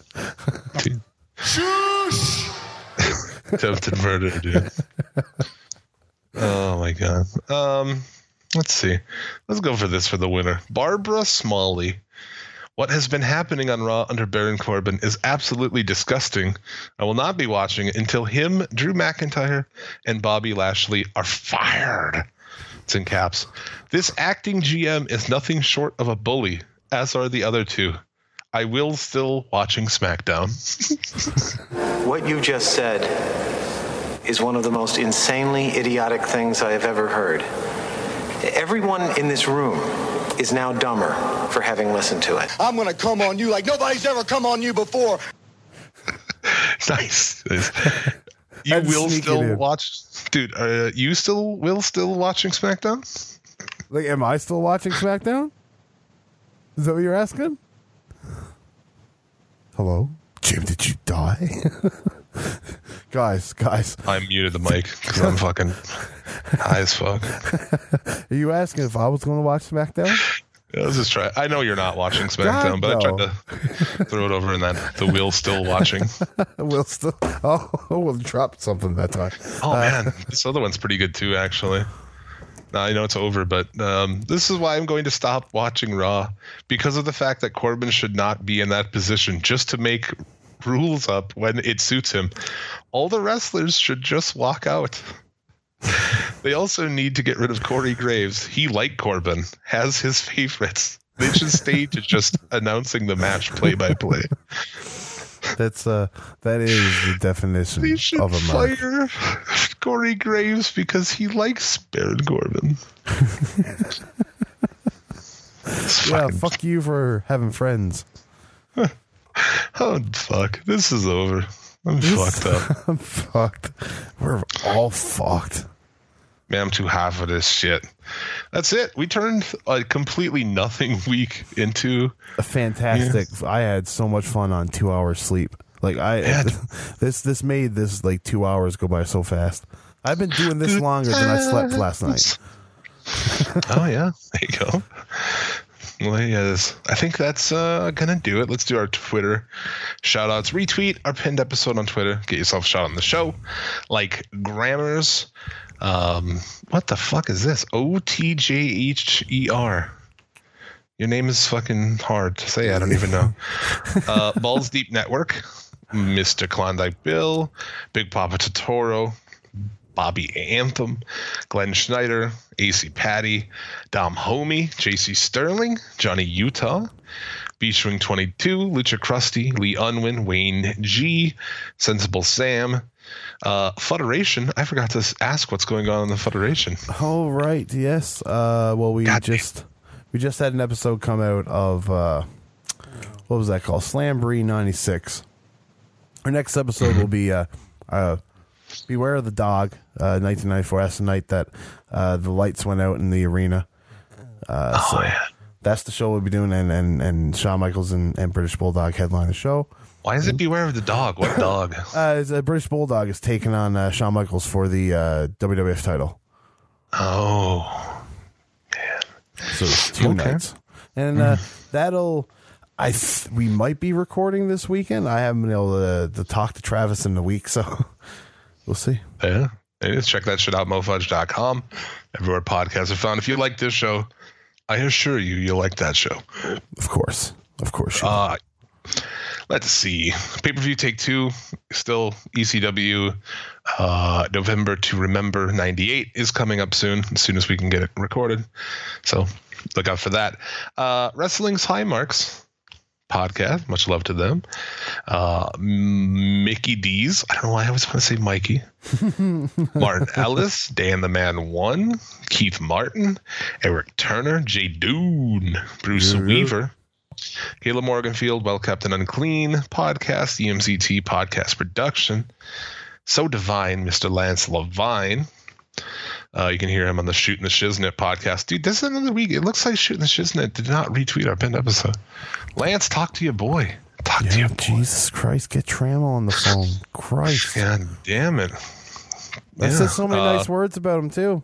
Attempted murder, dude. Oh my god. Um, let's see. Let's go for this for the winner. Barbara Smalley. What has been happening on Raw under Baron Corbin is absolutely disgusting. I will not be watching it until him, Drew McIntyre, and Bobby Lashley are fired. It's in caps. This acting G M is nothing short of a bully, as are the other two. I will still watching SmackDown. What you just said is one of the most insanely idiotic things I have ever heard. Everyone in this room is now dumber for having listened to it. I'm gonna come on you like nobody's ever come on you before. Nice. You I'd will sneak it still in. watch, dude. Uh, you still will still watching SmackDown? Like, am I still watching SmackDown? Is that what you're asking? Hello? Jim, did you die? guys, guys. I muted the mic because I'm fucking high as fuck. Are you asking if I was going to watch SmackDown? Yeah, let's just try. I know you're not watching SmackDown, God, but I tried no. to throw it over in that the will still watching. We'll still. Oh, we'll drop something that time. Oh Uh, man, this other one's pretty good too, actually. Now, I know it's over, but um, this is why I'm going to stop watching Raw, because of the fact that Corbin should not be in that position just to make rules up when it suits him. All the wrestlers should just walk out. They also need to get rid of Corey Graves. He, like Corbin, has his favorites. They should stay to just announcing the match play by play. That's uh, that is the definition They should of a mark. fire Corey Graves because he likes Baron Corbin. Yeah, fuck you for having friends. Oh, fuck. This is over. I'm This- fucked up. I'm fucked. We're all fucked. Man, I'm too hot for this shit. That's it. We turned a completely nothing week into A fantastic. I had so much fun on two hours sleep. Like I, this this made this like two hours go by so fast. I've been doing this longer than I slept last night. Oh yeah, there you go. Well, yes, I think that's uh, gonna do it. Let's do our Twitter shout outs. Retweet our pinned episode on Twitter. Get yourself a shout on the show. Like Grammars. Um, what the fuck is this? O T J H E R. Your name is fucking hard to say. I don't even know. Uh, Balls Deep Network. Mister Klondike Bill. Big Papa Totoro. Bobby Anthem, Glenn Schneider, A C Patty, Dom Homie, J C Sterling, Johnny Utah, Beachwing twenty-two, Lucha Krusty, Lee Unwin, Wayne G, Sensible Sam, uh, Federation. I forgot to ask what's going on in the Federation. Oh right, yes. Uh, well, we God just damn. we just had an episode come out of uh, what was that called? Slamboree ninety-six. Our next episode will be uh, uh, Beware of the Dog, uh, nineteen ninety-four. That's the night that uh, the lights went out in the arena. Uh, Oh, so yeah. that's the show we'll be doing, and and, and Shawn Michaels and, and British Bulldog headline the show. Why is it Beware of the Dog? What dog? Uh, it's, uh, British Bulldog is taking on uh, Shawn Michaels for the uh, W W F title. Oh, So it's two Okay. nights, and uh, that'll. I th- we might be recording this weekend. I haven't been able to, to talk to Travis in a week, so we'll see. yeah. Hey, just check that shit out, mofudge dot com. Everywhere podcasts are found. If you like this show, I assure you, you'll like that show. Of course, of course. You Uh, let's see. Pay-per-view take two, still E C W. Uh, November to Remember ninety-eight is coming up soon, as soon as we can get it recorded. So look out for that. Uh, Wrestling's High Marks podcast. Much love to them. Uh, Mickey D's. I don't know why I always want to say Mikey. Martin Ellis, Dan the Man One, Keith Martin, Eric Turner, Jay Dune, Bruce Weaver, Kayla Morganfield, Well Kept and Unclean podcast, E M C T podcast production, So divine, Mister Lance Levine. Uh, you can hear him on the Shooting the Shiznit podcast. Dude, this is another week. It looks like Shooting the Shiznit did not retweet our pinned episode. Lance, talk to your boy. Talk yeah, to your boy. Jesus Christ, get Trammell on the phone. Christ. God damn it. I Yeah, said so many uh, nice words about him, too.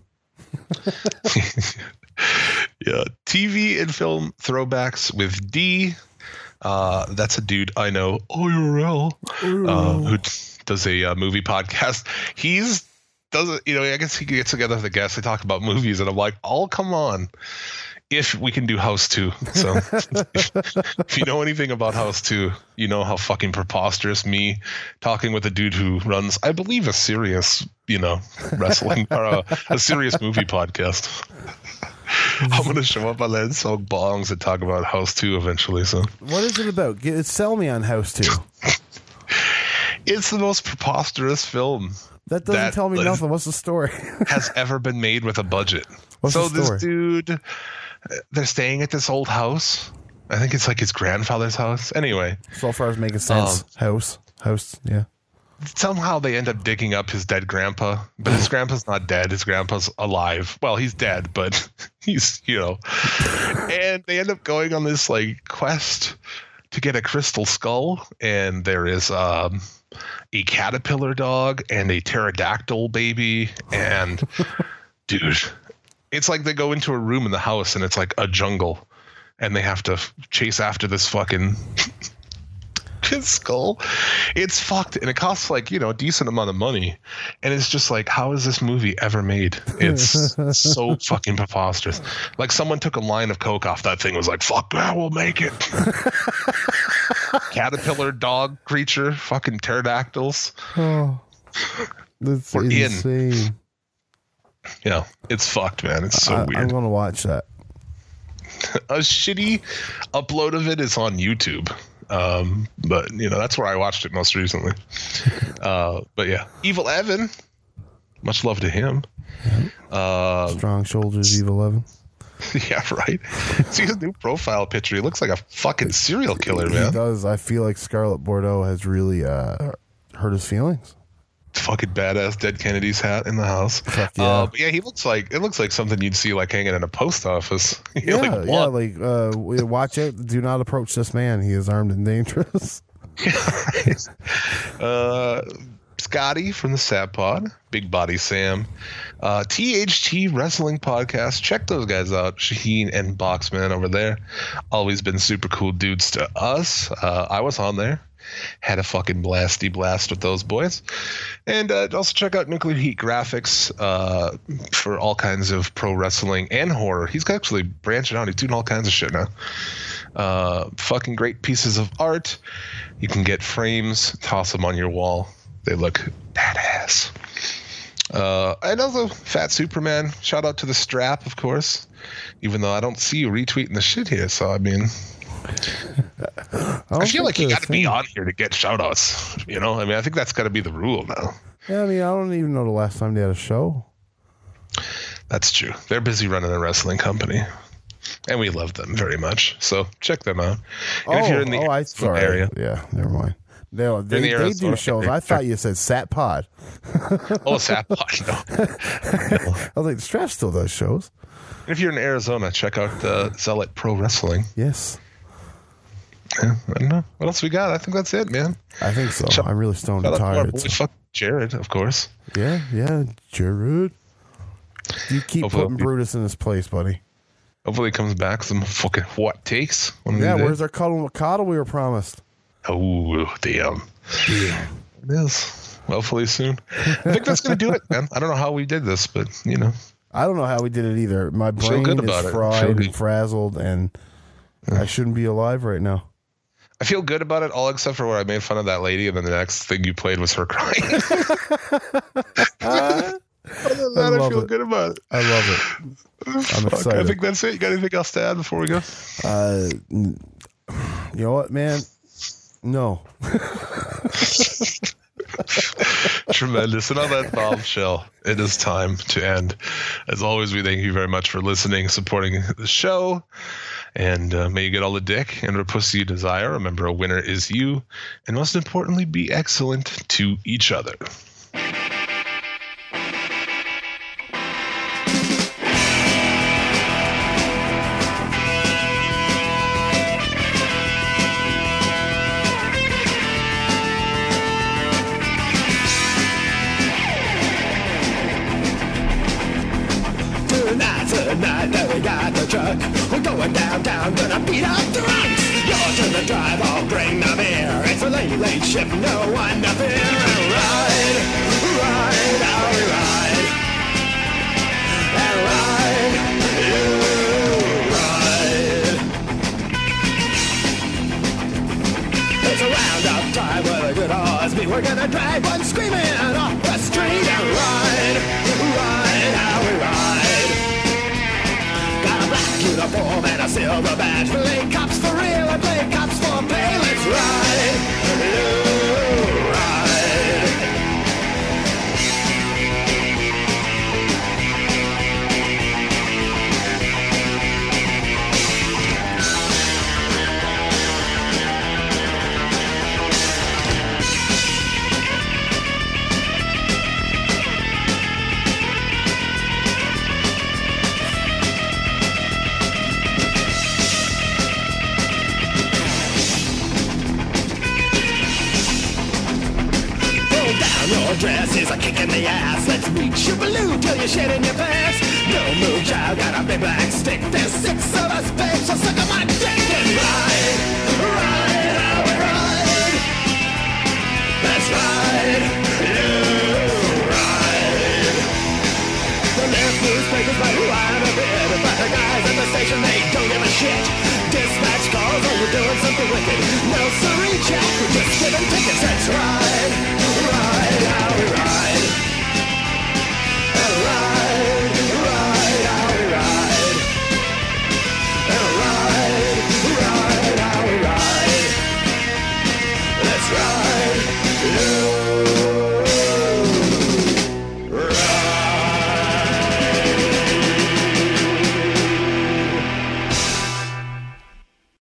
Yeah, T V and film throwbacks with D. Uh, that's a dude I know, I R L, uh, who t- does a uh, movie podcast. He's doesn't, you know, I guess he gets together with a guest. They talk about movies, and I'm like, oh, come on, if we can do House two. So, if you know anything about House two, you know how fucking preposterous me talking with a dude who runs, I believe, a serious, you know, wrestling or a, a serious movie podcast. I'm going to show up on that and smoke bongs and talk about House two eventually. So, What is it about? Get, sell me on House two. it's the most preposterous film That doesn't that tell me is- nothing. What's the story? has ever been made with a budget. What's so the story? this dude, they're staying at this old house. I think it's like his grandfather's house. Anyway, So far as making sense. Um, house. House, yeah. somehow they end up digging up his dead grandpa, but his grandpa's not dead. His grandpa's alive. Well, he's dead, but he's, you know, and they end up going on this like quest to get a crystal skull. And there is um, a caterpillar dog and a pterodactyl baby. And dude, it's like they go into a room in the house and it's like a jungle and they have to f- chase after this fucking his skull. It's fucked, and it costs like, you know, a decent amount of money, and it's just like, how is this movie ever made? It's so fucking preposterous. Like someone took a line of coke off that thing, was like, fuck yeah, we'll make it. Caterpillar dog creature, fucking pterodactyls. Oh, that's We're in. insane. Yeah, it's fucked, man. It's so I, weird. I'm going to watch that. A shitty upload of it is on YouTube. Um, but you know, that's where I watched it most recently. Uh, but yeah, Evil Evan, much love to him. Uh, Strong Shoulders, Evil Evan. yeah, right. See his new profile picture. He looks like a fucking serial killer, He man. does. I feel like Scarlett Bordeaux has really uh, hurt his feelings. Fucking badass Dead Kennedy's hat in the house. Fuck yeah. Uh, but yeah, he looks like, it looks like something you'd see like hanging in a post office. You're Yeah, like, yeah, what? like uh, we- watch out! Do not approach this man. He is armed and dangerous. uh, Scotty from the Sap Pod, Big Body Sam, uh, T H T Wrestling Podcast. Check those guys out, Shaheen and Boxman over there. Always been super cool dudes to us. Uh, I was on there. Had a fucking blasty blast with those boys. And uh, also check out Nuclear Heat Graphics uh, for all kinds of pro wrestling and horror. He's actually branching out. He's doing all kinds of shit now. Uh, fucking great pieces of art. You can get frames, toss them on your wall. They look badass. Uh, and also Fat Superman. Shout out to the strap, of course. Even though I don't see you retweeting the shit here. So, I mean... I, I feel like you got to be thing. on here to get shout outs. You know, I mean, I think that's got to be the rule now. Yeah, I mean, I don't even know the last time they had a show. That's true. They're busy running a wrestling company, and we love them very much. So check them out. And Oh, if you're in the oh, I Arizona sorry. area, Yeah, never mind. They they, the they do Arizona shows. area. I thought you said Sat Pod. oh, Sap Pod, no. I was like, the Strap still does shows. And if you're in Arizona, check out uh, Zealot Pro Wrestling. Yes, Yeah, I don't know what else we got. I think that's it, man. I think so. Shout- I'm really stoned Shout and out to our tired. boy, so- fuck Jared, of course. Yeah, yeah, Jared. You keep Hopefully- putting Brutus in his place, buddy. Hopefully, he comes back some fucking what takes. one of Yeah, these where's days. our cuddle McCoddle we were promised? Oh, damn. Yeah. It is. Hopefully soon. I think that's going to do it, man. I don't know how we did this, but, you know. I don't know how we did it either. My Feel brain good about is it. fried Feel and good. frazzled, and I shouldn't be alive right now. I feel good about it, all except for where I made fun of that lady, and then the next thing you played was her crying. Other than that, I, love feel it. good about it. I love it. I'm Fuck, excited. I think that's it. You got anything else to add before we go? Uh, n- you know what, man? No. Tremendous. And on that bombshell, it is time to end. As always, we thank you very much for listening, supporting the show. And uh, may you get all the dick and or pussy you desire. Remember, a winner is you. And most importantly, be excellent to each other. Tonight, tonight, that we got the truck. We're going downtown, gonna beat up drunks. You're to the drive, I'll bring the beer. It's a late, late shift, no one to fear. And ride, ride, how we ride. And ride, you ride. It's a round-up time with a good horse beat. We're gonna drive one screaming off the street and ride, ride, how we ride. Uniform and a silver badge. Play cops for real and play cops for pay. Let's ride, you ride. Your dress is a kick in the ass. Let's reach your balloon till you're shedding your pants. No move, child, got a big black stick. There's six of us, babe, so suck on my dick and ride, ride, how we ride. Let's ride, you ride. The left newspapers by who I'm a bit, but the guys at the station, they don't give a shit. Dispatch calls, oh, we're doing something wicked. No, sorry, Jack, we're just giving tickets. Let's ride.